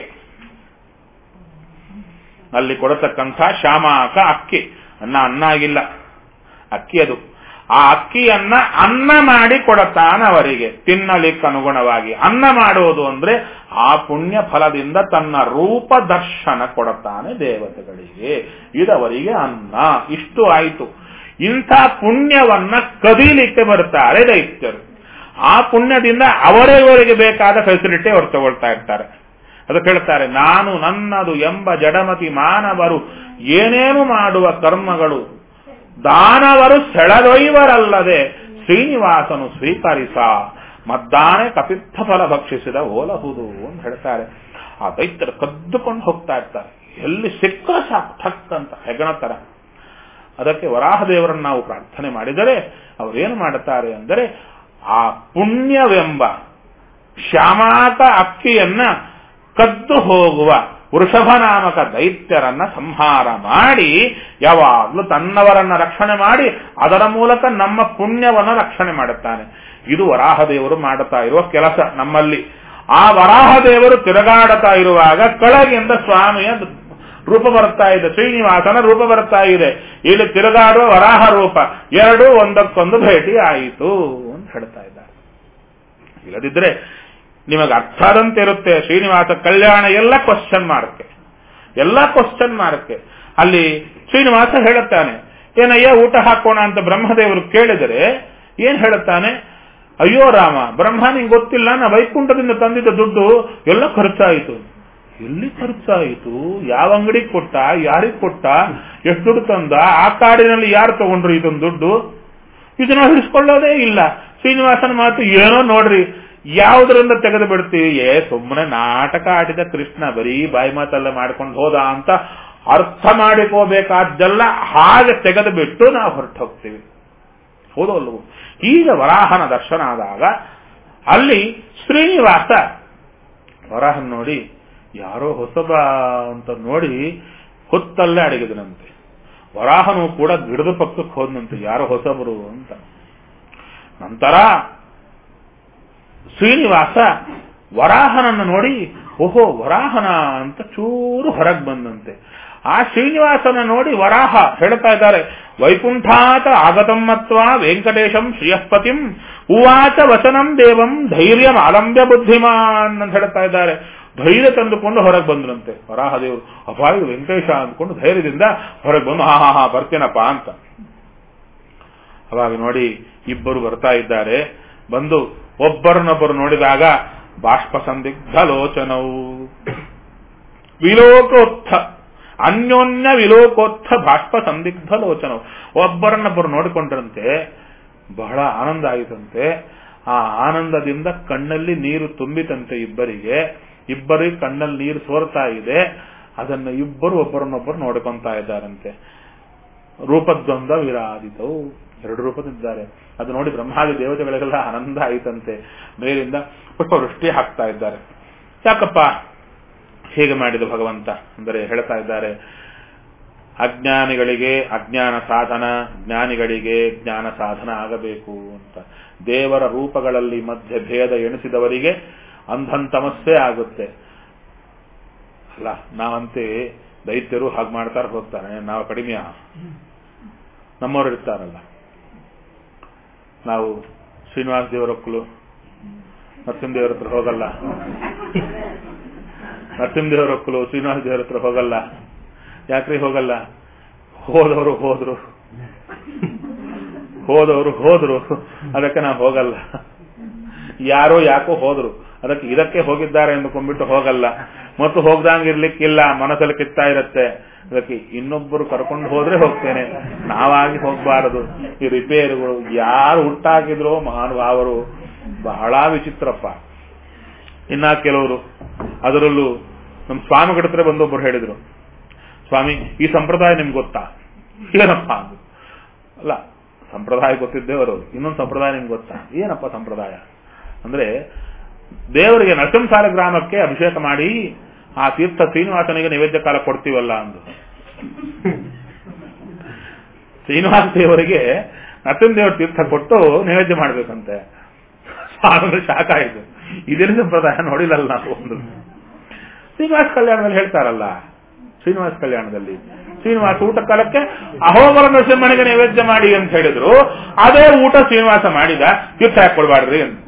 ಅಲ್ಲಿ ಕೊಡತಕ್ಕಂಥ ಶ್ಯಾಮಾಕ ಅಕ್ಕಿ. ಅನ್ನ ಆಗಿಲ್ಲ, ಅಕ್ಕಿ ಅದು. ಆ ಅಕ್ಕಿಯನ್ನ ಅನ್ನ ಮಾಡಿ ಕೊಡತಾನ ಅವರಿಗೆ ತಿನ್ನಲಿಕ್ಕೆ ಅನುಗುಣವಾಗಿ. ಅನ್ನ ಮಾಡುವುದು ಅಂದ್ರೆ ಆ ಪುಣ್ಯ ಫಲದಿಂದ ತನ್ನ ರೂಪ ದರ್ಶನ ಕೊಡತಾನೆ ದೇವತೆಗಳಿಗೆ. ಇದವರಿಗೆ ಅನ್ನ. ಇಷ್ಟು ಆಯಿತು. ಇಂಥ ಪುಣ್ಯವನ್ನ ಕದೀಲಿಕ್ಕೆ ಬರ್ತಾರೆ ದೈತ್ಯರು. ಆ ಪುಣ್ಯದಿಂದ ಅವರಿಗೆ ಬೇಕಾದ ಫೆಸಿಲಿಟಿ ಅವರು ತಗೊಳ್ತಾ ಇರ್ತಾರೆ. ಅದಕ್ಕೆ ಹೇಳ್ತಾರೆ, ನಾನು ನನ್ನದು ಎಂಬ ಜಡಮತಿ ಮಾನವರು ಏನೇನು ಮಾಡುವ ಕರ್ಮಗಳು ದಾನವರು ಸೆಳೆದೊಯ್ವರಲ್ಲದೆ ಶ್ರೀನಿವಾಸನು ಸ್ವೀಕರಿಸ ಮದ್ದಾನೆ ಕಪಿತ್ಥ ಫಲ ಭಕ್ಷಿಸಿದ ಓಲಹುದು ಅಂತ ಹೇಳ್ತಾರೆ. ಆ ದೈತ್ಯರು ಕದ್ದುಕೊಂಡು ಹೋಗ್ತಾ ಇರ್ತಾರೆ. ಎಲ್ಲಿ ಸಿಕ್ಕ ಸಾಕು ಠಕ್ ಅಂತ ಹೆಗಣ ತರ. ಅದಕ್ಕೆ ವರಾಹದೇವರನ್ನು ನಾವು ಪ್ರಾರ್ಥನೆ ಮಾಡಿದರೆ ಅವರೇನು ಮಾಡುತ್ತಾರೆ ಅಂದರೆ ಆ ಪುಣ್ಯವೆಂಬ ಶ್ಯಾಮಾಕ ಅಕ್ಕಿಯನ್ನ ಕದ್ದು ಹೋಗುವ ವೃಷಭ ನಾಮಕ ದೈತ್ಯರನ್ನ ಸಂಹಾರ ಮಾಡಿ ಯಾವಾಗಲೂ ತನ್ನವರನ್ನ ರಕ್ಷಣೆ ಮಾಡಿ ಅದರ ಮೂಲಕ ನಮ್ಮ ಪುಣ್ಯವನ್ನು ರಕ್ಷಣೆ ಮಾಡುತ್ತಾನೆ. ಇದು ವರಾಹದೇವರು ಮಾಡುತ್ತಾ ಇರುವ ಕೆಲಸ ನಮ್ಮಲ್ಲಿ. ಆ ವರಾಹದೇವರು ತಿರುಗಾಡುತ್ತಾ ಇರುವಾಗ ಕೆಳಗಿಂದ ಸ್ವಾಮಿಯ ರೂಪ ಬರ್ತಾ ಇದೆ, ಶ್ರೀನಿವಾಸನ ರೂಪ ಬರ್ತಾ ಇದೆ. ಇಲ್ಲಿ ತಿರುಗಾಡುವ ವರಾಹ ರೂಪ, ಎರಡೂ ಒಂದಕ್ಕೊಂದು ಭೇಟಿ ಆಯಿತು ಅಂತ ಹೇಳ್ತಾ ಇದ್ದಾರೆ. ಇಲ್ಲದಿದ್ರೆ ನಿಮಗೆ ಅರ್ಥ ಆದಂತೆ ಇರುತ್ತೆ. ಶ್ರೀನಿವಾಸ ಕಲ್ಯಾಣ ಎಲ್ಲ ಕ್ವಶನ್ ಮಾರ್ಕೆ. ಅಲ್ಲಿ ಶ್ರೀನಿವಾಸ ಹೇಳುತ್ತಾನೆ, ಏನಯ್ಯ ಊಟ ಹಾಕೋಣ ಅಂತ ಬ್ರಹ್ಮದೇವರು ಕೇಳಿದರೆ ಏನ್ ಹೇಳುತ್ತಾನೆ? ಅಯ್ಯೋ ರಾಮ, ಬ್ರಹ್ಮ ನಿಂಗೆ ಗೊತ್ತಿಲ್ಲ, ನಾ ವೈಕುಂಠದಿಂದ ತಂದಿದ್ದ ದುಡ್ಡು ಎಲ್ಲ ಖರ್ಚಾಯಿತು. ಎಲ್ಲಿ ಖರ್ಚಾಯಿತು? ಯಾವ ಅಂಗಡಿಗೆ ಕೊಟ್ಟ? ಯಾರಿಗೆ ಕೊಟ್ಟ? ಎಷ್ಟು ದುಡ್ಡು ತಂದ? ಆ ಕಾಡಿನಲ್ಲಿ ಯಾರು ತಗೊಂಡ್ರು ಇದೊಂದು ದುಡ್ಡು? ಇದನ್ನ ಹಿಡಿಸ್ಕೊಳ್ಳೋದೇ ಇಲ್ಲ. ಶ್ರೀನಿವಾಸನ ಮಾತು ಏನೋ ನೋಡ್ರಿ, ಯಾವುದರಿಂದ ತೆಗೆದು ಬಿಡ್ತೀವಿ? ಸುಮ್ಮನೆ ನಾಟಕ ಆಡಿದ ಕೃಷ್ಣ, ಬರೀ ಬಾಯಿ ಮಾತೆಲ್ಲ ಮಾಡ್ಕೊಂಡು ಹೋದ ಅಂತ ಅರ್ಥ ಮಾಡಿಕೋಬೇಕಾದ್ದೆಲ್ಲ ಹಾಗೆ ತೆಗೆದು ಬಿಟ್ಟು ನಾವು ಹೊರಟು ಹೋಗ್ತೀವಿ. ಹೌದು ಅಲ್ವೋ? ಈಗ ವರಾಹನ ದರ್ಶನ ಆದಾಗ ಅಲ್ಲಿ ಶ್ರೀನಿವಾಸ ವರಾಹನ್ ನೋಡಿ ಯಾರೋ ಹೊಸಬ ಅಂತ ನೋಡಿ ಹೊತ್ತಲ್ಲೇ ಅಡಗಿದನಂತೆ. ವರಾಹನು ಕೂಡ ಗಿಡದ ಪಕ್ಕಕ್ಕೆ ಹೋದನಂತೆ, ಯಾರೋ ಹೊಸಬರು ಅಂತ. ನಂತರ ಶ್ರೀನಿವಾಸ ವರಾಹನನ್ನು ನೋಡಿ ಓಹೋ ವರಾಹನ ಅಂತ ಚೂರು ಹೊರಗೆ ಬಂದಂತೆ. ಆ ಶ್ರೀನಿವಾಸನ ನೋಡಿ ವರಾಹ ಹೇಳ್ತಾ ಇದ್ದಾರೆ, ವೈಕುಂಠಾತ ಆಗತಮ್ಮತ್ವ ವೆಂಕಟೇಶಂ ಶ್ರೀಯಸ್ಪತಿಂ ಉವಾಚ ವಚನಂ ದೇವಂ ಧೈರ್ಯಂ ಆಲಂಬ್ಯ ಬುದ್ಧಿಮಾನ್ ಅಂತ ಹೇಳ್ತಾ ಇದ್ದಾರೆ. ಧೈರ್ಯ ತಂದುಕೊಂಡು ಹೊರಗೆ ಬಂದ್ರಂತೆ ವರಾಹದೇವರು. ಅಪಾಯ ವೆಂಕಟೇಶ ಅಂದ್ಕೊಂಡು ಧೈರ್ಯದಿಂದ ಹೊರಗೆ ಬಂದು ಹಾ ಬರ್ತೀನಪ್ಪ ಅಂತ. ಅವಾಗ ನೋಡಿ ಇಬ್ಬರು ಬರ್ತಾ ಇದ್ದಾರೆ. ಬಂದು ಒಬ್ಬರನ್ನೊಬ್ಬರು ನೋಡಿದಾಗ ಬಾಷ್ಪ ಸಂದಿಗ್ಧ ಲೋಚನವು ವಿಲೋಕೋತ್ಥ ಅನ್ಯೋನ್ಯ ವಿಲೋಕೋತ್ಥ ಬಾಷ್ಪ ಸಂದಿಗ್ಧ ಲೋಚನವು. ಒಬ್ಬರನ್ನೊಬ್ಬರು ನೋಡಿಕೊಂಡ್ರಂತೆ ಬಹಳ ಆನಂದ ಆಯಿತಂತೆ. ಆ ಆನಂದದಿಂದ ಕಣ್ಣಲ್ಲಿ ನೀರು ತುಂಬಿತಂತೆ ಇಬ್ಬರಿಗೆ ಕಣ್ಣಲ್ಲಿ ನೀರು ಸೋರ್ತಾ ಇದೆ. ಅದನ್ನು ಇಬ್ಬರು ಒಬ್ಬರನ್ನೊಬ್ಬರು ನೋಡ್ಕೊಂತಾ ಇದ್ದಾರಂತೆ. ರೂಪದ್ವಂದ ವಿರಾದಿತವು, ಎರಡು ರೂಪದಿದ್ದಾರೆ. ಅದು ನೋಡಿ ಬ್ರಹ್ಮಾದಿ ದೇವತೆಗಳಿಗೆಲ್ಲ ಆನಂದ ಆಯಿತಂತೆ. ಮೇಲಿಂದ ಪುಷ್ಪವೃಷ್ಟಿ ಹಾಕ್ತಾ ಇದ್ದಾರೆ. ಯಾಕಪ್ಪ ಹೇಗೆ ಮಾಡಿದ ಭಗವಂತ ಅಂದರೆ ಹೇಳ್ತಾ ಇದ್ದಾರೆ, ಅಜ್ಞಾನಿಗಳಿಗೆ ಅಜ್ಞಾನ ಸಾಧನ, ಜ್ಞಾನಿಗಳಿಗೆ ಜ್ಞಾನ ಸಾಧನ ಆಗಬೇಕು ಅಂತ. ದೇವರ ರೂಪಗಳಲ್ಲಿ ಮಧ್ಯೆ ಭೇದ ಎಣಿಸಿದವರಿಗೆ ಅಂಧಂತಮಸ್ಸೇ ಆಗುತ್ತೆ ಅಲ್ಲ. ನಾವಂತೆ ದೈತ್ಯರು ಹಾಗೆ ಮಾಡ್ತಾರೆ ಹೋಗ್ತಾರೆ, ನಾವು ಕಡಿಮೆಯ ನಮ್ಮವರು ಇರ್ತಾರಲ್ಲ. ನಾವು ಶ್ರೀನಿವಾಸ ದೇವರೊಕ್ಕಲು ನರಸಿಂಹದೇವರ ಹತ್ರ ಹೋಗಲ್ಲ, ನರಸಿಂಹದೇವರೊಕ್ಕಲು ಶ್ರೀನಿವಾಸ ದೇವರ ಹತ್ರ ಹೋಗಲ್ಲ. ಯಾಕ್ರಿ ಹೋಗಲ್ಲ? ಹೋದವರು ಹೋದ್ರು ಅದಕ್ಕೆ ನಾವು ಹೋಗಲ್ಲ. ಯಾರೋ ಯಾಕೋ ಹೋದ್ರು ಅದಕ್ಕೆ ಇದಕ್ಕೆ ಹೋಗಿದ್ದಾರೆ ಎಂದುಕೊಂಡ್ಬಿಟ್ಟು ಹೋಗಲ್ಲ. ಮತ್ತು ಹೋಗ್ದಂಗಿರ್ಲಿಕ್ಕಿಲ್ಲ, ಮನಸ್ಸಲ್ಲಿ ಕಿತ್ತಾ ಇರುತ್ತೆ. ಅದಕ್ಕೆ ಇನ್ನೊಬ್ಬರು ಕರ್ಕೊಂಡು ಹೋದ್ರೆ ಹೋಗ್ತೇನೆ, ನಾವಾಗಿ ಹೋಗಬಾರದು. ಈ ರಿಪೇರಿಗಳು ಯಾರು ಹುಟ್ಟಾಕಿದ್ರು ಮಹಾನುಭಾವರು ಬಹಳ ವಿಚಿತ್ರಪ್ಪ. ಇನ್ನ ಕೆಲವರು, ಅದರಲ್ಲೂ ನಮ್ಮ ಸ್ವಾಮಿಗಳ ಹತ್ರ ಬಂದೊಬ್ಬರು ಹೇಳಿದ್ರು, ಸ್ವಾಮಿ ಈ ಸಂಪ್ರದಾಯ ನಿಮ್ಗೆ ಗೊತ್ತಾ? ಏನಪ್ಪ ಅಲ್ಲ, ಸಂಪ್ರದಾಯ ಗೊತ್ತಿದ್ದೇವರು, ಇನ್ನೊಂದು ಸಂಪ್ರದಾಯ ನಿಮ್ಗೆ ಗೊತ್ತಾ? ಏನಪ್ಪ ಸಂಪ್ರದಾಯ ಅಂದ್ರೆ, ದೇವರಿಗೆ ನರಸಿಂಹಸಾಲ ಗ್ರಾಮಕ್ಕೆ ಅಭಿಷೇಕ ಮಾಡಿ ಆ ತೀರ್ಥ ಶ್ರೀನಿವಾಸನಿಗೆ ನೈವೇದ್ಯ ಕಾಲ ಕೊಡ್ತೀವಲ್ಲ ಅಂದು. ಶ್ರೀನಿವಾಸ ದೇವರಿಗೆ ನರಸಿಂಹದೇವರ ತೀರ್ಥ ಕೊಟ್ಟು ನೈವೇದ್ಯ ಮಾಡ್ಬೇಕಂತೆ. ಸ್ವಾಮಿ ಶಾಖ ಆಯಿತು, ಇದೇನು ಸಂಪ್ರದಾಯ ನೋಡಿಲ್ಲಲ್ಲ ನಾವು. ಒಂದು ಶ್ರೀನಿವಾಸ ಕಲ್ಯಾಣದಲ್ಲಿ ಹೇಳ್ತಾರಲ್ಲ, ಶ್ರೀನಿವಾಸ ಕಲ್ಯಾಣದಲ್ಲಿ ಶ್ರೀನಿವಾಸ ಊಟ ಕಾಲಕ್ಕೆ ಅಹೋಬರ ನರಸಿಂಹನಿಗೆ ನೈವೇದ್ಯ ಮಾಡಿ ಅಂತ ಹೇಳಿದ್ರು. ಅದೇ ಊಟ ಶ್ರೀನಿವಾಸ ಮಾಡಿದ, ತೀರ್ಥ ಯಾಕೆ ಕೊಡಬಾರ್ದ್ರಿ ಅಂತ.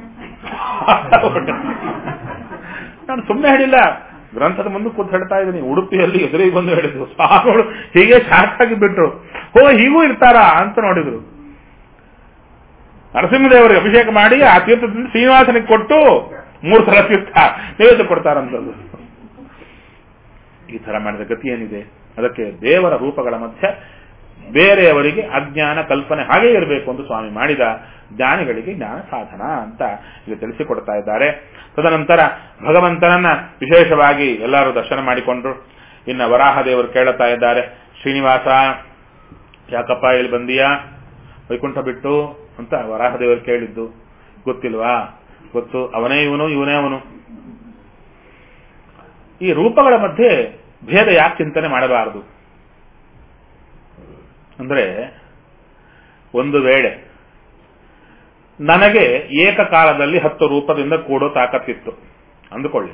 ನಾನು ಸುಮ್ಮನೆ ಹೇಳಿಲ್ಲ, ಗ್ರಂಥದ ಮುಂದೆ ಕೂತ್ ಹೇಳ್ತಾ ಇದ್ದೀನಿ. ಉಡುಪಿಯಲ್ಲಿ ಎದುರಿಗೆ ಬಂದು ಹೇಳಿದ್ರು ಸ್ವಾಮಿಗಳು, ಹೀಗೆ ಶಾಕ್ ಆಗಿ ಬಿಟ್ರು. ಹೀಗೂ ಇರ್ತಾರಾ ಅಂತ ನೋಡಿದ್ರು. ನರಸಿಂಹದೇವರಿಗೆ ಅಭಿಷೇಕ ಮಾಡಿ ಆ ತೀರ್ಥದಿಂದ ಶ್ರೀನಿವಾಸನಿಗೆ ಕೊಟ್ಟು 3 ಸಲ ತೀರ್ಥ ನೈವೇದ್ಯ ಕೊಡ್ತಾರಂತದ್ದು. ಈ ತರ ಮಾಡಿದ ಗತಿ ಏನಿದೆ? ಅದಕ್ಕೆ ದೇವರ ರೂಪಗಳ ಮಧ್ಯೆ ಬೇರೆಯವರಿಗೆ ಅಜ್ಞಾನ ಕಲ್ಪನೆ ಹಾಗೇ ಇರಬೇಕು ಅಂತ ಸ್ವಾಮಿ ಮಾಡಿದ. ಜ್ಞಾನಿಗಳಿಗೆ ಜ್ಞಾನ ಸಾಧನ ಅಂತ ಈಗ ತಿಳಿಸಿಕೊಡ್ತಾ ಇದ್ದಾರೆ. ತದನಂತರ ಭಗವಂತನನ್ನ ವಿಶೇಷವಾಗಿ ಎಲ್ಲರೂ ದರ್ಶನ ಮಾಡಿಕೊಂಡ್ರು. ಇನ್ನು ವರಾಹದೇವರು ಕೇಳುತ್ತಾ ಇದ್ದಾರೆ, ಶ್ರೀನಿವಾಸ ಯಾಕಪ್ಪ ಇಲ್ಲಿ ಬಂದೀಯಾ ವೈಕುಂಠ ಬಿಟ್ಟು ಅಂತ ವರಾಹದೇವರು ಕೇಳಿದ್ದು. ಗೊತ್ತಿಲ್ವಾ? ಗೊತ್ತು, ಅವನೇ ಇವನು, ಇವನೇ ಅವನು. ಈ ರೂಪಗಳ ಮಧ್ಯೆ ಭೇದ ಯಾಕೆ ಚಿಂತನೆ ಮಾಡಬಾರದು ಅಂದ್ರೆ, ಒಂದು ವೇಳೆ ನನಗೆ ಏಕಕಾಲದಲ್ಲಿ 10 ರೂಪದಿಂದ ಕೂಡೋ ತಾಕತ್ತಿತ್ತು ಅಂದುಕೊಳ್ಳಿ.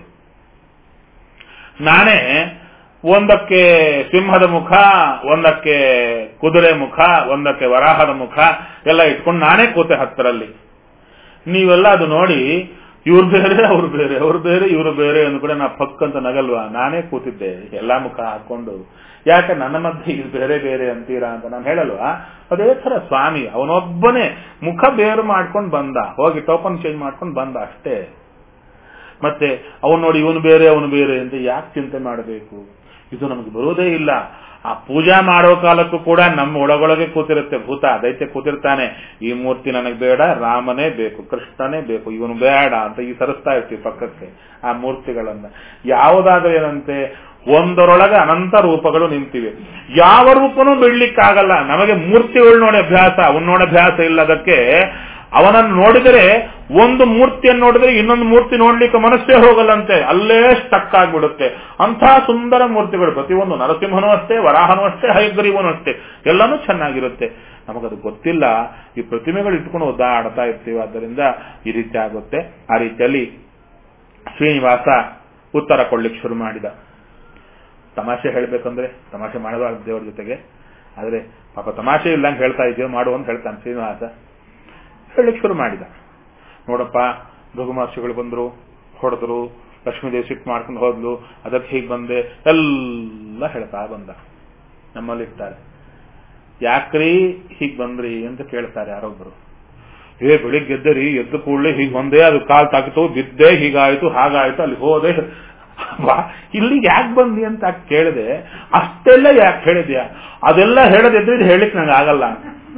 ನಾನೇ ಒಂದಕ್ಕೆ ಸಿಂಹದ ಮುಖ, ಒಂದಕ್ಕೆ ಕುದುರೆ ಮುಖ, ಒಂದಕ್ಕೆ ವರಾಹದ ಮುಖ ಎಲ್ಲ ಇಟ್ಕೊಂಡು ನಾನೇ ಕೂತೆ 10ರಲ್ಲಿ. ನೀವೆಲ್ಲ ಅದು ನೋಡಿ ಇವ್ರು ಬೇರೆ ಅವ್ರು ಬೇರೆ, ಅವ್ರು ಬೇರೆ ಇವರು ಬೇರೆ ಅಂದ ಕೂಡ ನಾ ಪಕ್ಕಂತ ನಗಲ್ವಾ, ನಾನೇ ಕೂತಿದ್ದೆ ಎಲ್ಲಾ ಮುಖ ಹಾಕೊಂಡು, ಯಾಕೆ ನನ್ನ ಮಧ್ಯೆ ಇದು ಬೇರೆ ಬೇರೆ ಅಂತೀರಾ ಅಂತ ನಾನು ಹೇಳಲ್ವಾ. ಅದೇ ತರ ಸ್ವಾಮಿ ಅವನೊಬ್ಬನೇ ಮುಖ ಬೇರು ಮಾಡ್ಕೊಂಡು ಬಂದ, ಹೋಗಿ ಟೋಕನ್ ಚೇಂಜ್ ಮಾಡ್ಕೊಂಡು ಬಂದ ಅಷ್ಟೇ. ಮತ್ತೆ ಅವನು ನೋಡಿ ಇವನು ಬೇರೆ ಅವನು ಬೇರೆ ಅಂತ ಯಾಕೆ ಚಿಂತೆ ಮಾಡಬೇಕು, ಇದು ನಮಗೆ ಬರೋದೇ ಇಲ್ಲ. ಆ ಪೂಜಾ ಮಾಡೋ ಕಾಲಕ್ಕೂ ಕೂಡ ನಮ್ಮ ಒಳಗೊಳಗೆ ಕೂತಿರುತ್ತೆ ಭೂತ, ದೈತ್ಯ ಕೂತಿರ್ತಾನೆ, ಈ ಮೂರ್ತಿ ನನಗೆ ಬೇಡ, ರಾಮನೇ ಬೇಕು, ಕೃಷ್ಣನೇ ಬೇಕು, ಇವನು ಬೇಡ ಅಂತ ಈ ಸರಿಸ್ತಾ ಇರ್ತೀವಿ ಪಕ್ಕಕ್ಕೆ ಆ ಮೂರ್ತಿಗಳನ್ನ. ಯಾವುದಾದ್ರೂ ಏನಂತೆ ಒಂದರೊಳಗೆ ಅನಂತ ರೂಪಗಳು ನಿಂತಿವೆ, ಯಾವ ರೂಪನೂ ಬಿಡ್ಲಿಕ್ಕಾಗಲ್ಲ. ನಮಗೆ ಮೂರ್ತಿಗಳು ನೋಡಿ ಅಭ್ಯಾಸ, ಅವನ್ ನೋಡಿ ಅಭ್ಯಾಸ ಇಲ್ಲ. ಅದಕ್ಕೆ ಅವನನ್ನು ನೋಡಿದರೆ ಒಂದು ಮೂರ್ತಿಯನ್ನು ನೋಡಿದ್ರೆ ಇನ್ನೊಂದು ಮೂರ್ತಿ ನೋಡ್ಲಿಕ್ಕೆ ಮನಸ್ಸೇ ಹೋಗಲ್ಲಂತೆ, ಅಲ್ಲೇ ಸ್ಟಕ್ ಆಗ್ಬಿಡುತ್ತೆ. ಅಂಥ ಸುಂದರ ಮೂರ್ತಿಗಳು ಪ್ರತಿಯೊಂದು, ನರಸಿಂಹನೂ ಅಷ್ಟೇ, ವರಾಹನೂ ಅಷ್ಟೇ, ಹಯಗ್ರೀವನೂ ಅಷ್ಟೇ, ಎಲ್ಲನೂ ಚೆನ್ನಾಗಿರುತ್ತೆ. ನಮಗದು ಗೊತ್ತಿಲ್ಲ, ಈ ಪ್ರತಿಮೆಗಳು ಇಟ್ಕೊಂಡು ಒದ್ದಾಡ್ತಾ ಇರ್ತೀವಿ, ಆದ್ದರಿಂದ ಈ ರೀತಿ ಆಗುತ್ತೆ. ಆ ರೀತಿಯಲ್ಲಿ ಶ್ರೀನಿವಾಸ ಉತ್ತರ ಕೊಡ್ಲಿಕ್ಕೆ ಶುರು ಮಾಡಿದ. ತಮಾಷೆ ಹೇಳ್ಬೇಕಂದ್ರೆ ತಮಾಷೆ ಮಾಡಬಾರ್ದು ದೇವರ ಜೊತೆಗೆ, ಆದ್ರೆ ಪಾಪ ತಮಾಷೆ ಇಲ್ಲ ಅಂತ ಹೇಳ್ತಾ ಇದ್ದೀವಿ, ಮಾಡುವಂತ ಹೇಳ್ತಾನೆ ಶ್ರೀನಿವಾಸ. ಹೇಳಲಿಕ್ಕೆ ಶುರು ಮಾಡಿದ. ನೋಡಪ್ಪ, ಭೃಗುಮಹರ್ಷಿಗಳು ಬಂದ್ರು, ಹೊಡೆದ್ರು, ಲಕ್ಷ್ಮೀದೇವಿ ಸಿಟ್ಟು ಮಾಡ್ಕೊಂಡು ಹೋದ್ಲು, ಅದಕ್ಕೆ ಹೀಗೆ ಬಂದೆ, ಎಲ್ಲ ಹೇಳ್ತಾ ಬಂದ. ನಮ್ಮಲ್ಲಿರ್ತಾರೆ, ಯಾಕ್ರಿ ಹೀಗ್ ಬಂದ್ರಿ ಅಂತ ಕೇಳ್ತಾರೆ ಯಾರೊಬ್ರು. ಬೆಳಿಗ್ಗೆ ಎದ್ದರಿ, ಎದ್ದು ಕೂಡಲೇ ಹೀಗೆ ಬಂದೆ, ಅದು ಕಾಲ್ ತಾಕಿತು, ಬಿದ್ದೆ, ಹೀಗಾಯ್ತು, ಹಾಗಾಯ್ತು, ಅಲ್ಲಿ ಹೋದೆ, ಇಲ್ಲಿ ಯಾಕೆ ಬಂದಿ ಅಂತ ಕೇಳಿದೆ. ಅಷ್ಟೆಲ್ಲ ಯಾಕೆ ಹೇಳಿದ್ಯಾ? ಅದೆಲ್ಲ ಹೇಳದಿದ್ರೆ ಇದು ಹೇಳಿಕ್ ನಂಗೆ ಆಗಲ್ಲ.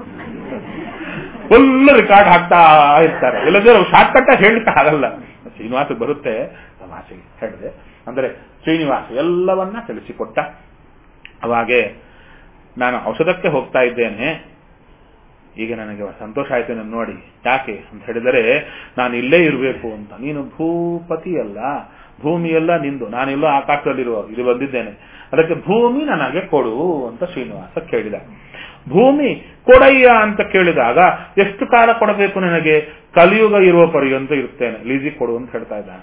ಫುಲ್ ರಿಕಾರ್ಡ್ ಹಾಕ್ತಾ ಇರ್ತಾರೆ, ಇಲ್ಲದ್ರೆ ಶಾರ್ಟ್ ಕಟ್ ಹೇಳಲಿಕ್ಕೆ ಆಗಲ್ಲ. ಶ್ರೀನಿವಾಸ ಬರುತ್ತೆ, ತಮಾಷೆಗೆ ಹೇಳಿದೆ. ಅಂದ್ರೆ ಶ್ರೀನಿವಾಸ ಎಲ್ಲವನ್ನ ತಿಳಿಸಿಕೊಟ್ಟ. ಅವಾಗೆ ನಾನು ಔಷಧಕ್ಕೆ ಹೋಗ್ತಾ ಇದ್ದೇನೆ, ಈಗ ನನಗೆ ಸಂತೋಷ ಆಯ್ತು ನನ್ನ ನೋಡಿ. ಯಾಕೆ ಅಂತ ಹೇಳಿದರೆ, ನಾನು ಇಲ್ಲೇ ಇರಬೇಕು ಅಂತ. ನೀನು ಭೂಪತಿ ಅಲ್ಲ, ಭೂಮಿಯೆಲ್ಲ ನಿಂದು, ನಾನೆಲ್ಲೋ ಆಕಾಶದಲ್ಲಿರುವ ಇದು ಬಂದಿದ್ದೇನೆ, ಅದಕ್ಕೆ ಭೂಮಿ ನನಗೆ ಕೊಡು ಅಂತ ಶ್ರೀನಿವಾಸ ಕೇಳಿದ. ಭೂಮಿ ಕೊಡಯ್ಯ ಅಂತ ಕೇಳಿದಾಗ, ಎಷ್ಟು ಕಾಲ ಕೊಡಬೇಕು ನನಗೆ? ಕಲಿಯುಗ ಇರುವ ಪರ್ಯಂತ ಇರ್ತೇನೆ, ಲೀಸಿಗೆ ಕೊಡು ಅಂತ ಹೇಳ್ತಾ ಇದ್ದಾನೆ.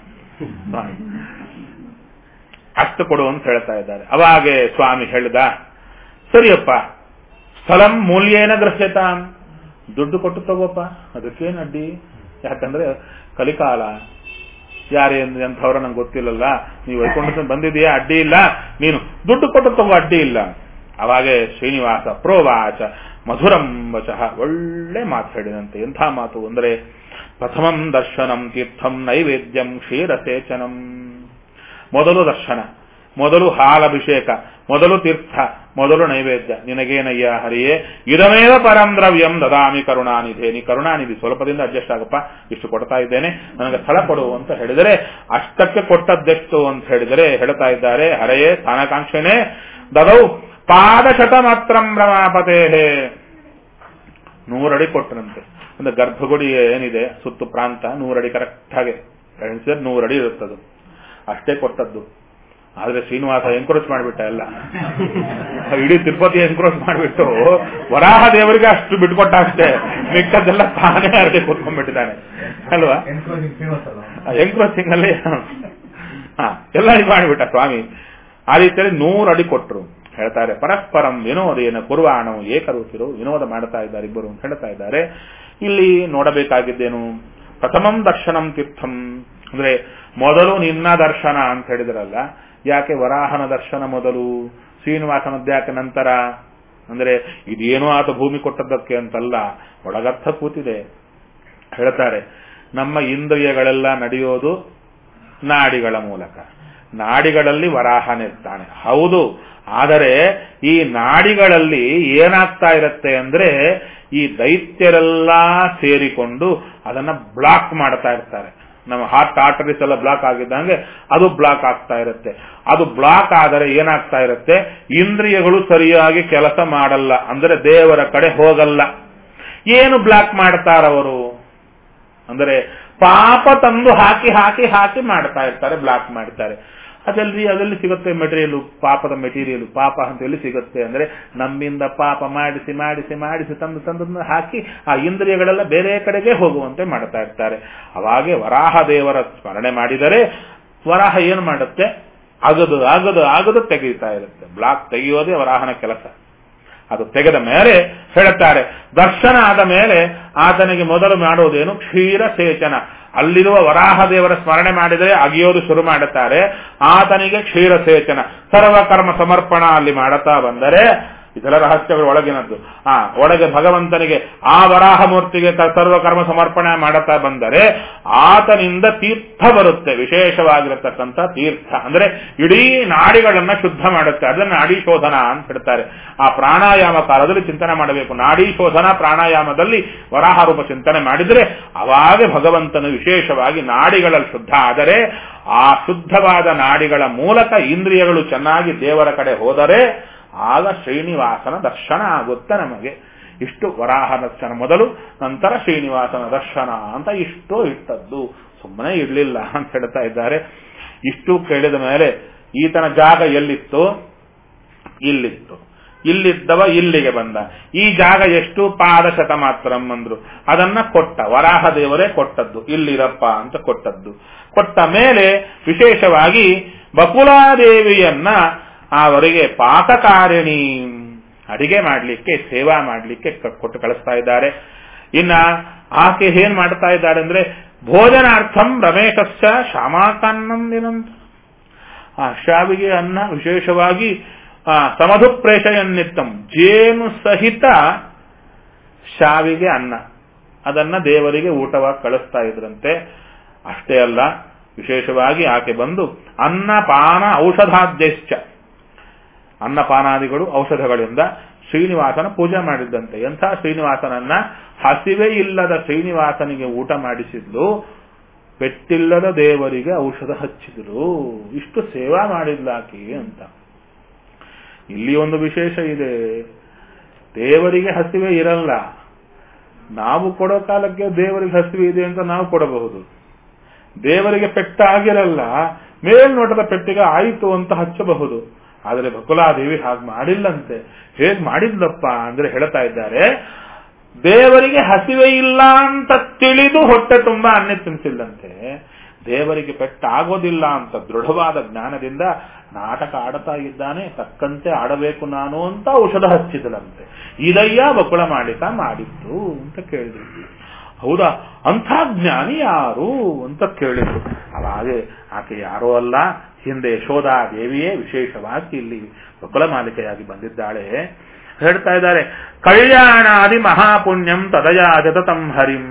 ಅಷ್ಟು ಕೊಡು ಅಂತ ಹೇಳ್ತಾ ಇದ್ದಾರೆ. ಅವಾಗೆ ಸ್ವಾಮಿ ಹೇಳಿದ, ಸರಿಯಪ್ಪ, ಸ್ಥಳಂ ಮೂಲ್ಯೇನ ಗ್ರಹ್ಯತ, ದುಡ್ಡು ಕೊಟ್ಟು ತಗೋಪ್ಪ, ಅದಕ್ಕೇನು ಅಡ್ಡಿ? ಯಾಕಂದ್ರೆ ಕಲಿಕಾಲ, ಯಾರೇ ಎಂಥವ್ರ ನಂಗೆ ಗೊತ್ತಿಲ್ಲಲ್ಲ, ನೀವು ವೈಕೊಂಡ ಬಂದಿದೆಯಾ, ಅಡ್ಡಿ ಇಲ್ಲ, ನೀನು ದುಡ್ಡು ಕೊಟ್ಟು ತಗೋ, ಅಡ್ಡಿ ಇಲ್ಲ. ಅವಾಗೆ ಶ್ರೀನಿವಾಸ ಪ್ರೋವಾಚ ಮಧುರಂ ವಚಃ, ಒಳ್ಳೆ ಮಾತು ಹೇಳಿದಂತೆ. ಎಂಥ ಮಾತು ಅಂದರೆ, ಪ್ರಥಮಂ ದರ್ಶನಂ ತೀರ್ಥಂ ನೈವೇದ್ಯಂ ಕ್ಷೀರಸೇಚನಂ. ಮೊದಲು ದರ್ಶನ, ಮೊದಲು ಹಾಲಭಿಷೇಕ, ಮೊದಲು ತೀರ್ಥ, ಮೊದಲು ನೈವೇದ್ಯ. ನಿನಗೇನಯ್ಯ ಹರಿಯೇ, ಇದಮೇವ ಪರಂ ದ್ರವ್ಯಂ ದದಾಮಿ ಕರುಣಾನಿಧೆ. ನೀ ಕರುಣಾನಿಧಿ, ಸ್ವಲ್ಪದಿಂದ ಅಡ್ಜಸ್ಟ್ ಆಗಪ್ಪ, ಇಷ್ಟು ಕೊಡ್ತಾ ಇದ್ದೇನೆ, ನನಗೆ ಸ್ಥಳ ಕೊಡು ಅಂತ ಹೇಳಿದರೆ, ಅಷ್ಟಕ್ಕೆ ಕೊಟ್ಟದ್ದೆಷ್ಟು ಅಂತ ಹೇಳಿದರೆ ಹೇಳ್ತಾ ಇದ್ದಾರೆ, ಹರೆಯೇ ಸ್ಥಾನಕಾಂಕ್ಷಣೆ ದದೌ ಪಾದಶತ ಮಾತ್ರ ರಮಾಪತೆ, 100 ಅಡಿ ಕೊಟ್ಟನಂತೆ. ಒಂದು ಗರ್ಭಗುಡಿ ಏನಿದೆ ಸುತ್ತು ಪ್ರಾಂತ 100 ಅಡಿ ಕರೆಕ್ಟ್ ಹಾಗೆ 100 ಅಡಿ ಇರುತ್ತದು, ಅಷ್ಟೇ ಕೊಟ್ಟದ್ದು. ಆದ್ರೆ ಶ್ರೀನಿವಾಸ ಎನ್ಕ್ರೋಚ್ ಮಾಡಿಬಿಟ್ಟ ಎಲ್ಲ, ಇಡೀ ತಿರುಪತಿ ಎನ್ಕ್ರೋಚ್ ಮಾಡಿಬಿಟ್ಟು ವರಾಹ ದೇವರಿಗೆ ಅಷ್ಟು ಬಿಟ್ಕೊಟ್ಟ ಅಷ್ಟೇ, ಮಿಕ್ಕದೆಲ್ಲ ತಾನೇ ಅರಡಿ ಕೂತ್ಕೊಂಡ್ಬಿಟ್ಟಿದ್ದಾನೆ ಅಲ್ವಾ. ಎನ್ಕ್ರೋಚಿಂಗ್ ಅಲ್ಲಿ ಎಲ್ಲ ಇದು ಮಾಡಿಬಿಟ್ಟ ಸ್ವಾಮಿ. ಆ ರೀತಿಯಲ್ಲಿ 100 ಅಡಿ ಕೊಟ್ಟರು. ಹೇಳ್ತಾರೆ, ಪರಸ್ಪರಂ ವಿನೋದೇನ ಕುರ್ವಾಣವು ಏಕರೂಪಿರು, ವಿನೋದ ಮಾಡ್ತಾ ಇದ್ದಾರೆ ಇಬ್ಬರು ಅಂತ ಹೇಳ್ತಾ ಇದ್ದಾರೆ. ಇಲ್ಲಿ ನೋಡಬೇಕಾಗಿದ್ದೇನು, ಪ್ರಥಮಂ ದರ್ಶನಂ ತೀರ್ಥಂ ಅಂದ್ರೆ ಮೊದಲು ನಿನ್ನ ದರ್ಶನ ಅಂತ ಹೇಳಿದ್ರಲ್ಲ, ಯಾಕೆ ವರಾಹನ ದರ್ಶನ ಮೊದಲು, ಶ್ರೀನಿವಾಸನದ್ದು ಯಾಕೆ ನಂತರ? ಅಂದ್ರೆ ಇದೇನೋ ಆತ ಭೂಮಿ ಕೊಟ್ಟದ್ದಕ್ಕೆ ಅಂತಲ್ಲ, ಒಳಗರ್ಥ ಕೂತಿದೆ. ಹೇಳ್ತಾರೆ, ನಮ್ಮ ಇಂದ್ರಿಯಗಳೆಲ್ಲ ನಡೆಯೋದು ನಾಡಿಗಳ ಮೂಲಕ, ನಾಡಿಗಳಲ್ಲಿ ವರಾಹನಿರ್ತಾನೆ ಹೌದು. ಆದರೆ ಈ ನಾಡಿಗಳಲ್ಲಿ ಏನಾಗ್ತಾ ಇರುತ್ತೆ ಅಂದ್ರೆ, ಈ ದೈತ್ಯರೆಲ್ಲ ಸೇರಿಕೊಂಡು ಅದನ್ನ ಬ್ಲಾಕ್ ಮಾಡ್ತಾ ಇರ್ತಾರೆ. ನಮ್ಮ ಹಾರ್ಟ್ ಆರ್ಟರೀಸ್ ಎಲ್ಲ ಬ್ಲಾಕ್ ಆಗಿದ್ದಂಗೆ ಅದು ಬ್ಲಾಕ್ ಆಗ್ತಾ ಇರುತ್ತೆ. ಅದು ಬ್ಲಾಕ್ ಆದರೆ ಏನಾಗ್ತಾ ಇರುತ್ತೆ, ಇಂದ್ರಿಯಗಳು ಸರಿಯಾಗಿ ಕೆಲಸ ಮಾಡಲ್ಲ, ಅಂದ್ರೆ ದೇವರ ಕಡೆ ಹೋಗಲ್ಲ. ಏನು ಬ್ಲಾಕ್ ಮಾಡ್ತಾರವರು ಅಂದರೆ, ಪಾಪ ತಂದು ಹಾಕಿ ಹಾಕಿ ಹಾಕಿ ಮಾಡ್ತಾ ಇರ್ತಾರೆ, ಬ್ಲಾಕ್ ಮಾಡ್ತಾರೆ. ಅದೆಲ್ಲಿ ಸಿಗುತ್ತೆ ಮೆಟೀರಿಯಲ್, ಪಾಪದ ಮೆಟೀರಿಯಲ್, ಪಾಪ ಅಂತ ಎಲ್ಲಿ ಸಿಗುತ್ತೆ ಅಂದ್ರೆ, ನಮ್ಮಿಂದ ಪಾಪ ಮಾಡಿಸಿ ಮಾಡಿಸಿ ಮಾಡಿಸಿ ತಂದು ತಂದು ಹಾಕಿ ಆ ಇಂದ್ರಿಯಗಳೆಲ್ಲ ಬೇರೆ ಕಡೆಗೆ ಹೋಗುವಂತೆ ಮಾಡ್ತಾ ಇರ್ತಾರೆ. ಅವಾಗೆ ವರಾಹ ದೇವರ ಸ್ಮರಣೆ ಮಾಡಿದರೆ ವರಾಹ ಏನು ಮಾಡುತ್ತೆ, ಆಗದು ಆಗದು ಆಗದು ತೆಗೀತಾ ಇರುತ್ತೆ. ಬ್ಲಾಕ್ ತೆಗೆಯೋದೇ ವರಾಹನ ಕೆಲಸ. ಅದು ತೆಗೆದ ಮೇಲೆ ಹೇಳುತ್ತಾರೆ, ದರ್ಶನ ಆದ ಮೇಲೆ ಆತನಿಗೆ ಮೊದಲು ಮಾಡೋದೇನು, ಕ್ಷೀರ ಸೇಚನ, ಅಲ್ಲಿರುವ ವರಾಹ ದೇವರ ಸ್ಮರಣೆ ಮಾಡಿದರೆ ಅಗಿಯೋದು ಶುರು ಮಾಡುತ್ತಾರೆ. ಆತನಿಗೆ ಕ್ಷೀರಸೇಚನ ಸರ್ವಕರ್ಮ ಸಮರ್ಪಣ ಅಲ್ಲಿ ಮಾಡುತ್ತಾ ಬಂದರೆ ಇದರ ರಹಸ್ಯಗಳು ಒಳಗಿನದ್ದು. ಒಳಗೆ ಭಗವಂತನಿಗೆ ಆ ವರಾಹ ಮೂರ್ತಿಗೆ ಸರ್ವಕರ್ಮ ಸಮರ್ಪಣೆ ಮಾಡುತ್ತಾ ಬಂದರೆ ಆತನಿಂದ ತೀರ್ಥ ಬರುತ್ತೆ. ವಿಶೇಷವಾಗಿರತಕ್ಕಂಥ ತೀರ್ಥ ಅಂದ್ರೆ ಇಡೀ ನಾಡಿಗಳನ್ನ ಶುದ್ಧ ಮಾಡುತ್ತೆ. ಅದನ್ನ ನಾಡಿ ಶೋಧನ ಅಂತ ಹೇಳ್ತಾರೆ. ಆ ಪ್ರಾಣಾಯಾಮ ಕಾಲದಲ್ಲಿ ಚಿಂತನೆ ಮಾಡಬೇಕು. ನಾಡಿ ಶೋಧನ ಪ್ರಾಣಾಯಾಮದಲ್ಲಿ ವರಾಹ ರೂಪ ಚಿಂತನೆ ಮಾಡಿದರೆ ಅವಾಗ ಭಗವಂತನು ವಿಶೇಷವಾಗಿ ನಾಡಿಗಳಲ್ಲಿ ಶುದ್ಧ ಆದರೆ ಆ ಶುದ್ಧವಾದ ನಾಡಿಗಳ ಮೂಲಕ ಇಂದ್ರಿಯಗಳು ಚೆನ್ನಾಗಿ ದೇವರ ಕಡೆ ಹೋದರೆ ಆಗ ಶ್ರೀನಿವಾಸನ ದರ್ಶನ ಆಗುತ್ತೆ ನಮಗೆ. ಇಷ್ಟು ವರಾಹ ದರ್ಶನ ಮೊದಲು, ನಂತರ ಶ್ರೀನಿವಾಸನ ದರ್ಶನ ಅಂತ ಇಷ್ಟು ಇಟ್ಟದ್ದು, ಸುಮ್ಮನೆ ಇರಲಿಲ್ಲ ಅಂತ ಹೇಳ್ತಾ ಇದ್ದಾರೆ. ಇಷ್ಟು ಕೇಳಿದ ಮೇಲೆ ಈತನ ಜಾಗ ಎಲ್ಲಿತ್ತು? ಇಲ್ಲಿತ್ತು. ಇಲ್ಲಿದ್ದವ ಇಲ್ಲಿಗೆ ಬಂದ. ಈ ಜಾಗ ಎಷ್ಟು? ಪಾದಶತ ಮಾತ್ರ ಅಂದ್ರು. ಅದನ್ನ ಕೊಟ್ಟ, ವರಾಹ ದೇವರೇ ಕೊಟ್ಟದ್ದು, ಇಲ್ಲಿರಪ್ಪ ಅಂತ ಕೊಟ್ಟದ್ದು. ಕೊಟ್ಟ ಮೇಲೆ ವಿಶೇಷವಾಗಿ ಬಕುಲಾದೇವಿಯನ್ನ ಅವರಿಗೆ ಪಾಕಕಾರಿಣಿ ಅಡಿಗೆ ಮಾಡಲಿಕ್ಕೆ, ಸೇವಾ ಮಾಡಲಿಕ್ಕೆ ಕೊಟ್ಟು ಕಳಿಸ್ತಾ ಇದ್ದಾರೆ. ಇನ್ನ ಆಕೆ ಏನ್ ಮಾಡ್ತಾ ಇದ್ದಾರೆ ಅಂದ್ರೆ ಭೋಜನಾರ್ಥಂ ರಮೇಶಸ್ಯ ಶಾಮಾಕನ್ನಂ ದಿನಂತ. ಆ ಶಾವಿಗೆ ಅನ್ನ ವಿಶೇಷವಾಗಿ ಸಮಧು ಪ್ರೇಷಯನ್ನಿತ್ತಂ, ಜೇನು ಸಹಿತ ಶಾವಿಗೆ ಅನ್ನ, ಅದನ್ನ ದೇವರಿಗೆ ಊಟವಾಗಿ ಕಳಿಸ್ತಾ ಇದ್ರಂತೆ. ಅಷ್ಟೇ ಅಲ್ಲ, ವಿಶೇಷವಾಗಿ ಆಕೆ ಬಂದು ಅನ್ನಪಾನ ಔಷಧಾದ್ಯಶ್ಚ, ಅನ್ನಪಾನಾದಿಗಳು ಔಷಧಗಳಿಂದ ಶ್ರೀನಿವಾಸನ ಪೂಜೆ ಮಾಡಿದ್ದಂತೆ. ಎಂಥ ಶ್ರೀನಿವಾಸನನ್ನ? ಹಸಿವೆ ಇಲ್ಲದ ಶ್ರೀನಿವಾಸನಿಗೆ ಊಟ ಮಾಡಿಸಿದ್ಲು, ಪೆಟ್ಟಿಲ್ಲದ ದೇವರಿಗೆ ಔಷಧ ಹಚ್ಚಿದ್ರು. ಇಷ್ಟು ಸೇವಾ ಮಾಡಿದ್ಲಾಕಿ ಅಂತ. ಇಲ್ಲಿ ಒಂದು ವಿಶೇಷ ಇದೆ. ದೇವರಿಗೆ ಹಸಿವೆ ಇರಲ್ಲ, ನಾವು ಕೊಡೋ ಕಾಲಕ್ಕೆ ದೇವರಿಗೆ ಹಸಿವೆ ಇದೆ ಅಂತ ನಾವು ಕೊಡಬಹುದು. ದೇವರಿಗೆ ಪೆಟ್ಟ ಆಗಿರಲ್ಲ, ಮೇಲ್ನೋಟದ ಪೆಟ್ಟಿಗೆ ಆಯಿತು ಅಂತ ಹಚ್ಚಬಹುದು. ಆದರೆ ಬಕುಲಾದೇವಿ ಹಾಗೆ ಮಾಡಿಲ್ಲಂತೆ. ಹೇಗ್ ಮಾಡಿದ್ಲಪ್ಪ ಅಂದ್ರೆ ಹೇಳ್ತಾ ಇದ್ದಾರೆ, ದೇವರಿಗೆ ಹಸಿವೆ ಇಲ್ಲ ಅಂತ ತಿಳಿದು ಹೊಟ್ಟೆ ತುಂಬಾ ಅನ್ನ ತಿನ್ಸಿಲ್ಲಂತೆ. ದೇವರಿಗೆ ಪೆಟ್ಟಾಗೋದಿಲ್ಲ ಅಂತ ದೃಢವಾದ ಜ್ಞಾನದಿಂದ ನಾಟಕ ಆಡ್ತಾ ಇದ್ದಾನೆ, ತಕ್ಕಂತೆ ಆಡಬೇಕು ನಾನು ಅಂತ ಔಷಧ ಹಚ್ಚಿದಳಂತೆ. ಇದಯ್ಯ ಬಕುಳ ಮಾಲಿಕ ಮಾಡಿದ್ದು ಅಂತ ಕೇಳಿದ್ರು. ಹೌದಾ, ಅಂಥ ಜ್ಞಾನಿ ಯಾರು ಅಂತ ಕೇಳಿದ್ರು. ಅವಾಗೆ ಆಕೆ ಯಾರೋ ಅಲ್ಲ, ಹಿಂದೆ ಯಶೋಧಾ ದೇವಿಯೇ ವಿಶೇಷವಾಗಿ ಇಲ್ಲಿ ಬಕುಳ ಮಾಲಿಕೆಯಾಗಿ ಬಂದಿದ್ದಾಳೆ. ಹೇಳ್ತಾ ಇದ್ದಾರೆ, ಕಲ್ಯಾಣಾದಿ ಮಹಾಪುಣ್ಯಂ ತದಯಾಜತಂ ಹರಿಂ.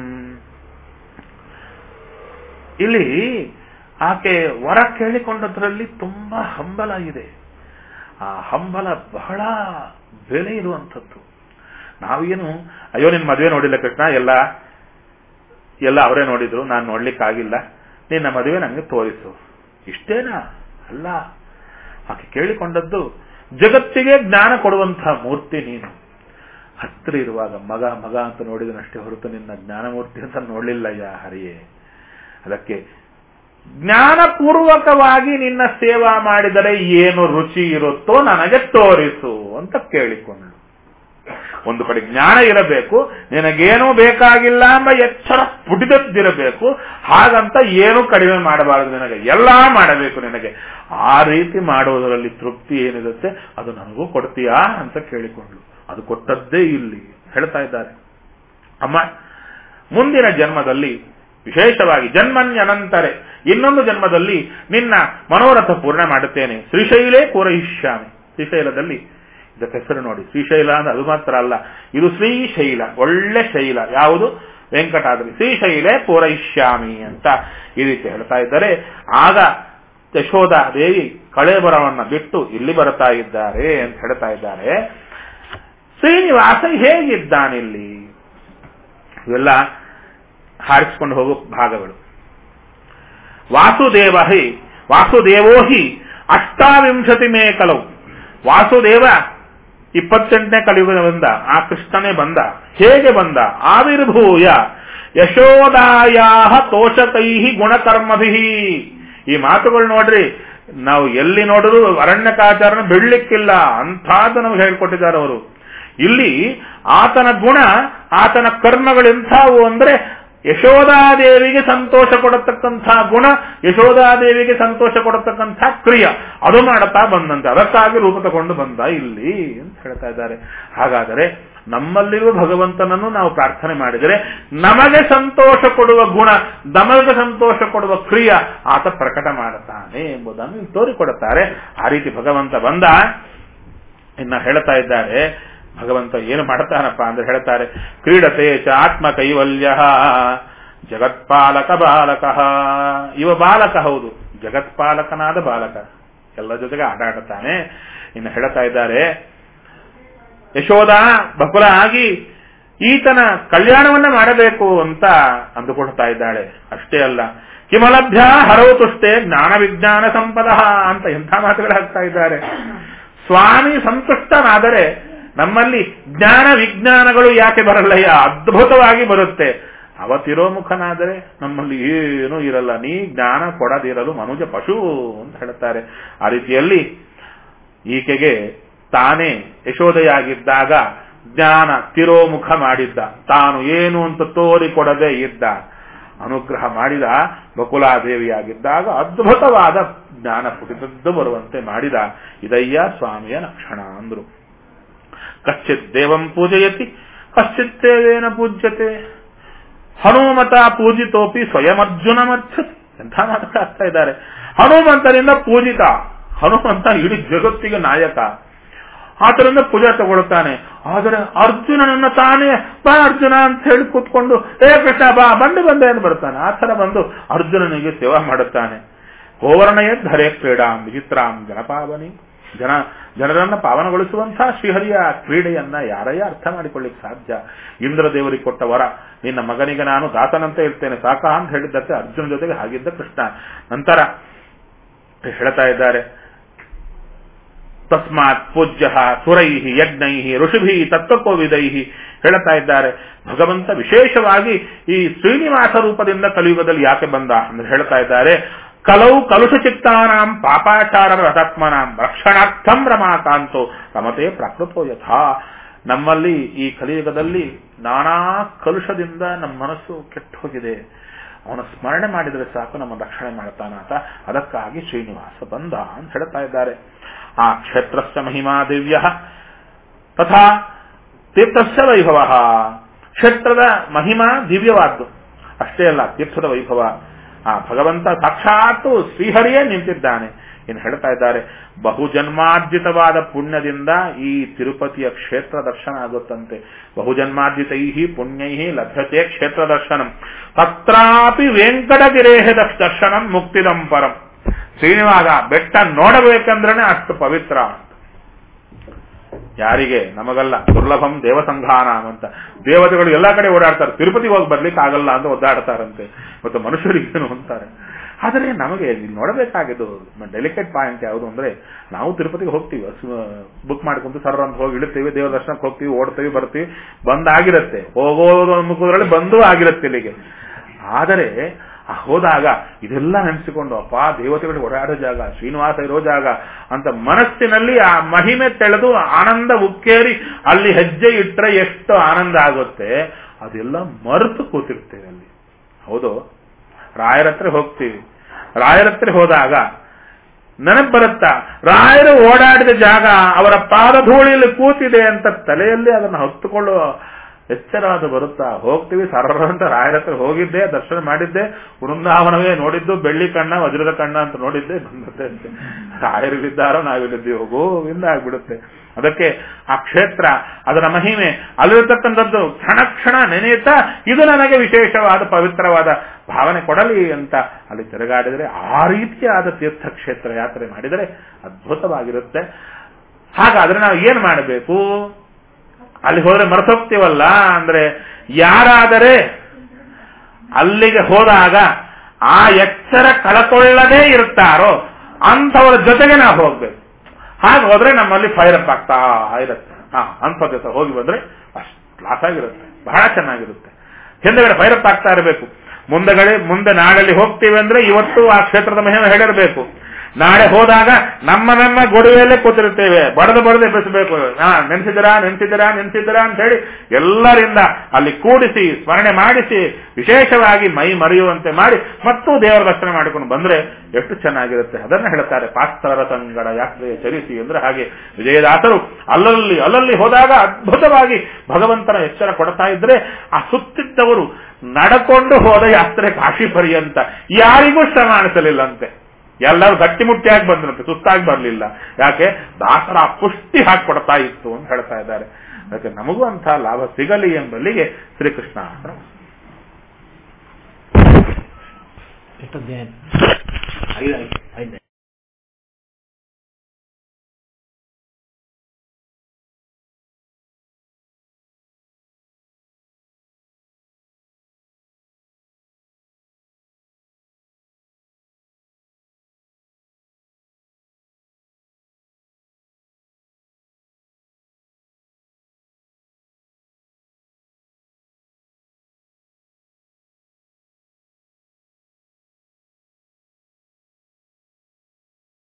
ಇಲ್ಲಿ ಆಕೆ ವರ ಕೇಳಿಕೊಂಡದ್ರಲ್ಲಿ ತುಂಬಾ ಹಂಬಲ ಇದೆ. ಆ ಹಂಬಲ ಬಹಳ ಬೆಲೆ ಇರುವಂಥದ್ದು. ನಾವೇನು ಅಯ್ಯೋ ನಿನ್ ಮದುವೆ ನೋಡಿಲ್ಲ ಕೃಷ್ಣ, ಎಲ್ಲ ಅವರೇ ನೋಡಿದ್ರು, ನಾನು ನೋಡ್ಲಿಕ್ಕಾಗಿಲ್ಲ, ನಿನ್ನ ಮದುವೆ ನನಗೆ ತೋರಿಸು, ಇಷ್ಟೇನಾ? ಅಲ್ಲ, ಆಕೆ ಕೇಳಿಕೊಂಡದ್ದು ಜಗತ್ತಿಗೆ ಜ್ಞಾನ ಕೊಡುವಂತಹ ಮೂರ್ತಿ ನೀನು. ಹತ್ರ ಇರುವಾಗ ಮಗ ಮಗ ಅಂತ ನೋಡಿದನಷ್ಟೇ ಹೊರತು ನಿನ್ನ ಜ್ಞಾನಮೂರ್ತಿ ಅಂತ ನೋಡ್ಲಿಲ್ಲಯ್ಯ ಹರಿಯೇ. ಅದಕ್ಕೆ ಜ್ಞಾನಪೂರ್ವಕವಾಗಿ ನಿನ್ನ ಸೇವಾ ಮಾಡಿದರೆ ಏನು ರುಚಿ ಇರುತ್ತೋ ನನಗೆ ತೋರಿಸು ಅಂತ ಕೇಳಿಕೊಂಡು. ಒಂದು ಕಡೆ ಜ್ಞಾನ ಇರಬೇಕು, ನಿನಗೇನೂ ಬೇಕಾಗಿಲ್ಲ ಎಂಬ ಎಚ್ಚರ ಪುಟಿದದ್ದಿರಬೇಕು. ಹಾಗಂತ ಏನೂ ಕಡಿಮೆ ಮಾಡಬಾರದು, ನಿನಗೆ ಎಲ್ಲಾ ಮಾಡಬೇಕು. ನಿನಗೆ ಆ ರೀತಿ ಮಾಡುವುದರಲ್ಲಿ ತೃಪ್ತಿ ಏನಿರುತ್ತೆ ಅದು ನನಗೂ ಕೊಡ್ತೀಯಾ ಅಂತ ಕೇಳಿಕೊಂಡ್ಳು. ಅದು ಕೊಟ್ಟದ್ದೇ ಇಲ್ಲಿ ಹೇಳ್ತಾ ಇದ್ದಾರೆ. ಅಮ್ಮ, ಮುಂದಿನ ಜನ್ಮದಲ್ಲಿ ವಿಶೇಷವಾಗಿ ಜನ್ಮನ್ಯನಂತರೆ ಇನ್ನೊಂದು ಜನ್ಮದಲ್ಲಿ ನಿನ್ನ ಮನೋರಥ ಪೂರ್ಣ ಮಾಡುತ್ತೇನೆ. ಶ್ರೀಶೈಲೇ ಪೂರಯಿಷ್ಯಾಮಿ. ಶ್ರೀಶೈಲದಲ್ಲಿ ಇದಕ್ಕೆ ಹೆಸರು ನೋಡಿ, ಶ್ರೀಶೈಲ ಅಂದ್ರೆ ಅದು ಮಾತ್ರ ಅಲ್ಲ, ಇದು ಶ್ರೀಶೈಲ, ಒಳ್ಳೆ ಶೈಲ. ಯಾವುದು? ವೆಂಕಟಾದ್ರಿ. ಶ್ರೀಶೈಲೇ ಪೂರಯಿಷ್ಯಾಮಿ ಅಂತ ಈ ರೀತಿ ಹೇಳ್ತಾ ಇದ್ದಾರೆ. ಆಗ ಯಶೋಧಾ ದೇವಿ ಕಳೇಬರವನ್ನ ಬಿಟ್ಟು ಇಲ್ಲಿ ಬರ್ತಾ ಇದ್ದಾರೆ ಅಂತ ಹೇಳ್ತಾ ಇದ್ದಾರೆ. ಶ್ರೀನಿವಾಸ ಹೇಗಿದ್ದಾನಿಲ್ಲಿ? ಇವೆಲ್ಲ ಹಾರಿಸಿಕೊಂಡು ಹೋಗೋ ಭಾಗಗಳು. ವಾಸುದೇವೋ ಹಿ ಅಷ್ಟಾವಿಂಶತಿ ಮೇ ಕಲವು. ವಾಸುದೇವ 28ನೇ ಕಲಿಯುಗ ಬಂದ, ಆ ಕೃಷ್ಣನೇ ಬಂದ. ಹೇಗೆ ಬಂದ? ಆವಿರ್ಭೂಯ ಯಶೋದಾಯಾ ತೋಷಕೈ ಗುಣಕರ್ಮಭಿ. ಈ ಮಾತುಗಳು ನೋಡ್ರಿ, ನಾವು ಎಲ್ಲಿ ನೋಡಿದ್ರು ಅರಣ್ಯಕಾಚಾರನ ಬಿಡ್ಲಿಕ್ಕಿಲ್ಲ, ಅಂಥದ್ದು ನಮ್ಗೆ ಹೇಳ್ಕೊಟ್ಟಿದ್ದಾರೆ ಅವರು. ಇಲ್ಲಿ ಆತನ ಗುಣ, ಆತನ ಕರ್ಮಗಳೆಂಥವು ಅಂದ್ರೆ ಯಶೋಧಾದೇವಿಗೆ ಸಂತೋಷ ಕೊಡತಕ್ಕಂಥ ಗುಣ, ಯಶೋಧಾದೇವಿಗೆ ಸಂತೋಷ ಕೊಡತಕ್ಕಂಥ ಕ್ರಿಯೆ, ಅದು ಮಾಡುತ್ತಾ ಬಂದಂತೆ. ಅದಕ್ಕಾಗಿ ರೂಪ ತಗೊಂಡು ಬಂದ ಇಲ್ಲಿ ಅಂತ ಹೇಳ್ತಾ ಇದ್ದಾರೆ. ಹಾಗಾದರೆ ನಮ್ಮಲ್ಲಿರುವ ಭಗವಂತನನ್ನು ನಾವು ಪ್ರಾರ್ಥನೆ ಮಾಡಿದರೆ ನಮಗೆ ಸಂತೋಷ ಕೊಡುವ ಗುಣ, ನಮಗೆ ಸಂತೋಷ ಕೊಡುವ ಕ್ರಿಯೆ ಆತ ಪ್ರಕಟ ಮಾಡುತ್ತಾನೆ ಎಂಬುದನ್ನು ತೋರಿಕೊಡುತ್ತಾರೆ. ಆ ರೀತಿ ಭಗವಂತ ಬಂದ. ಇನ್ನ ಹೇಳ್ತಾ ಇದ್ದಾರೆ, ಭಗವಂತ ಏನು ಮಾಡ್ತಾನಪ್ಪ ಅಂದ್ರೆ ಹೇಳ್ತಾರೆ, ಕ್ರೀಡತೆ ಚ ಆತ್ಮ ಕೈವಲ್ಯ ಜಗತ್ಪಾಲಕ ಬಾಲಕ. ಇವ ಬಾಲಕ, ಹೌದು, ಜಗತ್ಪಾಲಕನಾದ ಬಾಲಕ, ಎಲ್ಲ ಜೊತೆಗೆ ಆಟ ಆಡುತ್ತಾನೆ. ಇನ್ನು ಹೇಳ್ತಾ ಇದ್ದಾರೆ, ಯಶೋಧ ಬಕುಲ ಆಗಿ ಈತನ ಕಲ್ಯಾಣವನ್ನ ಮಾಡಬೇಕು ಅಂತ ಅಂದುಕೊಳ್ತಾ ಇದ್ದಾಳೆ. ಅಷ್ಟೇ ಅಲ್ಲ, ಕಿಮಲಭ್ಯ ಹರೌತುಷ್ಟೇ ಜ್ಞಾನ ವಿಜ್ಞಾನ ಸಂಪದ ಅಂತ ಎಂಥ ಮಾತುಗಳು ಹಾಕ್ತಾ ಇದ್ದಾರೆ. ಸ್ವಾಮಿ ಸಂತುಷ್ಟನಾದರೆ ನಮ್ಮಲ್ಲಿ ಜ್ಞಾನ ವಿಜ್ಞಾನಗಳು ಯಾಕೆ ಬರಲ್ಲಯ್ಯ, ಅದ್ಭುತವಾಗಿ ಬರುತ್ತೆ. ಅವತಿರೋಮುಖನಾದರೆ ನಮ್ಮಲ್ಲಿ ಏನೂ ಇರಲ್ಲ, ನೀ ಜ್ಞಾನ ಕೊಡದಿರಲು ಮನುಜ ಪಶು ಅಂತ ಹೇಳ್ತಾರೆ. ಆ ರೀತಿಯಲ್ಲಿ ಈಕೆಗೆ ತಾನೇ ಯಶೋದೆಯಾಗಿದ್ದಾಗ ಜ್ಞಾನ ತಿರೋಮುಖ ಮಾಡಿದ್ದ, ತಾನು ಏನು ಅಂತ ತೋರಿಕೊಡದೆ ಇದ್ದ, ಅನುಗ್ರಹ ಮಾಡಿದ. ಬಕುಲಾದೇವಿಯಾಗಿದ್ದಾಗ ಅದ್ಭುತವಾದ ಜ್ಞಾನ ಪುಟಿತದ್ದು ಬರುವಂತೆ ಮಾಡಿದ. ಇದಯ್ಯ ಸ್ವಾಮಿಯ ಲಕ್ಷಣ ಅಂದ್ರು. ಕಶ್ಚಿತ್ ದೇವಂ ಪೂಜಯತಿ ಕಶ್ಚಿತ್ತೇವೇನ ಪೂಜ್ಯತೆ ಹನುಮತ ಪೂಜಿತೋಪಿ ಸ್ವಯಂ ಅರ್ಜುನ ಮರ್ಚತಿ. ಎಂಥ ಮಾತಾಡ್ತಾ ಇದ್ದಾರೆ. ಹನುಮಂತನಿಂದ ಪೂಜಿತ, ಹನುಮಂತ ಇಡೀ ಜಗತ್ತಿಗೆ ನಾಯಕ, ಆತರಿಂದ ಪೂಜೆ ತಗೊಳ್ತಾನೆ. ಆದರೆ ಅರ್ಜುನನನ್ನ ತಾನೇ ಬಾ ಅರ್ಜುನ ಅಂತ ಹೇಳಿ ಕೂತ್ಕೊಂಡು ಏ ಕೃಷ್ಣ ಬಾ ಬಂದೆ ಎಂದು ಬರ್ತಾನೆ. ಆ ಥರ ಬಂದು ಅರ್ಜುನನಿಗೆ ಸೇವಾ ಮಾಡುತ್ತಾನೆ. ಗೋವರ್ಣಯದ್ ಹರೇ ಕ್ರೀಡಾಂ ವಿಚಿತ್ರಾಂ ಜನಪಾವನಿ. ಜನರನ್ನ ಪಾವನಗೊಳಿಸುವಂತಹ ಶ್ರೀಹರಿಯ ಕ್ರೀಡೆಯನ್ನ ಯಾರಯ್ಯ ಅರ್ಥ ಮಾಡಿಕೊಳ್ಳಿಕ್ಕೆ ಸಾಧ್ಯ. ಇಂದ್ರದೇವರಿಗೆ ಕೊಟ್ಟ ವರ, ನಿನ್ನ ಮಗನಿಗೆ ನಾನು ದಾಸನಂತೆ ಇರ್ತೇನೆ ಸಾಕ ಅಂತ ಹೇಳಿದ್ದಕ್ಕೆ ಅರ್ಜುನ ಜೊತೆಗೆ ಹಾಗಿದ್ದ ಕೃಷ್ಣ. ನಂತರ ಹೇಳ್ತಾ ಇದ್ದಾರೆ, ತಸ್ಮಾತ್ ಪೂಜ್ಯ ಸುರೈ ಯಜ್ಞೈ ಋಷಿಭಿ ತತ್ವಕೋವಿದೈ ಹೇಳ್ತಾ ಇದ್ದಾರೆ. ಭಗವಂತ ವಿಶೇಷವಾಗಿ ಈ ಶ್ರೀನಿವಾಸ ರೂಪದಿಂದ ಕಲಿಯುಗದಲ್ಲಿ ಯಾಕೆ ಬಂದ ಅಂದ್ರೆ ಹೇಳ್ತಾ ಇದ್ದಾರೆ, ಕಲೌ ಕಲುಷಚಿತ್ತಾನಾಂ ಪಾಪಾಚಾರ ರಥಾತ್ಮನಾಂ ರಕ್ಷಣಾರ್ಥಂ ರಮಾಕಾಂತೋ ರಮತೆ ಪ್ರಾಕೃತೋ ಯಥಾ. ನಮ್ಮಲ್ಲಿ ಈ ಕಲಿಯುಗದಲ್ಲಿ ನಾನಾ ಕಲುಷದಿಂದ ನಮ್ಮ ಮನಸ್ಸು ಕೆಟ್ಟು ಹೋಗಿದೆ, ಅವನ ಸ್ಮರಣೆ ಮಾಡಿದರೆ ಸಾಕು ನಮ್ಮ ರಕ್ಷಣೆ ಮಾಡ್ತಾನಾತ. ಅದಕ್ಕಾಗಿ ಶ್ರೀನಿವಾಸ ಬಂದ ಅಂತ ಹೇಳ್ತಾ ಇದ್ದಾರೆ. ಆ ಕ್ಷೇತ್ರಸ್ಯ ಮಹಿಮಾ ದಿವ್ಯ ತಥಾ ತೀರ್ಥಸ್ಯ ವೈಭವ. ಕ್ಷೇತ್ರದ ಮಹಿಮಾ ದಿವ್ಯವಾದ್ದು, ಅಷ್ಟೇ ಅಲ್ಲ ತೀರ್ಥದ ವೈಭವ. ಆ ಭಗವಂತ ಸಾಕ್ಷಾತ್ ಶ್ರೀಹರಿಯೇ ನಿಂತಿದ್ದಾನೆ. ಇನ್ನು ಹೇಳ್ತಾ ಇದ್ದಾರೆ, ಬಹುಜನ್ಮಾರ್ಜಿತವಾದ ಪುಣ್ಯದಿಂದ ಈ ತಿರುಪತಿಯ ಕ್ಷೇತ್ರ ದರ್ಶನ ಆಗುತ್ತಂತೆ. ಬಹುಜನ್ಮಾರ್ಜಿತೈ ಪುಣ್ಯೈ ಲಭ್ಯತೆ ಕ್ಷೇತ್ರ ದರ್ಶನಂ ತತ್ರಾಪಿ ವೆಂಕಟಗಿರೇಹ ದರ್ಶನಂ ಮುಕ್ತಿದಂ ಪರಂ. ಶ್ರೀನಿವಾಸ ಬೆಟ್ಟ ನೋಡಬೇಕಂದ್ರೆ ಅಷ್ಟು ಪವಿತ್ರ. ಯಾರಿಗೆ? ನಮಗಲ್ಲ. ದುರ್ಲಭಂ ದೇವಸಂಘಾನಾಂ ಅಂತ. ದೇವತೆಗಳು ಎಲ್ಲಾ ಕಡೆ ಓಡಾಡ್ತಾರೆ, ತಿರುಪತಿಗೆ ಹೋಗಿ ಬರ್ಲಿಕ್ಕೆ ಆಗಲ್ಲ ಅಂತ ಒದ್ದಾಡ್ತಾರಂತೆ. ಮತ್ತು ಮನುಷ್ಯರಿಗೇನು ಅಂತಾರೆ. ಆದರೆ ನಮಗೆ ಇಲ್ಲಿ ನೋಡಬೇಕಾಗಿದ್ದು ಡೆಲಿಕೇಟ್ ಪಾಯಿಂಟ್ ಯಾವುದು ಅಂದ್ರೆ, ನಾವು ತಿರುಪತಿಗೆ ಹೋಗ್ತೀವಿ, ಬುಕ್ ಮಾಡ್ಕೊಂಡು ಸರ್ ಅಂತ ಹೋಗಿ ಇಳುತ್ತೀವಿ, ದೇವರ ದರ್ಶನಕ್ಕೆ ಹೋಗ್ತೀವಿ, ಓಡ್ತೀವಿ, ಬರ್ತೀವಿ, ಬಂದಾಗಿರುತ್ತೆ. ಹೋಗೋದು ಮುಖದಲ್ಲಿ ಬಂದೂ ಆಗಿರುತ್ತೆ ಇಲ್ಲಿಗೆ. ಆದರೆ ಹೋದಾಗ ಇದೆಲ್ಲ ನೆನೆಸಿಕೊಂಡು, ಅಪ್ಪ ದೇವತೆಗಳು ಓಡಾಡೋ ಜಾಗ, ಶ್ರೀನಿವಾಸ ಇರೋ ಜಾಗ ಅಂತ ಮನಸ್ಸಿನಲ್ಲಿ ಆ ಮಹಿಮೆ ತೆಳೆದು ಆನಂದ ಉಕ್ಕೇರಿ ಅಲ್ಲಿ ಹೆಜ್ಜೆ ಇಟ್ಟರೆ ಎಷ್ಟು ಆನಂದ ಆಗುತ್ತೆ, ಅದೆಲ್ಲ ಮರೆತು ಕೂತಿರ್ತೇವೆ ಅಲ್ಲಿ. ಹೌದು, ರಾಯರತ್ರ ಹೋಗ್ತೀವಿ, ರಾಯರತ್ರ ಹೋದಾಗ ನೆನಪು ಬರುತ್ತಾ, ರಾಯರು ಓಡಾಡಿದ ಜಾಗ ಅವರ ಪಾದಧೂಳಿಯಲ್ಲಿ ಕೂತಿದೆ ಅಂತ ತಲೆಯಲ್ಲಿ ಅದನ್ನು ಹೊತ್ತುಕೊಳ್ಳುವ ಎಚ್ಚರ ಅದು ಬರುತ್ತಾ. ಹೋಗ್ತೀವಿ ಸರ್ರ ಅಂತ ರಾಯರ ಹತ್ರ ಹೋಗಿದ್ದೆ, ದರ್ಶನ ಮಾಡಿದ್ದೆ, ವೃಂದಾವನವೇ ನೋಡಿದ್ದು, ಬೆಳ್ಳಿ ಕಣ್ಣ ವಜ್ರದ ಕಣ್ಣ ಅಂತ ನೋಡಿದ್ದೆ, ಬಂದದ್ದೆ ಅಂತೆ. ರಾಯರಿದ್ದಾರೋ ನಾವಿಲ್ಲಿದ್ದೀವಿ ಗೋವಿಂದ ಆಗ್ಬಿಡುತ್ತೆ. ಅದಕ್ಕೆ ಆ ಕ್ಷೇತ್ರ, ಅದರ ಮಹಿಮೆ, ಅಲ್ಲಿರತಕ್ಕಂಥದ್ದು ಕ್ಷಣ ಕ್ಷಣ ನೆನೆಯುತ್ತಾ ಇದು ನನಗೆ ವಿಶೇಷವಾದ ಪವಿತ್ರವಾದ ಭಾವನೆ ಕೊಡಲಿ ಅಂತ ಅಲ್ಲಿ ತಿರುಗಾಡಿದರೆ, ಆ ರೀತಿಯಾದ ತೀರ್ಥಕ್ಷೇತ್ರ ಯಾತ್ರೆ ಮಾಡಿದರೆ ಅದ್ಭುತವಾಗಿರುತ್ತೆ. ಹಾಗಾದ್ರೆ ನಾವು ಏನ್ ಮಾಡಬೇಕು? ಅಲ್ಲಿ ಹೋದ್ರೆ ಮರೆತೋಗ್ತೀವಲ್ಲ ಅಂದ್ರೆ, ಯಾರಾದರೆ ಅಲ್ಲಿಗೆ ಹೋದಾಗ ಆ ಎಚ್ಚರ ಕಳಕೊಳ್ಳದೇ ಇರುತ್ತಾರೋ ಅಂಥವರ ಜೊತೆಗೆ ನಾವು ಹೋಗ್ಬೇಕು. ಹಾಗೆ ಹೋದ್ರೆ ನಮ್ಮಲ್ಲಿ ಫೈರ್ ಅಪ್ ಆಗ್ತಾ ಇರುತ್ತೆ. ಅಂಥ ಜೊತೆ ಹೋಗಿ ಬಂದ್ರೆ ಅಷ್ಟು ಕ್ಲಾಸ್ ಆಗಿರುತ್ತೆ, ಬಹಳ ಚೆನ್ನಾಗಿರುತ್ತೆ. ಹಿಂದೆಗಡೆ ಫೈರ್ ಅಪ್ ಆಗ್ತಾ ಇರಬೇಕು. ಮುಂದೆ ನಾಡಲ್ಲಿ ಹೋಗ್ತೀವಿ ಅಂದ್ರೆ ಇವತ್ತು ಆ ಕ್ಷೇತ್ರದ ಮಹಿಮೆ ಹೇಳಿರಬೇಕು. ನಾಳೆ ಹೋದಾಗ ನಮ್ಮ ಗೊಡವೆಯಲ್ಲೇ ಕೂತಿರುತ್ತೇವೆ, ಬಡದು ಎಬ್ಬಿಸಬೇಕು. ನೆನೆಸಿದರಾ ಅಂತ ಹೇಳಿ ಎಲ್ಲರಿಂದ ಅಲ್ಲಿ ಕೂಡಿಸಿ ಸ್ಮರಣೆ ಮಾಡಿಸಿ ವಿಶೇಷವಾಗಿ ಮೈ ಮರೆಯುವಂತೆ ಮಾಡಿ ಮತ್ತು ದೇವರ ದರ್ಶನ ಮಾಡಿಕೊಂಡು ಬಂದ್ರೆ ಎಷ್ಟು ಚೆನ್ನಾಗಿರುತ್ತೆ. ಅದನ್ನ ಹೇಳ್ತಾರೆ ಪಾಸ್ತರ ತಂಗಡ ಯಾತ್ರೆಯ ಚರಿಸಿ ಅಂದ್ರೆ ಹಾಗೆ ವಿಜಯದಾಸರು ಅಲ್ಲಲ್ಲಿ ಹೋದಾಗ ಅದ್ಭುತವಾಗಿ ಭಗವಂತನ ಎಚ್ಚರ ಕೊಡ್ತಾ ಇದ್ರೆ ಆ ಸುತ್ತಿದ್ದವರು ನಡಕೊಂಡು ಹೋದ ಯಾತ್ರೆ ಕಾಶಿ ಪರ್ಯಂತ ಯಾರಿಗೂ ಶ್ರಮ ಅನಿಸಲಿಲ್ಲಂತೆ. ಎಲ್ಲರೂ ಗಟ್ಟಿಮುಟ್ಟಿಯಾಗಿ ಬಂದ್ರಂತೆ, ಸುಸ್ತಾಗಿ ಬರಲಿಲ್ಲ. ಯಾಕೆ? ದಾಸರ ಪುಷ್ಟಿ ಹಾಕೊಡ್ತಾ ಇತ್ತು ಅಂತ ಹೇಳ್ತಾ ಇದ್ದಾರೆ. ಅದಕ್ಕೆ ನಮಗೂ ಅಂಥ ಲಾಭ ಸಿಗಲಿ ಎಂಬಲ್ಲಿಗೆ ಶ್ರೀಕೃಷ್ಣ ಎಷ್ಟೊದ್ದೇನೆ